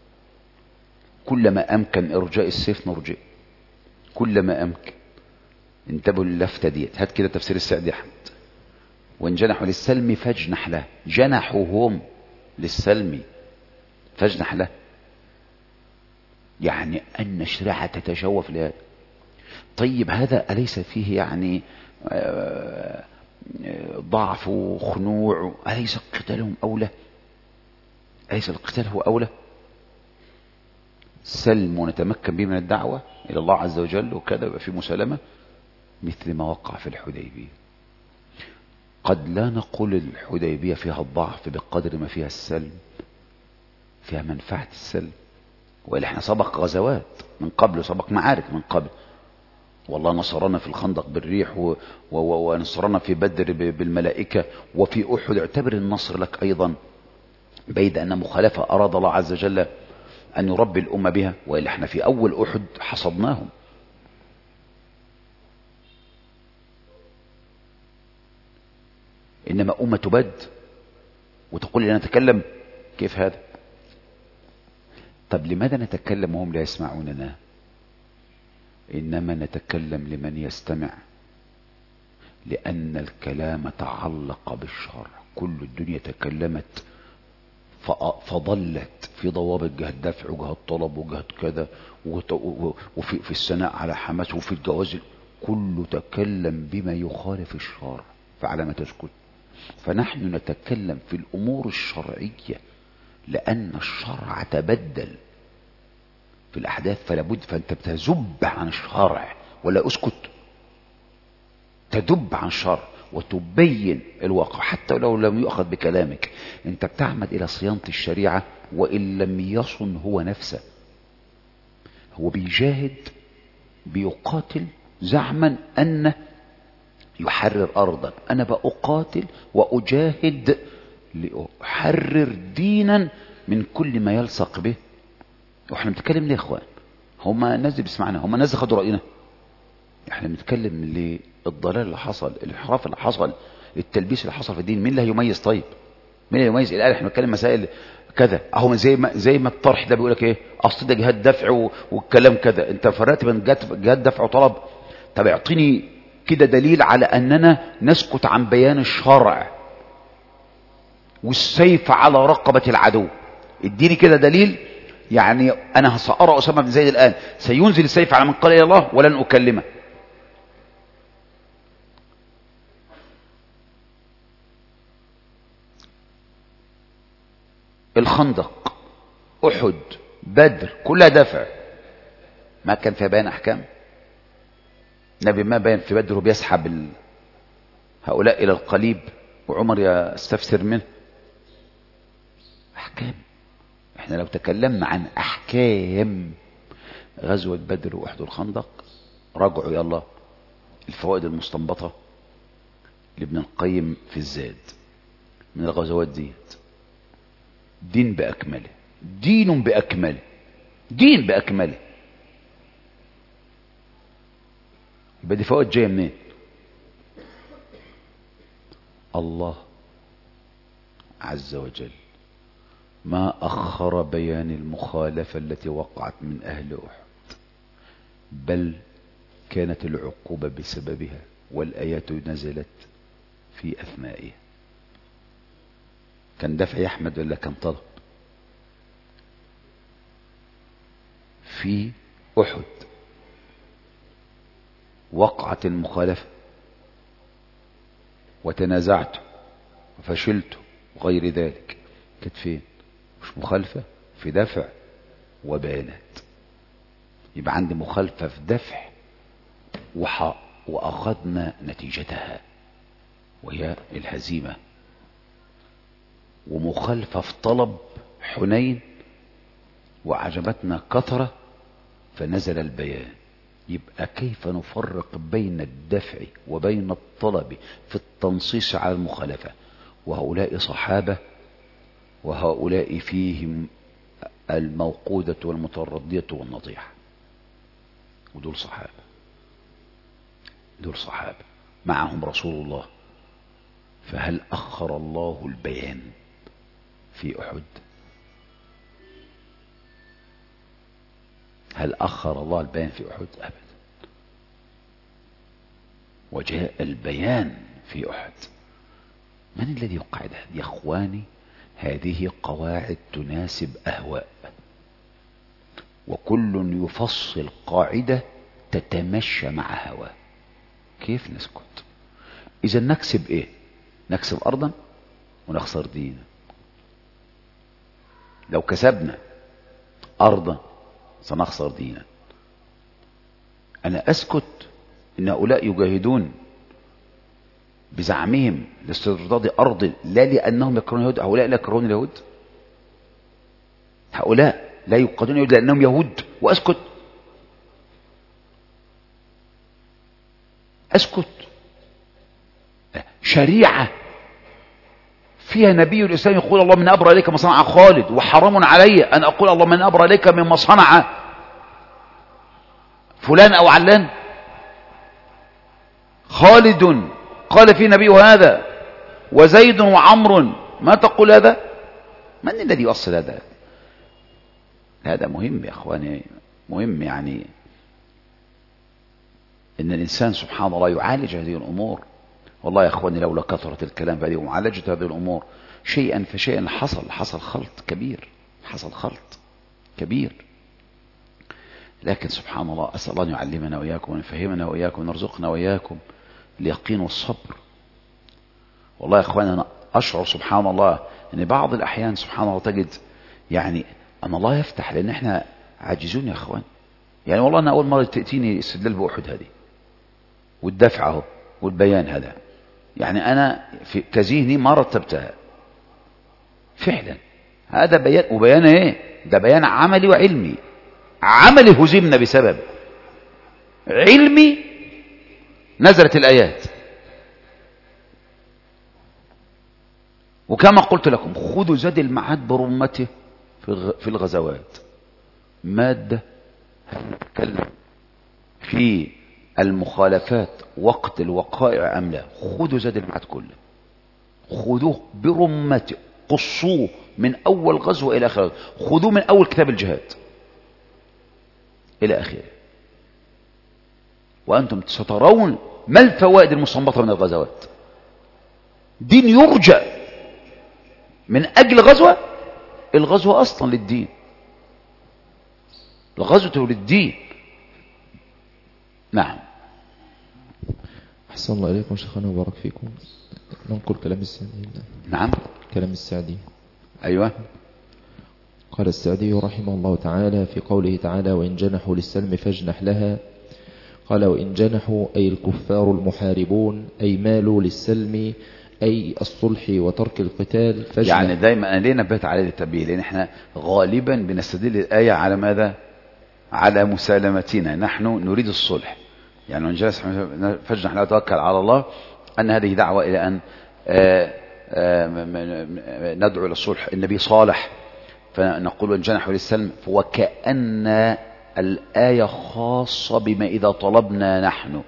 كلما أمكن إرجاء السيف نرجئ، كلما أمكن. انتبهوا للفتة ديت. هات كده تفسير السعدي يا أحمد. وإن جنحوا للسلم فاجنح له، جنحوا هم للسلم فاجنح له، يعني أن الشريعة تتشوف لهذا. طيب هذا أليس فيه يعني ضعف وخنوع، أليس قتالهم أولى؟ أليس القتال هو أولى؟ سلم ونتمكن به من الدعوة إلى الله عز وجل وكذا، يبقى في مسالمة مثل ما وقع في الحديبية. قد لا نقول الحديبية فيها الضعف بقدر ما فيها السلم، فيها منفعة السلم. وإلا احنا سبق غزوات من قبل، سبق معارك من قبل، والله نصرنا في الخندق بالريح ونصرنا في بدر بالملائكة، وفي أحد اعتبر النصر لك أيضا، بيد أن مخالفة أراد الله عز وجل أن يربي الأمة بها. وإلا احنا في أول أحد حصدناهم. إنما أمة تبد وتقول لي أنا أتكلم، كيف هذا؟ طب لماذا نتكلم وهم لا يسمعوننا؟ إنما نتكلم لمن يستمع، لأن الكلام تعلق بالشرع. كل الدنيا تكلمت فضلت في ضوابط جهة دفع وجهة طلب وجهة كذا، وفي الثناء على حماس وفي الجواز، كله تكلم بما يخالف الشرع، فعلى ما تسكت. فنحن نتكلم في الأمور الشرعية لأن الشرع تبدل في الأحداث، فلا بد. فأنت بتذب عن الشرع ولا أسكت؟ تدب عن الشرع وتبين الواقع حتى لو لم يؤخذ بكلامك. أنت بتعمد إلى صيانة الشريعة، وإن لم يصن هو نفسه. هو بيجاهد بيقاتل زعما أنه يحرر أرضا، أنا بأقاتل وأجاهد لأحرر دينا من كل ما يلصق به. واحنا بنتكلم ليه يا اخوان؟ هما الناس دي بيسمعنا، هما الناس دي خدوا رأينا؟ احنا بنتكلم للضلال اللي حصل، الانحراف اللي حصل، التلبيس اللي حصل في الدين. مين اللي هيميز؟ طيب مين اللي هيميز الآن؟ احنا بنتكلم مسائل كذا اهو، زي ما الطرح ده بيقول لك ايه، اصل ده جهاد دفع والكلام كذا. انت فرقت بين جهاد دفع وطلب؟ طب اعطيني كده دليل على اننا نسكت عن بيان الشرع والسيف على رقبة العدو. اديني كده دليل. يعني انا سأرى أسامة بن زيد الآن سينزل السيف على من قال إلى الله ولن أكلمه. الخندق، أحد، بدر، كلها دفع، ما كان فيها بيان أحكام. نبي ما بيان في بدر بيسحب هؤلاء إلى القليب وعمر يستفسر منه. أحكام. احنا لو تكلمنا عن أحكام غزوة بدر وأحد والخندق، راجعوا يلا الفوائد المستنبطة لابن القيم في الزاد من الغزوات ديت. دين بأكمله، دين بأكمله، دين بأكمله. يبقى دي فوائد جاية منين؟ الله عز وجل ما أخر بيان المخالفة التي وقعت من أهل أحد، بل كانت العقوبة بسببها، والآيات نزلت في أثنائها. كان دفع يحمد ولا كان طلب؟ في أحد وقعت المخالفة وتنازعت وفشلت وغير ذلك، كانت فين؟ مش مخالفة في دفع وبيانات. يبقى عندي مخالفة في دفع وأخذنا نتيجتها وهي الهزيمة، ومخالفة في طلب حنين وعجبتنا كثرة فنزل البيان. يبقى كيف نفرق بين الدفع وبين الطلب في التنصيص على المخالفة؟ وهؤلاء صحابة، وهؤلاء فيهم الموقودة والمتردية والنطيحة، ودول صحابة، دول صحابة معهم رسول الله. فهل أخر الله البيان في أحد؟ هل أخر الله البيان في أحد؟ أبدا. وجاء البيان في أحد. من الذي يقعد هذا يا أخواني؟ هذه قواعد تناسب أهواء، وكل يفصل قاعدة تتمشى مع هواه. كيف نسكت؟ إذا نكسب إيه؟ نكسب أرضا ونخسر دينا. لو كسبنا أرضا سنخسر دينا. أنا أسكت إن هؤلاء يجاهدون بزعمهم لاسترداد أرض لا لأنهم يكرهون اليهود. هؤلاء لا يكرهون اليهود، هؤلاء لا يقاتلون اليهود لأنهم يهود، وأسكت. أسكت. شريعة فيها نبي الإسلام يقول الله من أبرأ إليك ما صنع خالد، وحرام علي أن أقول الله من أبرأ إليك مما صنع فلان أو علان. خالد قال في نبي هذا، وزيد وعمر، ما تقول هذا؟ من الذي يؤصل هذا؟ هذا مهم يا أخواني، مهم يعني إن الإنسان سبحان الله يعالج هذه الأمور. والله يا أخواني لولا كثرة الكلام في هذه ومعالجة هذه الأمور شيئا فشيئا حصل خلط كبير، حصل خلط كبير. لكن سبحان الله أسأل الله أن يعلمنا وإياكم ويفهمنا وإياكم ونرزقنا وإياكم اليقين والصبر. والله يا أخواني أنا أشعر سبحان الله أن بعض الأحيان سبحان الله تجد يعني أن الله يفتح، لأن إحنا عاجزون يا أخوان. يعني والله أنا أول مرة تأتيني استدلال بأحد هذه والدفع اهو والبيان هذا، يعني أنا في كذهني ما رتبتها فعلا. هذا بيان، وبيان إيه؟ ده بيان عملي وعلمي. عملي هزمنا بسبب علمي نزلت الآيات. وكما قلت لكم خذوا زاد المعاد برمته في الغزوات. مادة هنتكلم في المخالفات وقت الوقائع أم لا، خذوا زاد المعاد كله، خذوه برمته، قصوه من أول غزوة إلى آخره، خذوه من أول كتاب الجهاد إلى آخره، وأنتم سترون ما الفوائد المستنبطة من الغزوات. دين يرجى من أجل غزوة، الغزوة أصلا للدين، الغزوة للدين. نعم. أحسن الله إليكم شيخنا وبارك فيكم. ننقل كلام السعدي. نعم. كلام السعدي. أيوة. قال السعدي رحمه الله تعالى في قوله تعالى وإن جنحوا للسلم فاجنح لها، قال وإن جنحوا أي الكفار المحاربون، أي مالوا للسلم أي الصلح وترك القتال فاجنح. يعني دايما أنا ليه نبهت على التنبيه؟ لأن احنا غالبا بنستدل الآية على ماذا؟ على مسالمتنا، نحن نريد الصلح. يعني وإن جلس فاجنح لا توكل على الله، أن هذه دعوة إلى أن ندعو إلى الصلح. النبي صالح فنقول وإن جنحوا للسلم، وكأن الآية خاصة بما إذا طلبنا نحن،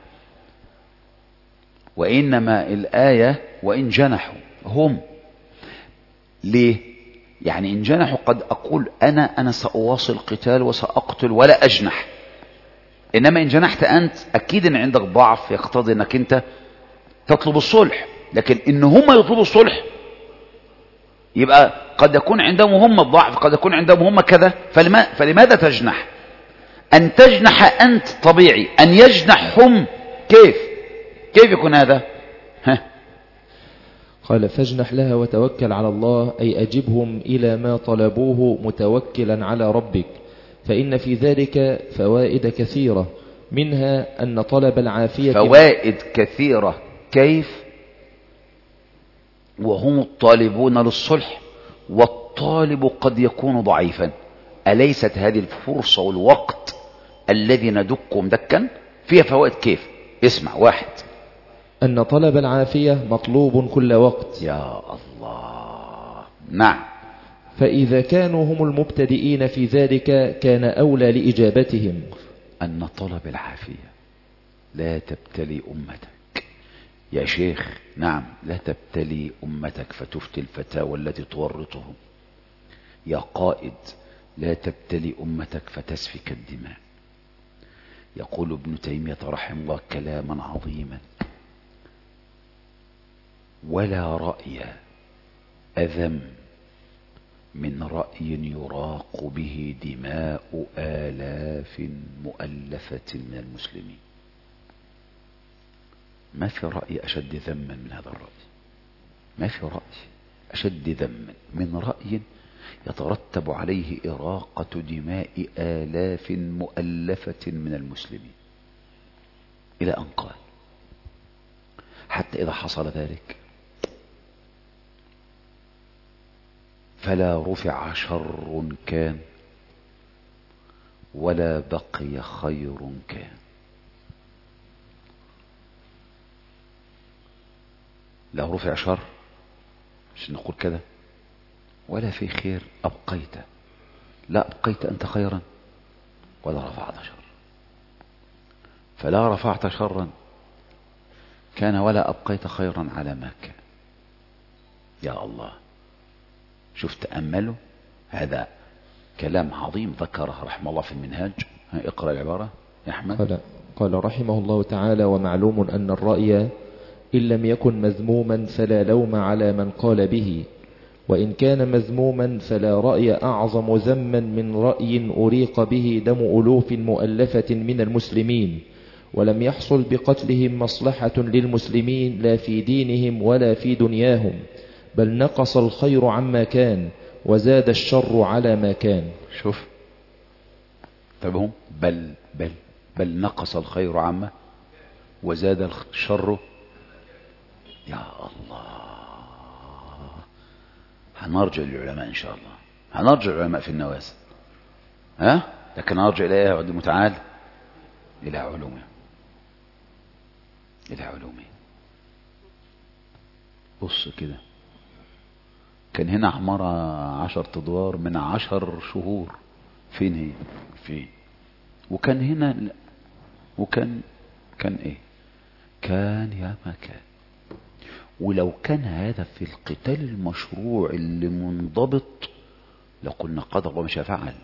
وإنما الآية وإن جنحوا هم. ليه؟ يعني إن جنحوا قد أقول أنا سأواصل قتال وسأقتل ولا أجنح، إنما إن جنحت أنت أكيد أن عندك ضعف يقتضي أنك أنت تطلب الصلح. لكن إن هم يطلبوا الصلح يبقى قد يكون عندهم هم الضعف، قد يكون عندهم هم كذا، فلماذا تجنح؟ أن تجنح أنت طبيعي، أن يجنح هم كيف يكون هذا؟ قال فاجنح لها وتوكل على الله، أي أجبهم إلى ما طلبوه متوكلا على ربك، فإن في ذلك فوائد كثيرة، منها أن طلب العافية. فوائد كثيرة كيف وهم الطالبون للصلح، والطالب قد يكون ضعيفا. أليست هذه الفرصة والوقت الذي ندكم دكا فيها فوائد؟ كيف؟ اسمع. واحد، أن طلب العافية مطلوب كل وقت. يا الله. نعم. فإذا كانوا هم المبتدئين في ذلك كان أولى لإجابتهم. أن طلب العافية لا تبتلي أمتك يا شيخ. نعم، لا تبتلي أمتك فتفتي الفتاوى التي تورطهم. يا قائد، لا تبتلي أمتك فتسفك الدماء. يقول ابن تيمية رحمه الله كلاما عظيما: ولا رأي أذم من رأي يراق به دماء آلاف مؤلفة من المسلمين. ما في رأي أشد ذما من هذا الرأي. ما في رأي أشد ذما من رأي يترتب عليه إراقة دماء آلاف مؤلفة من المسلمين، إلى أن قال: حتى إذا حصل ذلك فلا رفع شر كان ولا بقي خير كان. لا رفع شر، مش نقول كده، ولا في خير أبقيت، لا أبقيت أنت خيرا ولا رفعت شر. فلا رفعت شرا كان ولا أبقيت خيرا على ما كان. يا الله، شوف تأملوا، هذا كلام عظيم ذكره رحمه الله في المنهاج. اقرأ العبارة يا أحمد. قال رحمه الله تعالى: ومعلوم أن الرأي إن لم يكن مذموما فلا لوم على من قال به، وإن كان مذموما فلا رأي أعظم ذما من رأي أريق به دم ألوف مؤلفة من المسلمين، ولم يحصل بقتلهم مصلحة للمسلمين لا في دينهم ولا في دنياهم، بل نقص الخير عما كان وزاد الشر على ما كان. شوف تبهم، بل نقص الخير عما وزاد الشر. يا الله، هنرجع للعلماء إن شاء الله، هنرجع للعلماء في النوازل، لكن نرجع إلى عبد المتعال، إلى علومه، إلى علومه. بص كده، كان هنا عمارة 10 أدوار من 10 شهور، فين هي؟ فين؟ وكان هنا وكان إيه؟ كان يا ما كان. ولو كان هذا في القتال المشروع اللي منضبط لقلنا قدر الله مش فعل.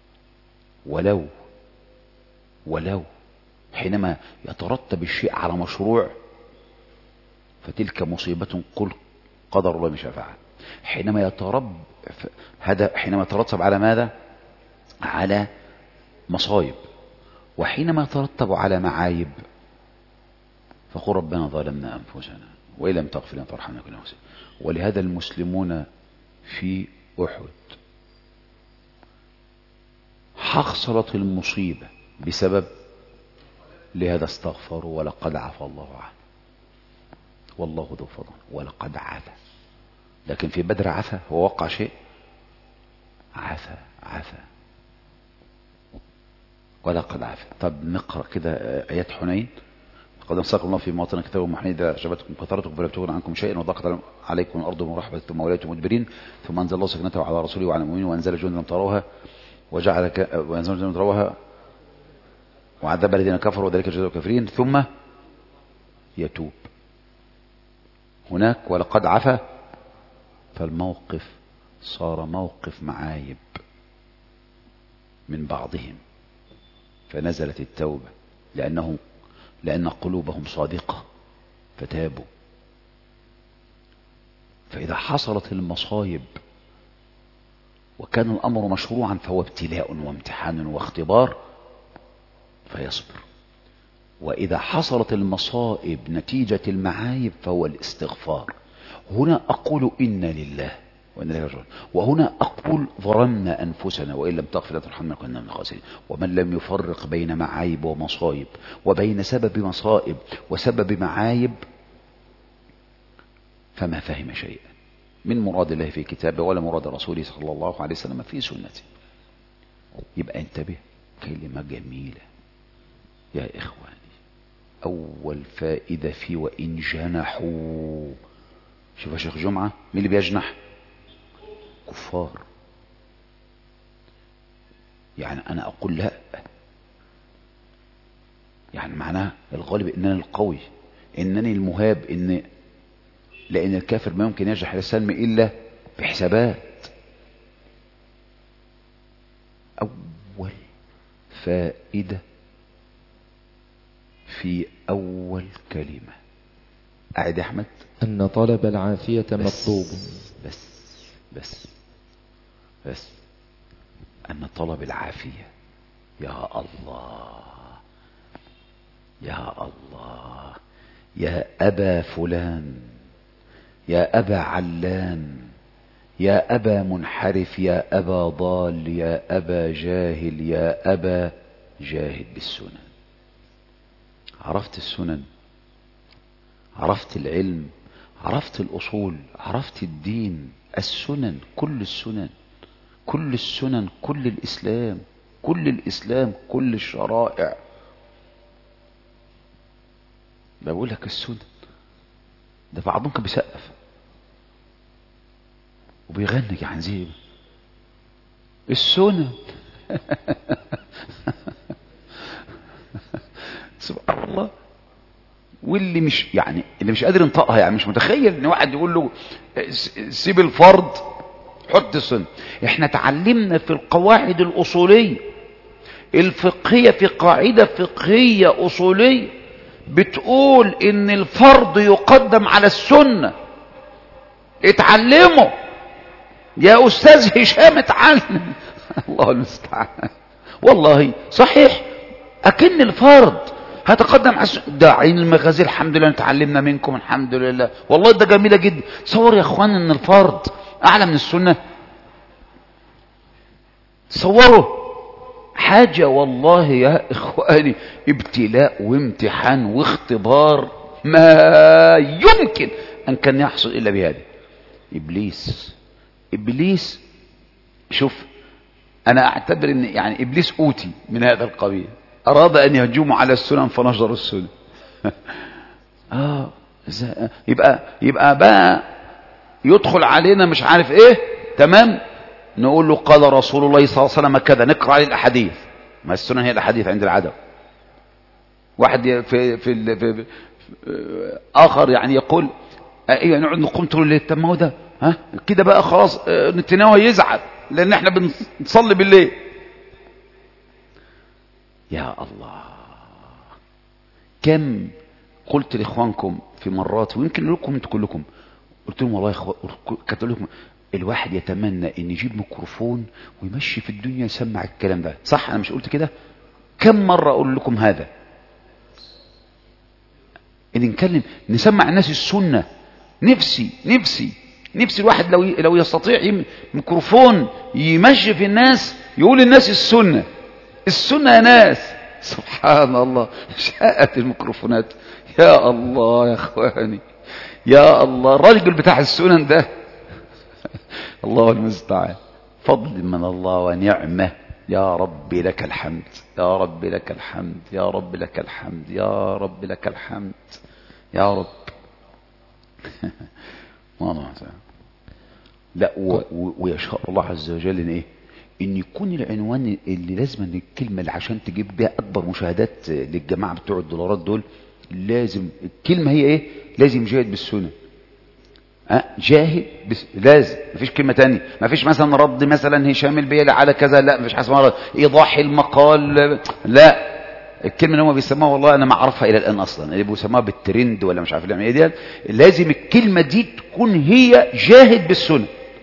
ولو حينما يترتب الشيء على مشروع فتلك مصيبة، قل قدر الله مش فعل. حينما يترتب على ماذا؟ على مصايب. وحينما يترتب على معايب فقل ربنا ظلمنا أنفسنا وإن لم تغفر لنا وترحمنا لنكن من الخاسرين. ولهذا المسلمون في أحد حصلت المصيبة بسبب، لهذا استغفروا ولقد عفى الله عنه، والله ذو فضل ولقد عفى. لكن في بدر عفى، هو وقع شيء، عفى ولقد عفى. طب نقرأ كده آيات حنين. قد انصاكم الله في مواطن كتاب محنين إذا أعجبتكم كثرتكم فلا تغن عنكم شيئا وضاقت عليكم الأرض مرحبة ثم وليتم مدبرين ثم أنزل الله سكنته على رسوله وعلى المؤمنين وأنزل جندا لم تروها وأنزل جندا لم تروها وعذب الذين كفروا وذلك جزاء الكافرين ثم يتوب. هناك ولقد عفا، فالموقف صار موقف معايب من بعضهم فنزلت التوبة لأن قلوبهم صادقة فتابوا. فإذا حصلت المصايب وكان الأمر مشروعا فهو ابتلاء وامتحان واختبار فيصبر. وإذا حصلت المصائب نتيجة المعايب فهو الاستغفار. هنا أقول إنا لله وإنا إليه راجعون، وهنا أقول ظلمنا أنفسنا وإن لم تغفر لنا وترحمنا لنكن من الخاسرين. ومن لم يفرق بين معايب ومصائب وبين سبب مصائب وسبب معايب فما فهم شيئا من مراد الله في كتابه ولا مراد رسوله صلى الله عليه وسلم في سنته. يبقى انتبه، كلمة جميلة يا إخواني. أول فائدة في وإن جنحوا. شوف يا شيخ جمعة، مين اللي بيجنح؟ كفار. يعني أنا أقول لا، يعني معناه الغالب إنني القوي، إنني المهاب، لأن الكافر ما يمكن يجنح للسلم إلا بحسابات. أول فائدة في أول كلمة، أعد يا أحمد. أن طلب العافية مطلوب. بس أن طلب العافية. يا الله يا الله، يا أبا فلان، يا أبا علان، يا أبا منحرف، يا أبا ضال، يا أبا جاهل، يا أبا جاهد بالسنن. عرفت السنن، عرفت العلم، عرفت الأصول، عرفت الدين. السنن، كل السنن، كل السنن، كل الإسلام، كل الإسلام، كل الشرائع. بقول لك السنن. ده بعضهم كان بيسقف وبيغني عن زي السنن. سبحان الله. واللي مش يعني اللي مش قادر ينطقها، يعني مش متخيل ان واحد يقول له سيب الفرض حط السنة. احنا اتعلمنا في القواعد الأصولية الفقهية، في قاعدة فقهية أصولية بتقول ان الفرض يقدم على السنة. اتعلموا يا أستاذ هشام، اتعلم. الله المستعان. والله صحيح، أكن الفرض هتقدم على ده عين المغازي. الحمد لله نتعلمنا منكم، الحمد لله. والله ده جميلة جدا. تصور يا اخوان ان الفرض اعلى من السنة. تصوروا حاجة والله يا اخواني، ابتلاء وامتحان واختبار ما يمكن ان كان يحصل الا بهذا. ابليس شوف، انا اعتبر ان يعني ابليس اوتي من هذا القبيل، اراد ان يهجموا على السنن فنشروا السنن. يبقى بقى يدخل علينا مش عارف ايه، تمام، نقول له قال رسول الله صلى الله عليه وسلم كذا، نقرا عليه الاحاديث. ما السنن هي الاحاديث عند العدم. واحد في اخر يعني يقول ايه، نقعد نقوم طول الليل. طب ما هو ده كده بقى خلاص نتناوى يزعل لان احنا بنصلي بالليل. يا الله، كم قلت لاخوانكم في مرات، ويمكن لكم انتم كلكم، قلت لهم والله يا اخوان، كنت لكم الواحد يتمنى ان يجيب ميكروفون ويمشي في الدنيا يسمع الكلام ده. صح؟ انا مش قلت كده؟ كم مرة اقول لكم هذا، ان نكلم نسمع الناس السنة. نفسي الواحد لو يستطيع ميكروفون يمشي في الناس، يقول الناس السنة يا ناس. سبحان الله، شاءت الميكروفونات. يا الله يا اخواني، يا الله، الراجل بتاع السنن ده الله المستعان، فضل من الله ونعمة. يا رب لك الحمد، يا رب لك الحمد، يا رب لك الحمد، يا رب لك الحمد، يا رب. لا ويشاء الله عز وجل ان ايه، ان يكون العنوان اللي لازم ان الكلمة اللي عشان تجيب بيها اكبر مشاهدات للجماعة بتوع الدولارات دول، لازم الكلمة هي ايه، لازم جاهد بالسنة. جاهد لازم، مفيش كلمة تانية. مفيش مثلا رد مثلا هشام البيلي على كذا، لا مفيش حاجة اسمها ايضاح المقال، لا. الكلمة اللي هم بيسموها والله انا ما اعرفها الى الان اصلا، اللي بيسموها بالترند ولا مش عارف ايه دي. لازم الكلمة دي تكون هي جاهد بالسنة،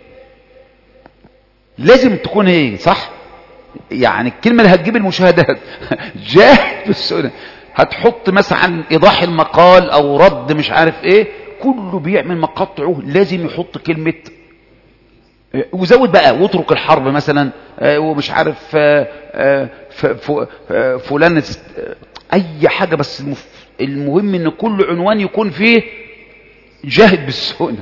لازم تكون هي صح. يعني الكلمة اللي هتجيب المشاهدات جاهد بالسنة. هتحط مثلا ايضاح المقال او رد مش عارف ايه، كله بيعمل مقاطعه لازم يحط كلمة، وزود بقى واترك الحرب مثلا، ومش عارف فلان، اي حاجة، بس المهم ان كل عنوان يكون فيه جاهد بالسنة.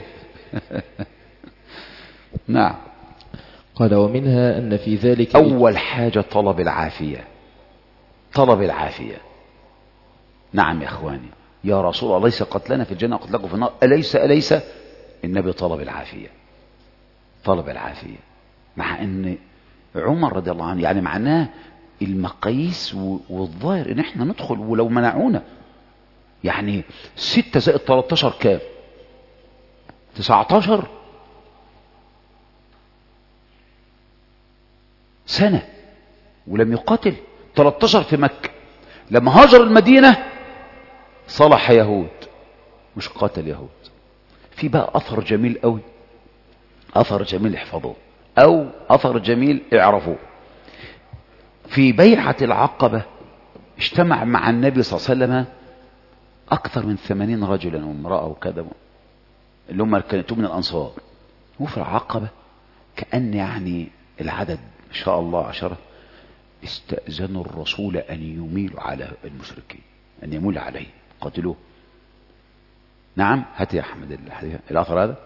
نعم. قال ومنها أن في ذلك أول حاجة طلب العافية، طلب العافية. نعم يا أخواني، يا رسول الله ليس قتلنا في الجنة قتلكم في النار، أليس النبي طلب العافية، طلب العافية. مع أن عمر رضي الله عنه يعني معناه المقاييس والظاهر ان احنا ندخل ولو منعونا. يعني 6 زائد 13 كام؟ 19 سنة ولم يقاتل. 13 في مكة، لما هاجر المدينة صلح يهود مش قاتل يهود. في بقى أثر جميل قوي، أثر جميل احفظوه، أو أثر جميل اعرفوه. في بيعة العقبة اجتمع مع النبي صلى الله عليه وسلم أكثر من 80 رجلا وامرأة وكذا، اللي هم كانوا من الأنصار. وفي العقبة كأن يعني العدد ما شاء الله 10 استأذنوا الرسول أن يميلوا على المشركين، أن يمول عليه قتلوه. نعم، هات يا أحمد الأثر هذا.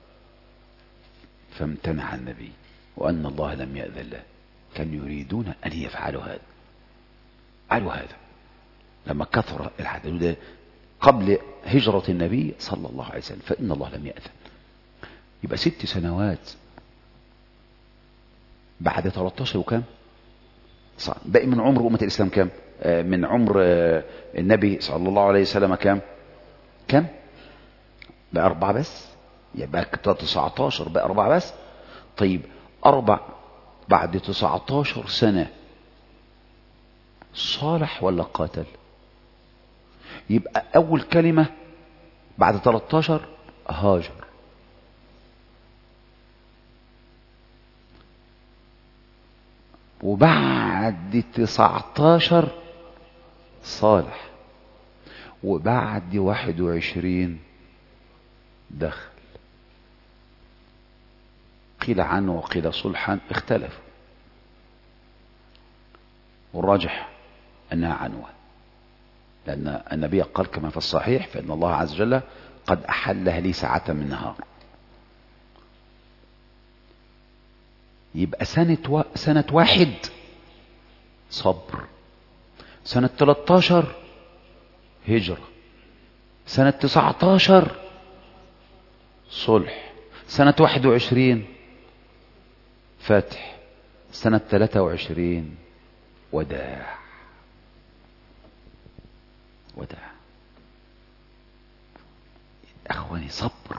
فامتنع النبي وأن الله لم يأذن له. كانوا يريدون أن يفعلوا هذا، فعلوا هذا لما كثر العدد قبل هجرة النبي صلى الله عليه وسلم، فإن الله لم يأذن. يبقى 6 سنوات بعد 13 وكم باقي من عمر أمة الإسلام كم؟ من عمر النبي صلى الله عليه وسلم كم؟ بقى 4 بس. يبقى 19 بقى 4 بس. طيب 4 بعد 19 سنة صالح ولا قاتل؟ يبقى أول كلمة بعد 13 هاجر، وبعد 19 صالح، وبعد 21 دخل. قيل عنه وقيل صلحا، اختلفوا، والراجح أنها عنوة، لأن النبي قال كما في الصحيح: فإن الله عز وجل قد أحلها لي ساعة من نهار. يبقى سنة 1 صبر، سنة 13 هجرة، سنة 19 صلح، سنة 21 فتح، سنة 23 وداع. أخواني،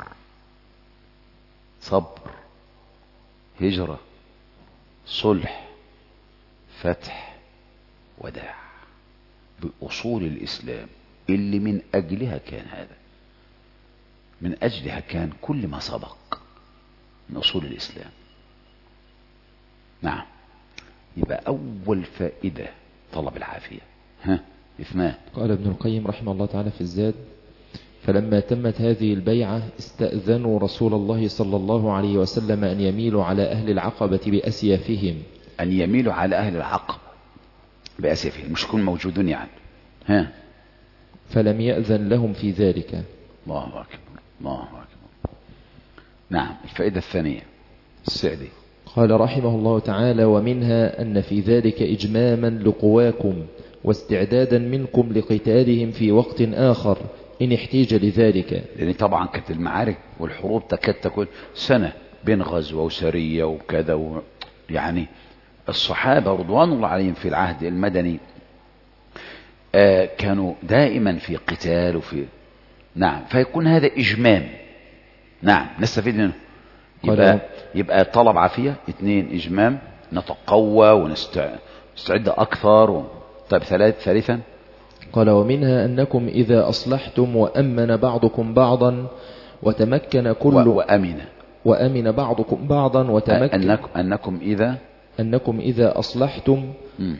صبر، هجرة، صلح، فتح، وداع، بأصول الإسلام اللي من أجلها كان هذا، من أجلها كان كل ما سبق من أصول الإسلام. نعم. يبقى أول فائدة طلب العافية. إثمان. قال ابن القيم رحمه الله تعالى في الزاد: فلما تمت هذه البيعة استأذنوا رسول الله صلى الله عليه وسلم أن يميلوا على أهل العقبة بأسيافهم. أن يميلوا على أهل العقبة بأسيافهم، مش يكونوا موجودون يعني. فلم يأذن لهم في ذلك. الله أكبر، الله أكبر. نعم. الفائدة الثانية السعدي قال رحمه الله تعالى: ومنها أن في ذلك إجماما لقواكم واستعدادا منكم لقتالهم في وقت آخر إن احتيج لذلك. لأن طبعا كانت المعارك والحروب تكاد تكون سنة بين غزوة وسرية وكذا يعني الصحابة رضوان الله عليهم في العهد المدني كانوا دائما في قتال وفي نعم، فيكون هذا إجمام. نعم، نستفيد منه. يبقى طلب عافية، 2 إجمام، نتقوى ونستعد أكثر. طيب ثالثا قال: ومنها أنكم إذا أصلحتم وأمن بعضكم بعضا وتمكن كل وأمن بعضكم بعضا وتمكن أنكم إذا أصلحتم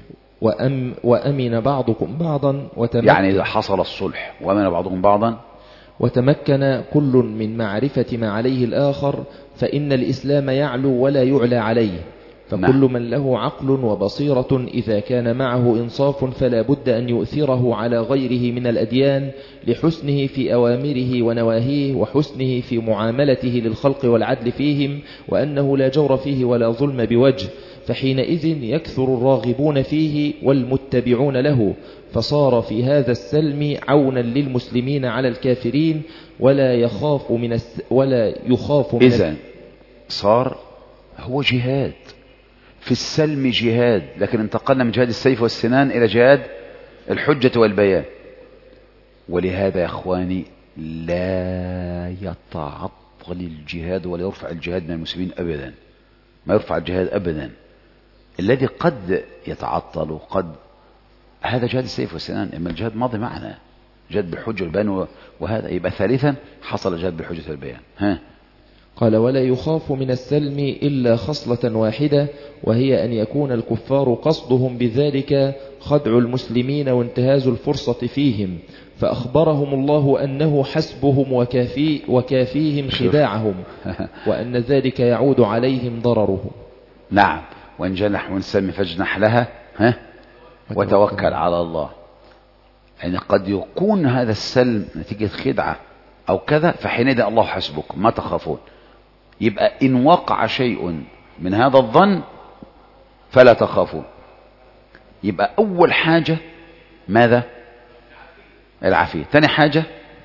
وأمن بعضكم بعضا وتمكن، يعني إذا حصل الصلح وأمن بعضكم بعضا وتمكن كل من معرفة ما عليه الآخر فإن الإسلام يعلو ولا يعلى عليه. فكل من له عقل وبصيرة إذا كان معه إنصاف فلا بد أن يؤثره على غيره من الأديان لحسنه في أوامره ونواهيه وحسنه في معاملته للخلق والعدل فيهم، وأنه لا جور فيه ولا ظلم بوجه، فحينئذ يكثر الراغبون فيه والمتبعون له، فصار في هذا السلم عونا للمسلمين على الكافرين ولا يخاف من إذن صار هو جهاد في السلم، جهاد، لكن انتقلنا من جهاد السيف والسنان إلى جهاد الحجة والبيان. ولهذا يا أخواني لا يتعطل الجهاد ولا يرفع الجهاد من المسلمين أبدا، ما يرفع الجهاد أبدا. الذي قد يتعطل وقد هذا جهاد السيف والسنان، إما الجهاد ماضي معنا، جهاد بالحجة والبيان، وهذا يبقى ثالثا حصل جهاد بالحجة والبيان. قال: ولا يخاف من السلم إلا خصلة واحدة، وهي أن يكون الكفار قصدهم بذلك خدع المسلمين وانتهاز الفرصة فيهم، فأخبرهم الله أنه حسبهم وكافيهم خداعهم وأن ذلك يعود عليهم ضررهم. نعم. وإن جنح ونسمي فاجنح لها وتوكل على الله. يعني قد يكون هذا السلم نتيجة خدعة أو كذا، فحينئذ الله حسبكم ما تخافون. يبقى إن وقع شيء من هذا الظن فلا تخافون. يبقى أول حاجة ماذا؟ العافية. ثاني حاجة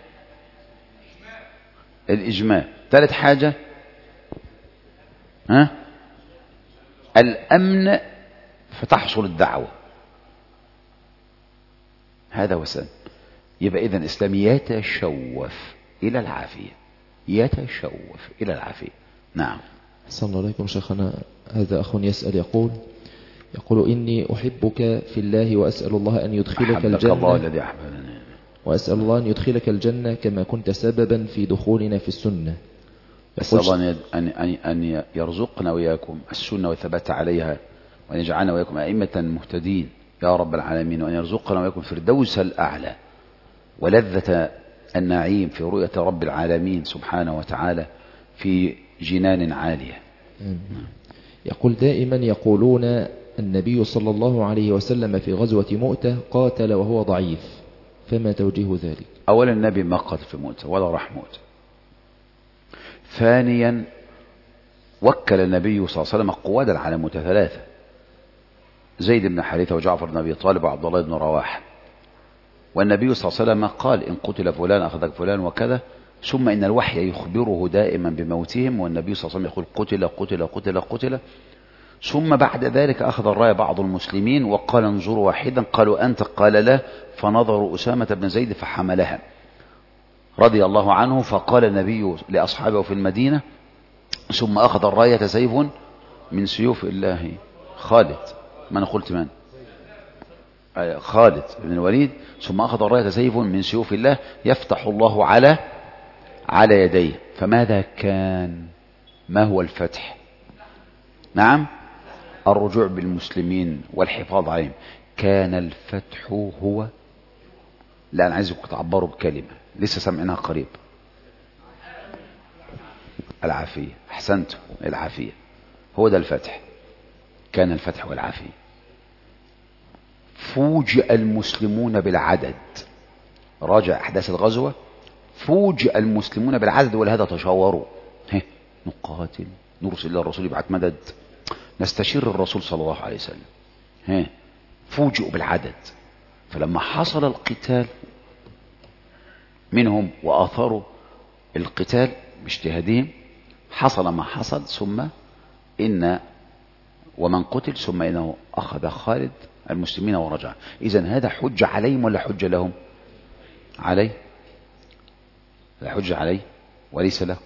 الإجماع. ثالث حاجة الأمن فتحصل الدعوة. هذا وسن. يبقى إذن الإسلام يتشوف إلى العافية، يتشوف إلى العافية. نعم. صلى الله عليكم شيخنا. هذا أخ يسأل يقول إني أحبك في الله وأسأل الله أن يدخلك الجنة. الله الذي أحببني. وأسأل الله أن يدخلك الجنة كما كنت سببا في دخولنا في السنة. أسأل الله أن يرزقنا وإياكم السنة والثبات عليها، وأن يجعلنا وإياكم أئمة مهتدين يا رب العالمين، وأن يرزقنا وإياكم الفردوس الأعلى ولذة النعيم في رؤية رب العالمين سبحانه وتعالى في جنان عالية. يقول دائما يقولون النبي صلى الله عليه وسلم في غزوة مؤتة قاتل وهو ضعيف، فما توجيه ذلك؟ أولا النبي ما قاتل في مؤتة ولا راح مؤتة. ثانيا وكل النبي صلى الله عليه وسلم قوادا على مؤتة ثلاثة: زيد بن حارثة وجعفر بن أبي طالب وعبد الله بن رواحة. والنبي صلى الله عليه وسلم قال إن قتل فلان أخذك فلان وكذا، ثم إن الوحي يخبره دائما بموتهم، والنبي صلى الله عليه وسلم يقول قتل قتل قتل قتل. ثم بعد ذلك أخذ الراية بعض المسلمين وقال انظروا واحدا، قالوا أنت، قال لا، فنظروا أسامة بن زيد فحملها رضي الله عنه. فقال النبي لأصحابه في المدينة ثم أخذ الراية سيف من سيوف الله. خالد، ما أنا قلت من؟ خالد بن الوليد. ثم أخذ الراية سيف من سيوف الله يفتح الله على يديه. فماذا كان؟ ما هو الفتح؟ نعم، الرجوع بالمسلمين والحفاظ عليهم. كان الفتح هو، لا أنا عايزكم تعبروا بكلمة لسه سمعناها قريب: العافية. أحسنتم، العافية هو ده الفتح. كان الفتح والعافية. فوجئ المسلمون بالعدد. راجع أحداث الغزوة. فوجئ المسلمون بالعدد، ولهذا تشاوروا: نقاتل، نرسل إلى الرسول يبعث مدد، نستشير الرسول صلى الله عليه وسلم. فوجئوا بالعدد. فلما حصل القتال منهم وآثروا القتال باجتهادهم، حصل ما حصل. ثم إن ومن قتل، ثم إنه أخذ خالد المسلمين ورجع. إذن هذا حجة عليهم ولا حجة لهم؟ عليه. لا حجة عليه وليس له.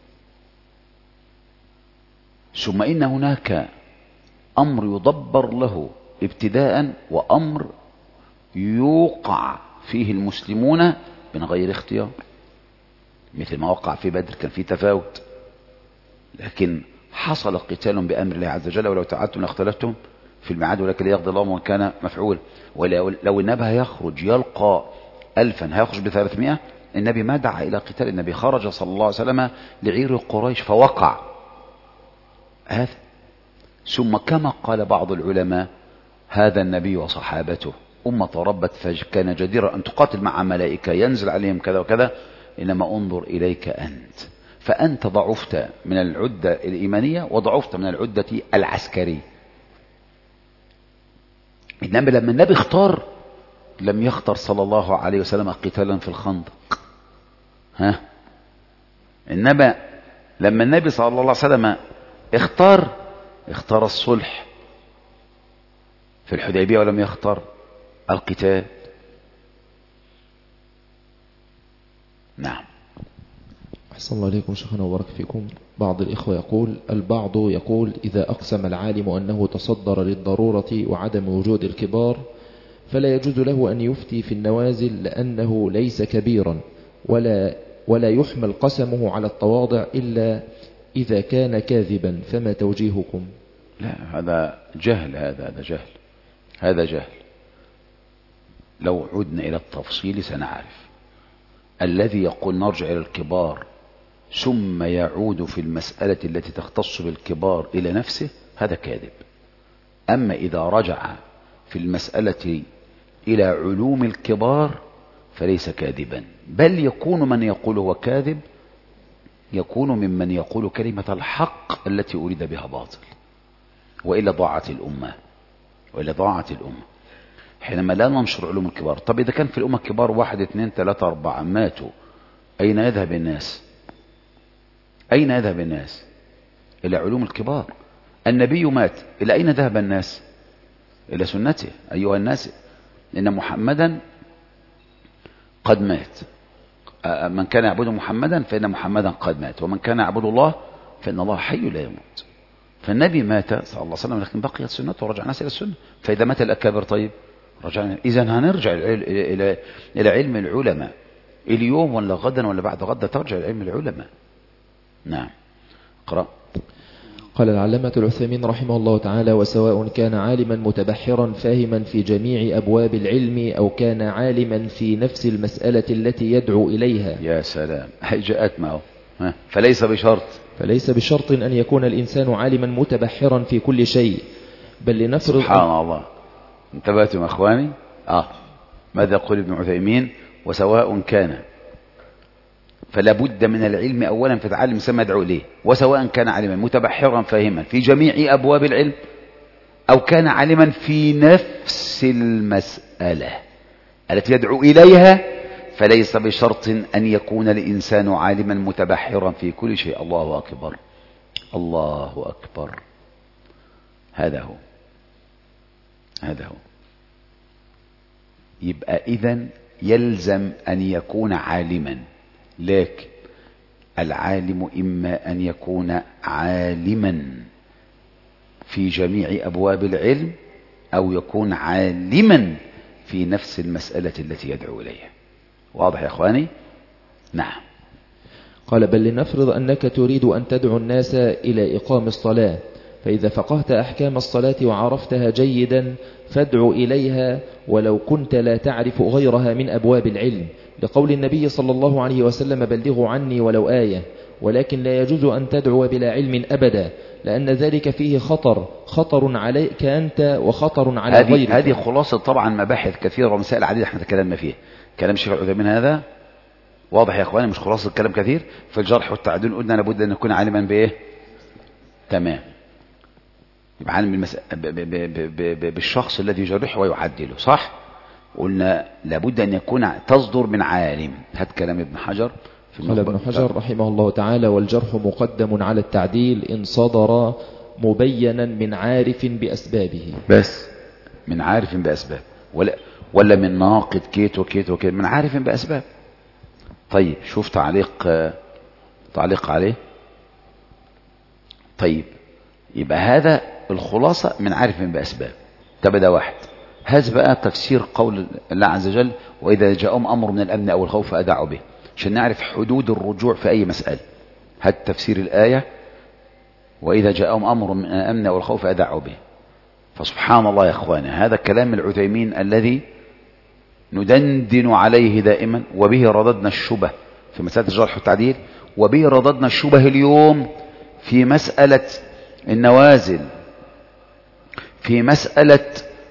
ثم إن هناك أمر يدبر له ابتداء، وأمر يوقع فيه المسلمون من غير اختيار، مثل ما وقع في بدر، كان في تفاوت، لكن حصل قتال بأمر الله عز وجل. ولو تعدتم لاختلفتم في الميعاد ولكن ليقضي الله ما كان مفعول. ولو النبي هيخرج يلقى 1000 هيخرج ب300. النبي ما دعا إلى قتال، النبي خرج صلى الله عليه وسلم لعير قريش فوقع هذا. ثم كما قال بعض العلماء: هذا النبي وصحابته أمة ربت، فكان جديرا أن تقاتل مع ملائكة ينزل عليهم كذا وكذا، إنما انظر إليك أنت، فأنت ضعفت من العدة الإيمانية وضعفت من العدة العسكرية. إنما لما النبي اختار، لم يختار صلى الله عليه وسلم قتالا في الخندق. إنما لما النبي صلى الله عليه وسلم اختار الصلح في الحديبية، ولم يختار القتال. نعم. أحسن الله عليكم شيخنا وبارك فيكم. بعض الإخوة البعض يقول إذا أقسم العالم أنه تصدر للضرورة وعدم وجود الكبار، فلا يجوز له أن يفتي في النوازل لأنه ليس كبيرا، ولا يحمل قسمه على التواضع إلا إذا كان كاذبا، فما توجيهكم؟ لا، هذا جهل. هذا جهل. لو عدنا إلى التفصيل سنعرف. الذي يقول نرجع إلى الكبار ثم يعود في المسألة التي تختص بالكبار إلى نفسه، هذا كاذب. أما إذا رجع في المسألة إلى علوم الكبار فليس كاذبا، بل يكون من يقول هو كاذب يكون ممن يقول كلمة الحق التي أريد بها باطل، وإلا ضاعت الأمة حينما لا ننشر علوم الكبار. طب إذا كان في الأمة الكبار 1 2 3 4 ماتوا، أين يذهب الناس؟ إلى علوم الكبار. النبي مات، إلى أين ذهب الناس؟ إلى سنته. أيها الناس إن محمدا قد مات، من كان يعبد محمدا فإن محمدا قد مات، ومن كان يعبد الله فإن الله حي لا يموت. فالنبي مات صلى الله عليه وسلم، لكن بقيت سنته ورجع الناس إلى السنة. فإذا مات الأكابر طيب رجعنا، إذن هنرجع إلى علم العلماء اليوم ولا غدا ولا بعد غدا، ترجع إلى علم العلماء. نعم اقرأ. قال العلامة العثيمين رحمه الله تعالى: وسواء كان عالما متبحرا فاهما في جميع أبواب العلم أو كان عالما في نفس المسألة التي يدعو إليها. يا سلام، هي جاءت معه. فليس بشرط أن يكون الإنسان عالما متبحرا في كل شيء، بل لنفرض. سبحان الله، انتبهتم أخواني؟ ماذا يقول ابن عثيمين؟ وسواء كان، فلا بد من العلم أولا فتعلم سما يدعو إليه. وسواء كان عالما متبحرا فاهما في جميع أبواب العلم أو كان عالما في نفس المسألة التي يدعو إليها، فليس بشرط أن يكون الإنسان عالما متبحرا في كل شيء. الله أكبر، الله أكبر. هذا هو. يبقى إذن يلزم أن يكون عالما، لكن العالم إما أن يكون عالما في جميع أبواب العلم أو يكون عالما في نفس المسألة التي يدعو إليها. واضح يا أخواني؟ نعم. قال: بل لنفرض أنك تريد أن تدعو الناس إلى إقام الصلاة، فإذا فقهت أحكام الصلاة وعرفتها جيدا فادعو إليها ولو كنت لا تعرف غيرها من أبواب العلم، لقول النبي صلى الله عليه وسلم: بلغوا عني ولو آية. ولكن لا يجوز أن تدعو بلا علم أبدا، لأن ذلك فيه خطر عليك أنت وخطر على غيرك. هذه خلاصة طبعا مباحث كثيرة ومسائل عديدة احنا تكلمنا فيها. كلام الشيخ العثيمين هذا واضح يا اخواني، مش خلاصة كلام كثير. في الجرح والتعديل قلنا لابد أن نكون عالما بإيه؟ تمام. يبقى عالم بالشخص الذي يجرحه ويعدله، صح؟ قلنا لابد أن يكون تصدر من عالم. هات كلام ابن حجر. قال ابن حجر رحمه الله تعالى: والجرح مقدم على التعديل إن صدر مبينا من عارف بأسبابه. بس من عارف بأسباب، ولا من ناقد كيت وكيت وكيت، من عارف بأسباب. طيب شوف تعليق عليه. طيب يبقى هذا الخلاصة من عارف بأسباب. تبدأ واحد. هذا بقى تفسير قول الله عز وجل: وإذا جاءهم أمر من الأمن أو الخوف أذاعوا به، عشان نعرف حدود الرجوع في أي مسألة. هذا تفسير الآية: وإذا جاءهم أمر من الأمن أو الخوف أذاعوا به. فسبحان الله يا أخوانا، هذا كلام العثيمين الذي ندندن عليه دائما، وبه رددنا الشبه في مسألة الجرح والتعديل، وبه رددنا الشبه اليوم في مسألة النوازل، في مسألة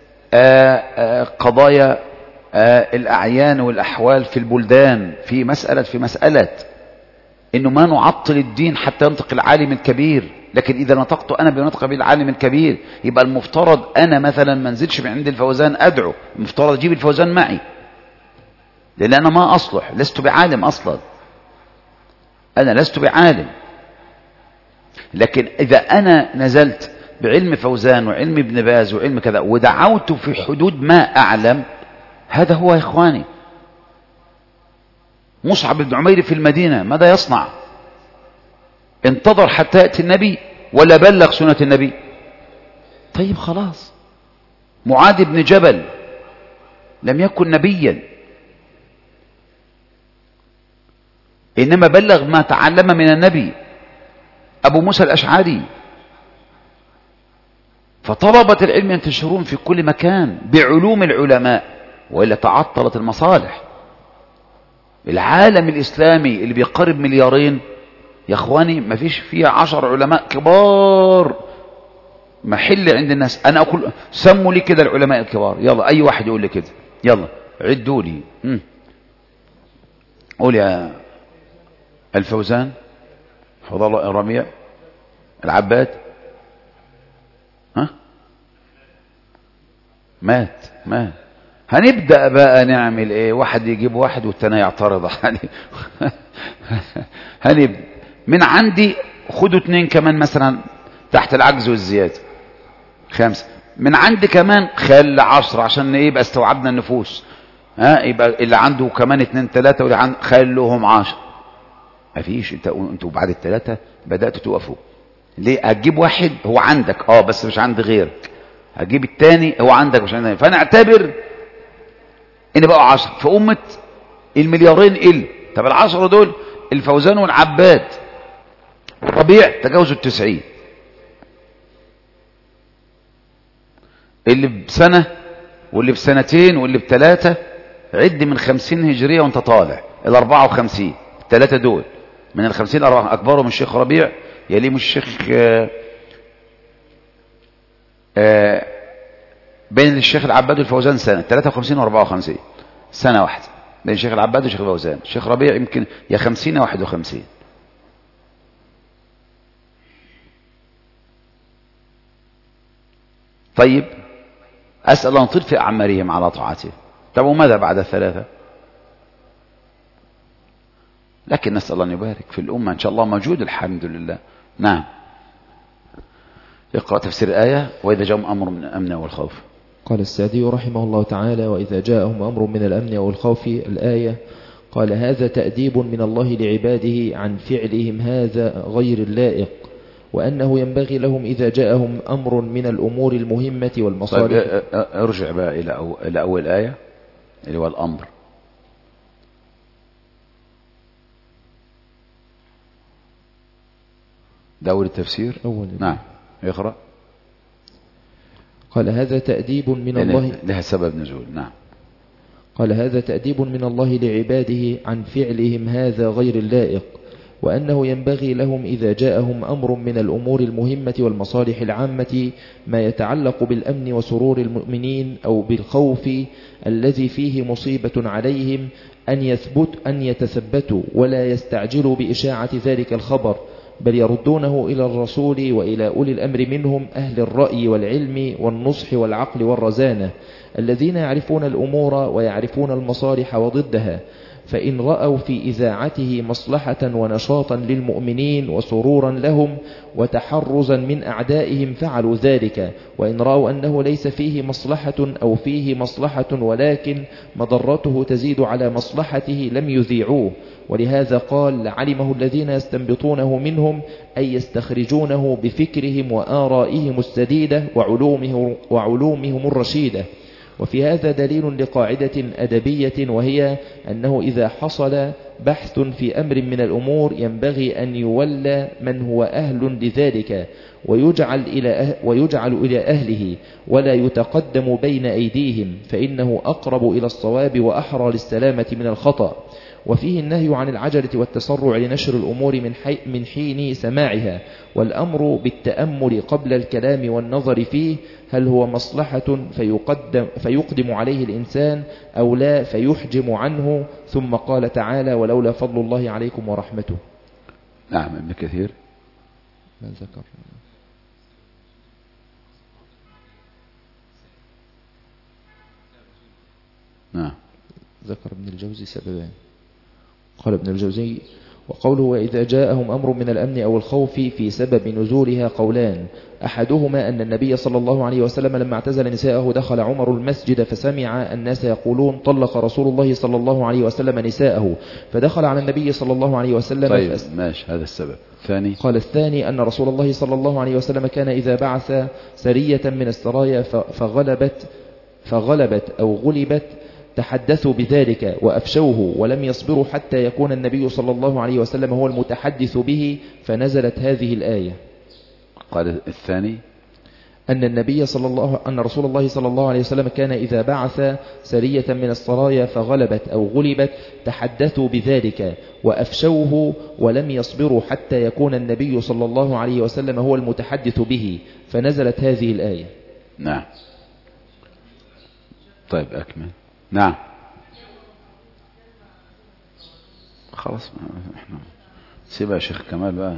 قضايا الأعيان والأحوال في البلدان، في مسألة إنه ما نعطل الدين حتى ينطق العالم الكبير. لكن إذا نطقت أنا بنطق بالعالم الكبير، يبقى المفترض أنا مثلا ما انزلش من عند الفوزان أدعو، المفترض أجيب الفوزان معي، لأن أنا ما أصلح، لست بعالم أصلا، أنا لست بعالم. لكن إذا أنا نزلت بعلم فوزان وعلم ابن باز وعلم كذا ودعوت في حدود ما أعلم، هذا هو يا إخواني. مصعب بن عمير في المدينة ماذا يصنع؟ انتظر حتى يأتي النبي ولا بلغ سنة النبي؟ طيب خلاص. معاذ بن جبل لم يكن نبيا، إنما بلغ ما تعلم من النبي. أبو موسى الأشعري. فطلبة العلم ينتشرون في كل مكان بعلوم العلماء، وإلا تعطلت المصالح. العالم الإسلامي اللي بيقارب مليارين يا اخواني ما فيش فيه 10 علماء كبار محل عند الناس. انا اقول سموا لي كده العلماء الكبار، يلا اي واحد يقول لي كده، يلا عدوا لي. قول يا الفوزان، حفظ الله، الربيع، العباد، ها مات. هنبدأ بقى نعمل ايه؟ واحد يجيب واحد والتاني يعترض هنبدأ من عندي، خدوا 2 كمان مثلا تحت العجز والزيادة 5 من عندي كمان، خلي 10 عشان يبقى استوعبنا النفوس. يبقى اللي عنده كمان 2 3 واللي عنده خلوهم 10. مفيش، انتوا بعد ال3 بدأتوا توقفوا. ليه؟ هتجيب واحد هو عندك بس مش عند غيرك، هتجيب التاني هو عندك مش عندك، فنعتبر ان بقوا 10 في أمة المليارين. طب ال10 دول الفوزان والعباد والربيع تجاوزوا 90. اللي بسنة واللي بسنتين واللي ب3، عد من 50 هجرية وانت طالع ال54. ال3 دول من ال50 أكبرهم الشيخ ربيع، يليهم الشيخ بين الشيخ العباد والفوزان سنة 53 و54 سنة واحدة بين الشيخ العباد والشيخ الفوزان. الشيخ ربيع يمكن يا 50 يا 51. طيب أسأل أن نطيل في أعمارهم على طاعته. طب وماذا بعد ال3؟ لكن نسأل أن يبارك في الأمة إن شاء الله موجود الحمد لله. نعم، اقرأ تفسير الآية وإذا جاءهم أمر من الأمن والخوف. قال السعدي رحمه الله تعالى: وإذا جاءهم أمر من الأمن أو الخوف. الآية قال: هذا تأديب من الله لعباده عن فعلهم هذا غير اللائق، وأنه ينبغي لهم إذا جاءهم أمر من الأمور المهمة والمصالح. طيب ارجع بقى إلى أول آية اللي هو الأمر. ده أول التفسير. نعم، يقرأ. قال: هذا تأديب من الله، لها سبب نزول. نعم. قال: هذا تأديب من الله لعباده عن فعلهم هذا غير اللائق، وأنه ينبغي لهم إذا جاءهم أمر من الأمور المهمة والمصالح العامة ما يتعلق بالأمن وسرور المؤمنين أو بالخوف الذي فيه مصيبة عليهم أن يتثبتوا ولا يستعجلوا بإشاعة ذلك الخبر، بل يردونه إلى الرسول وإلى أولي الأمر منهم أهل الرأي والعلم والنصح والعقل والرزانة، الذين يعرفون الأمور ويعرفون المصالح وضدها، فإن رأوا في إذاعته مصلحة ونشاطا للمؤمنين وسرورا لهم وتحرزا من أعدائهم فعلوا ذلك، وإن رأوا أنه ليس فيه مصلحة أو فيه مصلحة ولكن مضرته تزيد على مصلحته لم يذيعوه. ولهذا قال: علمه الذين يستنبطونه منهم أي يستخرجونه بفكرهم وآرائهم السديدة وعلومهم الرشيدة. وفي هذا دليل لقاعدة أدبية، وهي أنه إذا حصل بحث في أمر من الأمور ينبغي أن يولى من هو أهل لذلك ويجعل إلى أهله ولا يتقدم بين أيديهم، فإنه أقرب إلى الصواب وأحرى للسلامة من الخطأ. وفيه النهي عن العجلة والتسرع لنشر الأمور من حين سماعها، والأمر بالتأمل قبل الكلام والنظر فيه، هل هو مصلحة فيقدم عليه الإنسان أو لا فيحجم عنه. ثم قال تعالى: ولولا فضل الله عليكم ورحمته. نعم، ابن كثير ما ذكر. نعم، ذكر ابن الجوزي سببان. قال ابن الجوزي: وقوله وإذا جاءهم أمر من الأمن أو الخوف في سبب نزولها قولان: أحدهما أن النبي صلى الله عليه وسلم لما اعتزل نساءه دخل عمر المسجد فسمع الناس يقولون طلق رسول الله صلى الله عليه وسلم نساءه، فدخل على النبي صلى الله عليه وسلم. طيب ماشي، هذا السبب. ثاني، قال الثاني أن رسول الله صلى الله عليه وسلم كان إذا بعث سرية من السرايا فغلبت أو غلبت تحدثوا بذلك وأفشوه، ولم يصبروا حتى يكون النبي صلى الله عليه وسلم هو المتحدث به، فنزلت هذه الآية. قال الثاني أن رسول الله صلى الله عليه وسلم كان إذا بعث سرية من السرايا فغلبت أو غلبت تحدثوا بذلك وأفشوه ولم يصبروا حتى يكون النبي صلى الله عليه وسلم هو المتحدث به، فنزلت هذه الآية. نعم. طيب أكمل. نعم. خلاص احنا سيبها يا شيخ كمال بقى.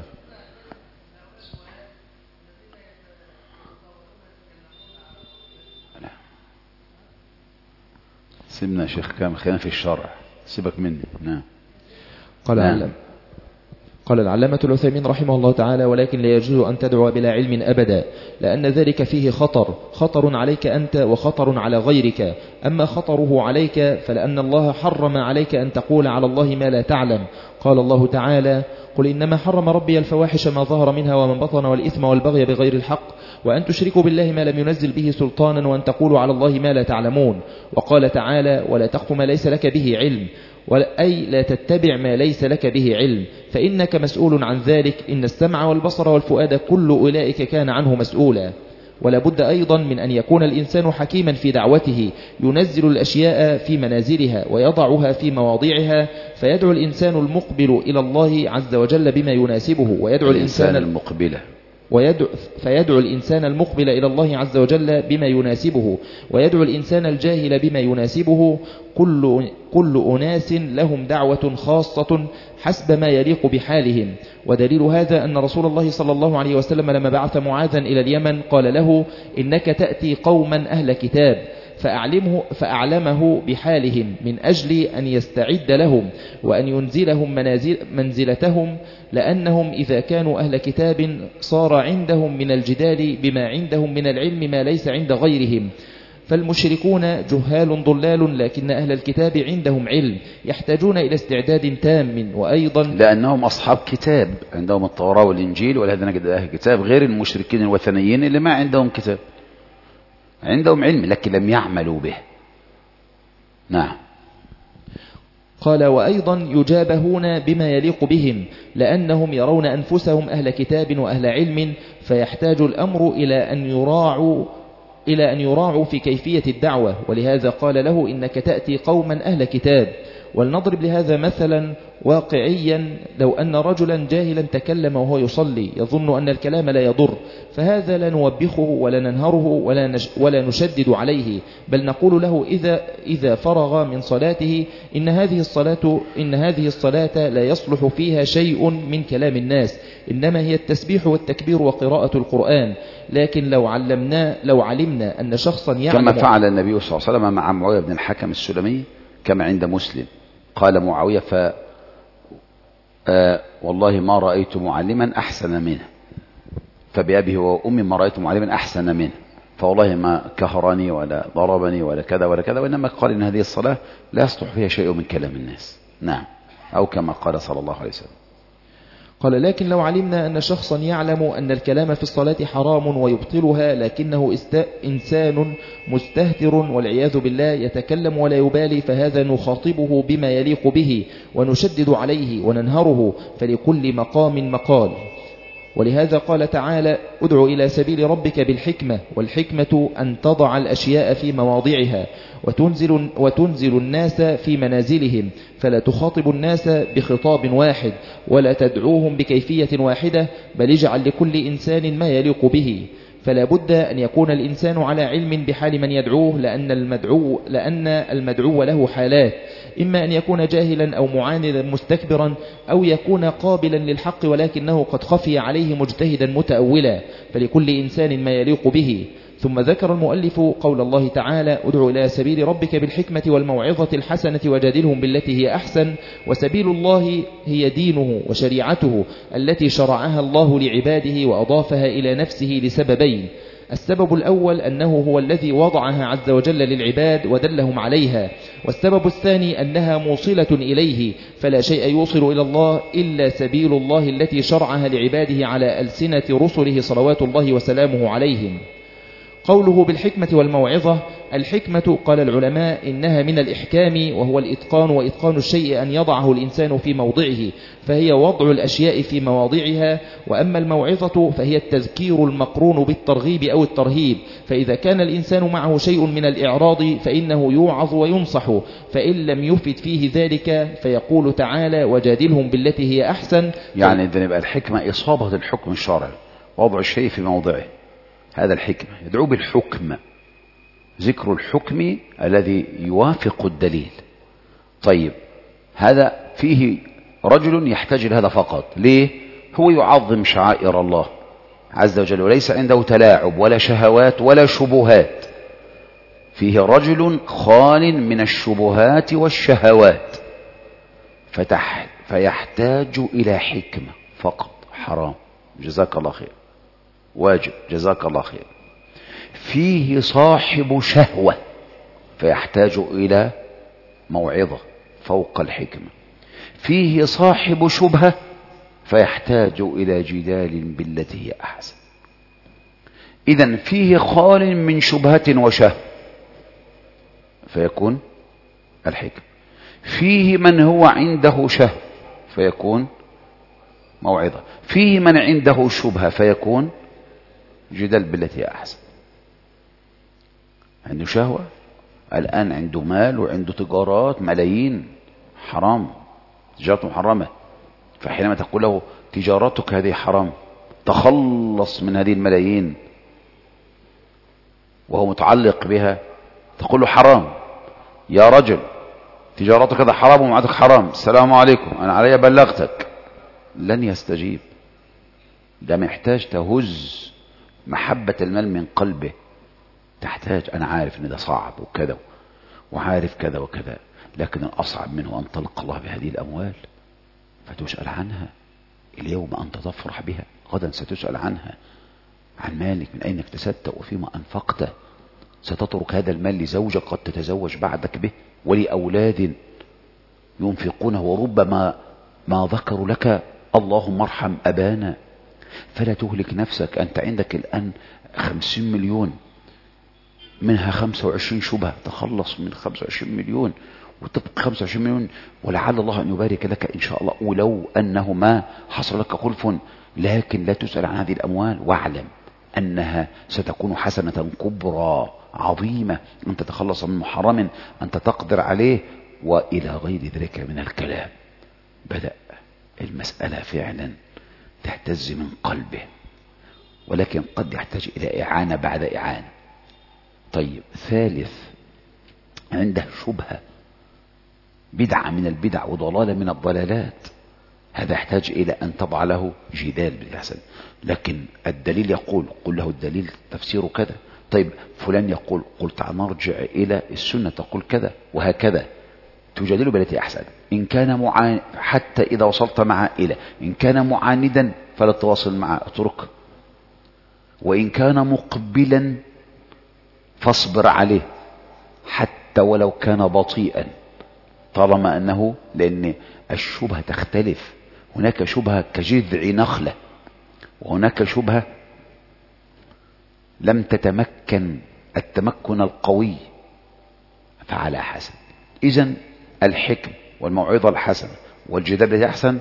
سيبنا يا شيخ كامل، خلينا في الشرع، سيبك مني. نعم. قال العلامة العثيمين رحمه الله تعالى: ولكن لا يجوز أن تدعو بلا علم أبدا، لأن ذلك فيه خطر عليك أنت وخطر على غيرك. أما خطره عليك فلأن الله حرم عليك أن تقول على الله ما لا تعلم. قال الله تعالى: قل إنما حرم ربي الفواحش ما ظهر منها ومن بطن والإثم والبغي بغير الحق وأن تشركوا بالله ما لم ينزل به سلطانا وأن تقولوا على الله ما لا تعلمون. وقال تعالى: ولا تقف ما ليس لك به علم، أي لا تتبع ما ليس لك به علم، فإنك مسؤول عن ذلك. إن السمع والبصر والفؤاد كل أولئك كان عنه مسؤولا. ولا بد أيضا من أن يكون الإنسان حكيما في دعوته، ينزل الأشياء في منازلها ويضعها في مواضعها، فيدعو الإنسان المقبل إلى الله عز وجل بما يناسبه، ويدعو الإنسان المقبل فيدعو الإنسان المقبل إلى الله عز وجل بما يناسبه، ويدعو الإنسان الجاهل بما يناسبه. كل أناس لهم دعوة خاصة حسب ما يليق بحالهم. ودليل هذا أن رسول الله صلى الله عليه وسلم لما بعث معاذا إلى اليمن قال له: إنك تأتي قوما أهل كتاب فأعلمه بحالهم من أجل أن يستعد لهم وأن ينزلهم منزلتهم، لأنهم إذا كانوا أهل كتاب صار عندهم من الجدال بما عندهم من العلم ما ليس عند غيرهم. فالمشركون جهال ضلال، لكن أهل الكتاب عندهم علم، يحتاجون إلى استعداد تام. وأيضا لأنهم أصحاب كتاب، عندهم التوراة والإنجيل، ولهذا نجد أهل الكتاب غير المشركين الوثنيين اللي ما عندهم كتاب، عندهم علم لكن لم يعملوا به. نعم. قال: وأيضا يجابهون بما يليق بهم، لأنهم يرون أنفسهم أهل كتاب وأهل علم، فيحتاج الأمر إلى أن يراعوا في كيفية الدعوة. ولهذا قال له: إنك تأتي قوما أهل كتاب. ولنضرب لهذا مثلا واقعيا: لو أن رجلا جاهلا تكلم وهو يصلي يظن أن الكلام لا يضر، فهذا لا نوبخه ولا ننهره ولا نشدد عليه، بل نقول له إذا فرغ من صلاته: إن هذه الصلاة لا يصلح فيها شيء من كلام الناس، إنما هي التسبيح والتكبير وقراءة القرآن. لكن لو علمنا أن شخصا يعلم، كما فعل النبي صلى الله عليه وسلم مع معاوية بن الحكم السلمي كما عند مسلم، قال معاوية: والله ما رأيت معلما أحسن منه، فبأبيه وأمي ما رأيت معلما أحسن منه، فوالله ما كهرني ولا ضربني ولا كذا ولا كذا، وإنما قال إن هذه الصلاة لا يصلح فيها شيء من كلام الناس. نعم. أو كما قال صلى الله عليه وسلم. قال: لكن لو علمنا أن شخصا يعلم أن الكلام في الصلاة حرام ويبطلها، لكنه إنسان مستهتر والعياذ بالله يتكلم ولا يبالي، فهذا نخاطبه بما يليق به ونشدد عليه وننهره، فلكل مقام مقال. ولهذا قال تعالى: ادع إلى سبيل ربك بالحكمة، والحكمة أن تضع الأشياء في مواضعها وتنزل الناس في منازلهم، فلا تخاطب الناس بخطاب واحد ولا تدعوهم بكيفية واحدة، بل اجعل لكل إنسان ما يليق به. فلا بد أن يكون الإنسان على علم بحال من يدعوه، لأن المدعو له حالات، إما أن يكون جاهلا أو معاندا مستكبرا، أو يكون قابلا للحق ولكنه قد خفي عليه مجتهدا متأولا، فلكل إنسان ما يليق به. ثم ذكر المؤلف قول الله تعالى: ادع إلى سبيل ربك بالحكمة والموعظة الحسنة وجادلهم بالتي هي أحسن. وسبيل الله هي دينه وشريعته التي شرعها الله لعباده وأضافها إلى نفسه لسببين: السبب الأول أنه هو الذي وضعها عز وجل للعباد ودلهم عليها، والسبب الثاني أنها موصلة إليه، فلا شيء يوصل إلى الله إلا سبيل الله التي شرعها لعباده على ألسنة رسله صلوات الله وسلامه عليهم. قوله بالحكمة والموعظة، الحكمة قال العلماء إنها من الإحكام، وهو الإتقان، وإتقان الشيء أن يضعه الإنسان في موضعه، فهي وضع الأشياء في مواضعها. وأما الموعظة فهي التذكير المقرون بالترغيب أو الترهيب، فإذا كان الإنسان معه شيء من الإعراض فإنه يوعظ وينصح، فإن لم يفد فيه ذلك فيقول تعالى وجادلهم بالتي هي أحسن. يعني إذن يبقى الحكمة إصابة الحكم الشرعي، وضع الشيء في موضعه، هذا الحكمة. يدعو بالحكم، ذكر الحكم الذي يوافق الدليل. طيب هذا فيه رجل يحتاج لهذا فقط. ليه؟ هو يعظم شعائر الله عز وجل، وليس عنده تلاعب ولا شهوات ولا شبهات. فيه رجل خال من الشبهات والشهوات، فيحتاج إلى حكمة فقط. حرام، جزاك الله خير. واجب، جزاك الله خير. فيه صاحب شهوة فيحتاج إلى موعظة فوق الحكمة. فيه صاحب شبهة فيحتاج إلى جدال بالتي هي أحسن. إذن فيه خال من شبهة وشهوة فيكون الحكمة. فيه من هو عنده شهوة فيكون موعظة. فيه من عنده شبهة فيكون جدال بالتي هي أحسن. عنده شهوة الآن، عنده مال وعنده تجارات ملايين، حرام، تجارة محرمة. فحينما تقول له تجارتك هذه حرام، تخلص من هذه الملايين، وهو متعلق بها، تقول له حرام يا رجل، تجارتك هذا حرام ومعادك حرام، السلام عليكم أنا علي بلغتك، لن يستجيب. ده محتاج تهز محبة المال من قلبه. تحتاج، أنا عارف أن ده صعب وكذا وعارف كذا وكذا، لكن الأصعب منه أن تلقى الله بهذه الأموال فتسأل عنها. اليوم أنت تفرح بها، غدا ستسأل عنها، عن مالك من أين اكتسبته وفيما أنفقته. ستترك هذا المال لزوجك قد تتزوج بعدك به، ولأولاد ينفقونه، وربما ما ذكروا لك اللهم ارحم أبانا. فلا تهلك نفسك. أنت عندك الآن 50 مليون، منها 25 شبهة، تخلص من 25 مليون وتبقى 25 مليون، ولعل الله أن يبارك لك إن شاء الله، ولو أنه ما حصل لك خلف. لكن لا تسأل عن هذه الأموال، واعلم أنها ستكون حسنة كبرى عظيمة أن تتخلص من محرم أنت تقدر عليه، وإلى غير ذلك من الكلام. بدأ المسألة فعلا تهتز من قلبه، ولكن قد يحتاج إلى إعانة بعد إعانة. طيب، ثالث، عنده شبهة، بدعة من البدع وضلالة من الضلالات، هذا يحتاج إلى أن تضع له جدال بالحسن. لكن الدليل يقول، قل له الدليل تفسيره كذا. طيب فلان يقول، قل تعال نرجع إلى السنة تقول كذا، وهكذا تجادله بالتي أحسن. إن كان حتى إذا وصلت معه إلى، إن كان معاندا فلا تواصل معه، اتركه. وإن كان مقبلا فاصبر عليه حتى ولو كان بطيئا، طالما أنه، لأن الشبهة تختلف. هناك شبهة كجذع نخلة، وهناك شبهة لم تتمكن التمكن القوي، فعلى حسن. إذن الحكم والموعظة الحسنة والجدال الأحسن،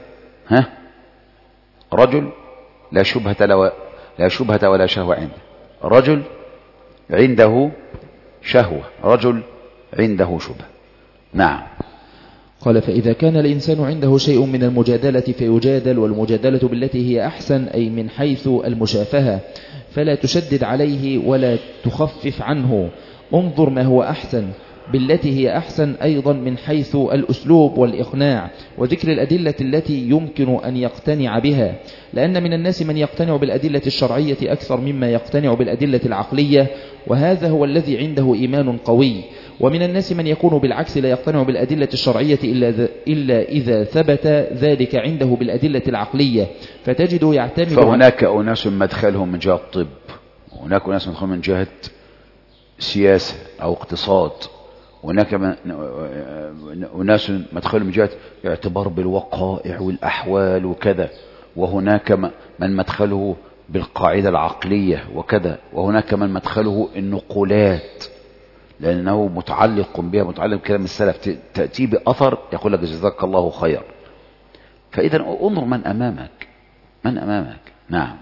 رجل لا شبهة ولا شهوة عنده، رجل عنده شهوة، رجل عنده شبهة. نعم. قال فإذا كان الإنسان عنده شيء من المجادلة فيجادل، والمجادلة بالتي هي أحسن أي من حيث المشافهة، فلا تشدد عليه ولا تخفف عنه. انظر ما هو أحسن بالتي هي أحسن أيضا من حيث الأسلوب والإقناع وذكر الأدلة التي يمكن أن يقتنع بها، لأن من الناس من يقتنع بالأدلة الشرعية أكثر مما يقتنع بالأدلة العقلية، وهذا هو الذي عنده إيمان قوي. ومن الناس من يكون بالعكس لا يقتنع بالأدلة الشرعية إلا إذا ثبت ذلك عنده بالأدلة العقلية، فتجده يعتمد. فهناك أناس مدخلهم من جهة الطب، وهناك أناس مدخلهم من جهة سياسة أو اقتصاد، وهناك أناس مدخلهم من جهة اعتبار بالوقائع والأحوال وكذا، وهناك من مدخله بالقاعدة العقلية وكذا، وهناك من مدخله النقولات لأنه متعلق بها، متعلق بكلام السلف، تأتي بأثر يقول لك جزاك الله خير. فإذا انظر من أمامك، من أمامك. نعم.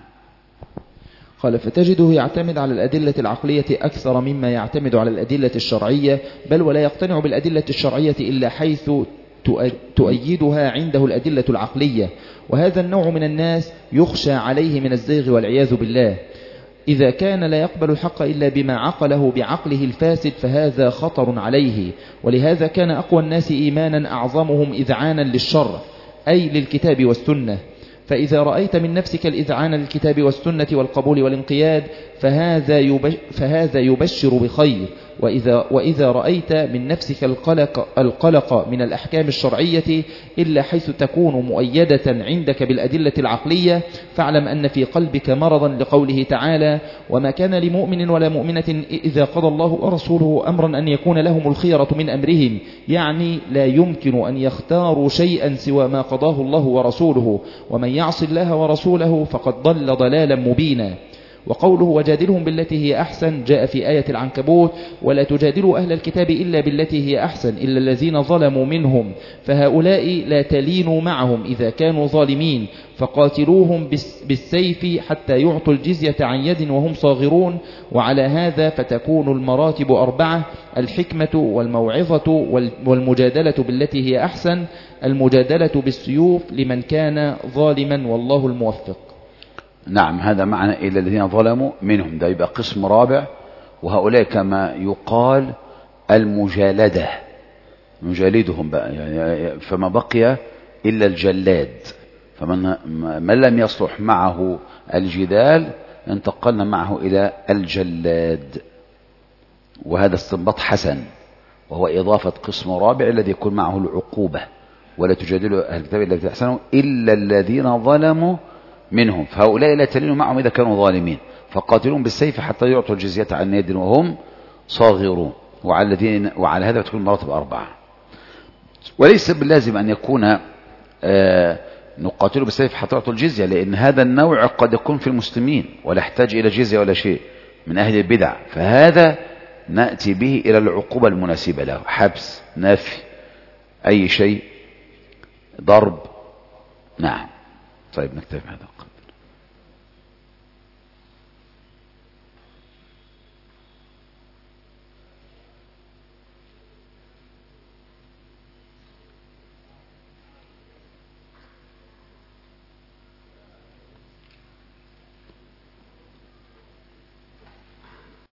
قال فتجده يعتمد على الأدلة العقلية أكثر مما يعتمد على الأدلة الشرعية، بل ولا يقتنع بالأدلة الشرعية إلا حيث تؤيدها عنده الأدلة العقلية. وهذا النوع من الناس يخشى عليه من الزيغ والعياذ بالله. إذا كان لا يقبل الحق إلا بما عقله بعقله الفاسد فهذا خطر عليه. ولهذا كان أقوى الناس إيمانا أعظمهم إذعانا للشر، أي للكتاب والسنة. فإذا رأيت من نفسك الإذعان للكتاب والسنة والقبول والانقياد فهذا يبشر بخير. وإذا رأيت من نفسك القلق من الأحكام الشرعية إلا حيث تكون مؤيدة عندك بالأدلة العقلية فاعلم أن في قلبك مرضا، لقوله تعالى: وما كان لمؤمن ولا مؤمنة إذا قضى الله ورسوله أمرا أن يكون لهم الخيرة من أمرهم، يعني لا يمكن أن يختاروا شيئا سوى ما قضاه الله ورسوله، ومن يعص الله ورسوله فقد ضل ضلالا مبينا. وقوله وجادلهم بالتي هي أحسن جاء في آية العنكبوت: ولا تجادلوا أهل الكتاب إلا بالتي هي أحسن إلا الذين ظلموا منهم، فهؤلاء لا تلينوا معهم إذا كانوا ظالمين، فقاتلوهم بالسيف حتى يعطوا الجزية عن يد وهم صاغرون. وعلى هذا فتكون المراتب 4: الحكمة والموعظة والمجادلة بالتي هي أحسن. المجادلة بالسيوف لمن كان ظالما والله الموفق. نعم، هذا معنى إلى الذين ظلموا منهم، ده يبقى قسم رابع. وهؤلاء كما يقال المجالدة، نجالدهم بقى يعني، فما بقي إلا الجلاد. فمن لم يصلح معه الجدال انتقلنا معه إلى الجلاد. وهذا استنباط حسن، وهو إضافة قسم رابع الذي يكون معه العقوبة: ولا تجادلوا أهل الكتاب الذين أحسنوا إلا الذين ظلموا منهم، فهؤلاء لا تلين معهم إذا كانوا ظالمين، فقاتلون بالسيف حتى يعطوا الجزية عن يد وهم صاغرون. وعلى هذا تكون المراتب 4. وليس باللازم أن يكون نقاتل بالسيف حتى يعطوا الجزية، لأن هذا النوع قد يكون في المسلمين ولا يحتاج إلى جزية ولا شيء من أهل البدع، فهذا نأتي به إلى العقوبة المناسبة له: حبس، نفي، أي شيء، ضرب. نعم. طيب نكتفي هذا.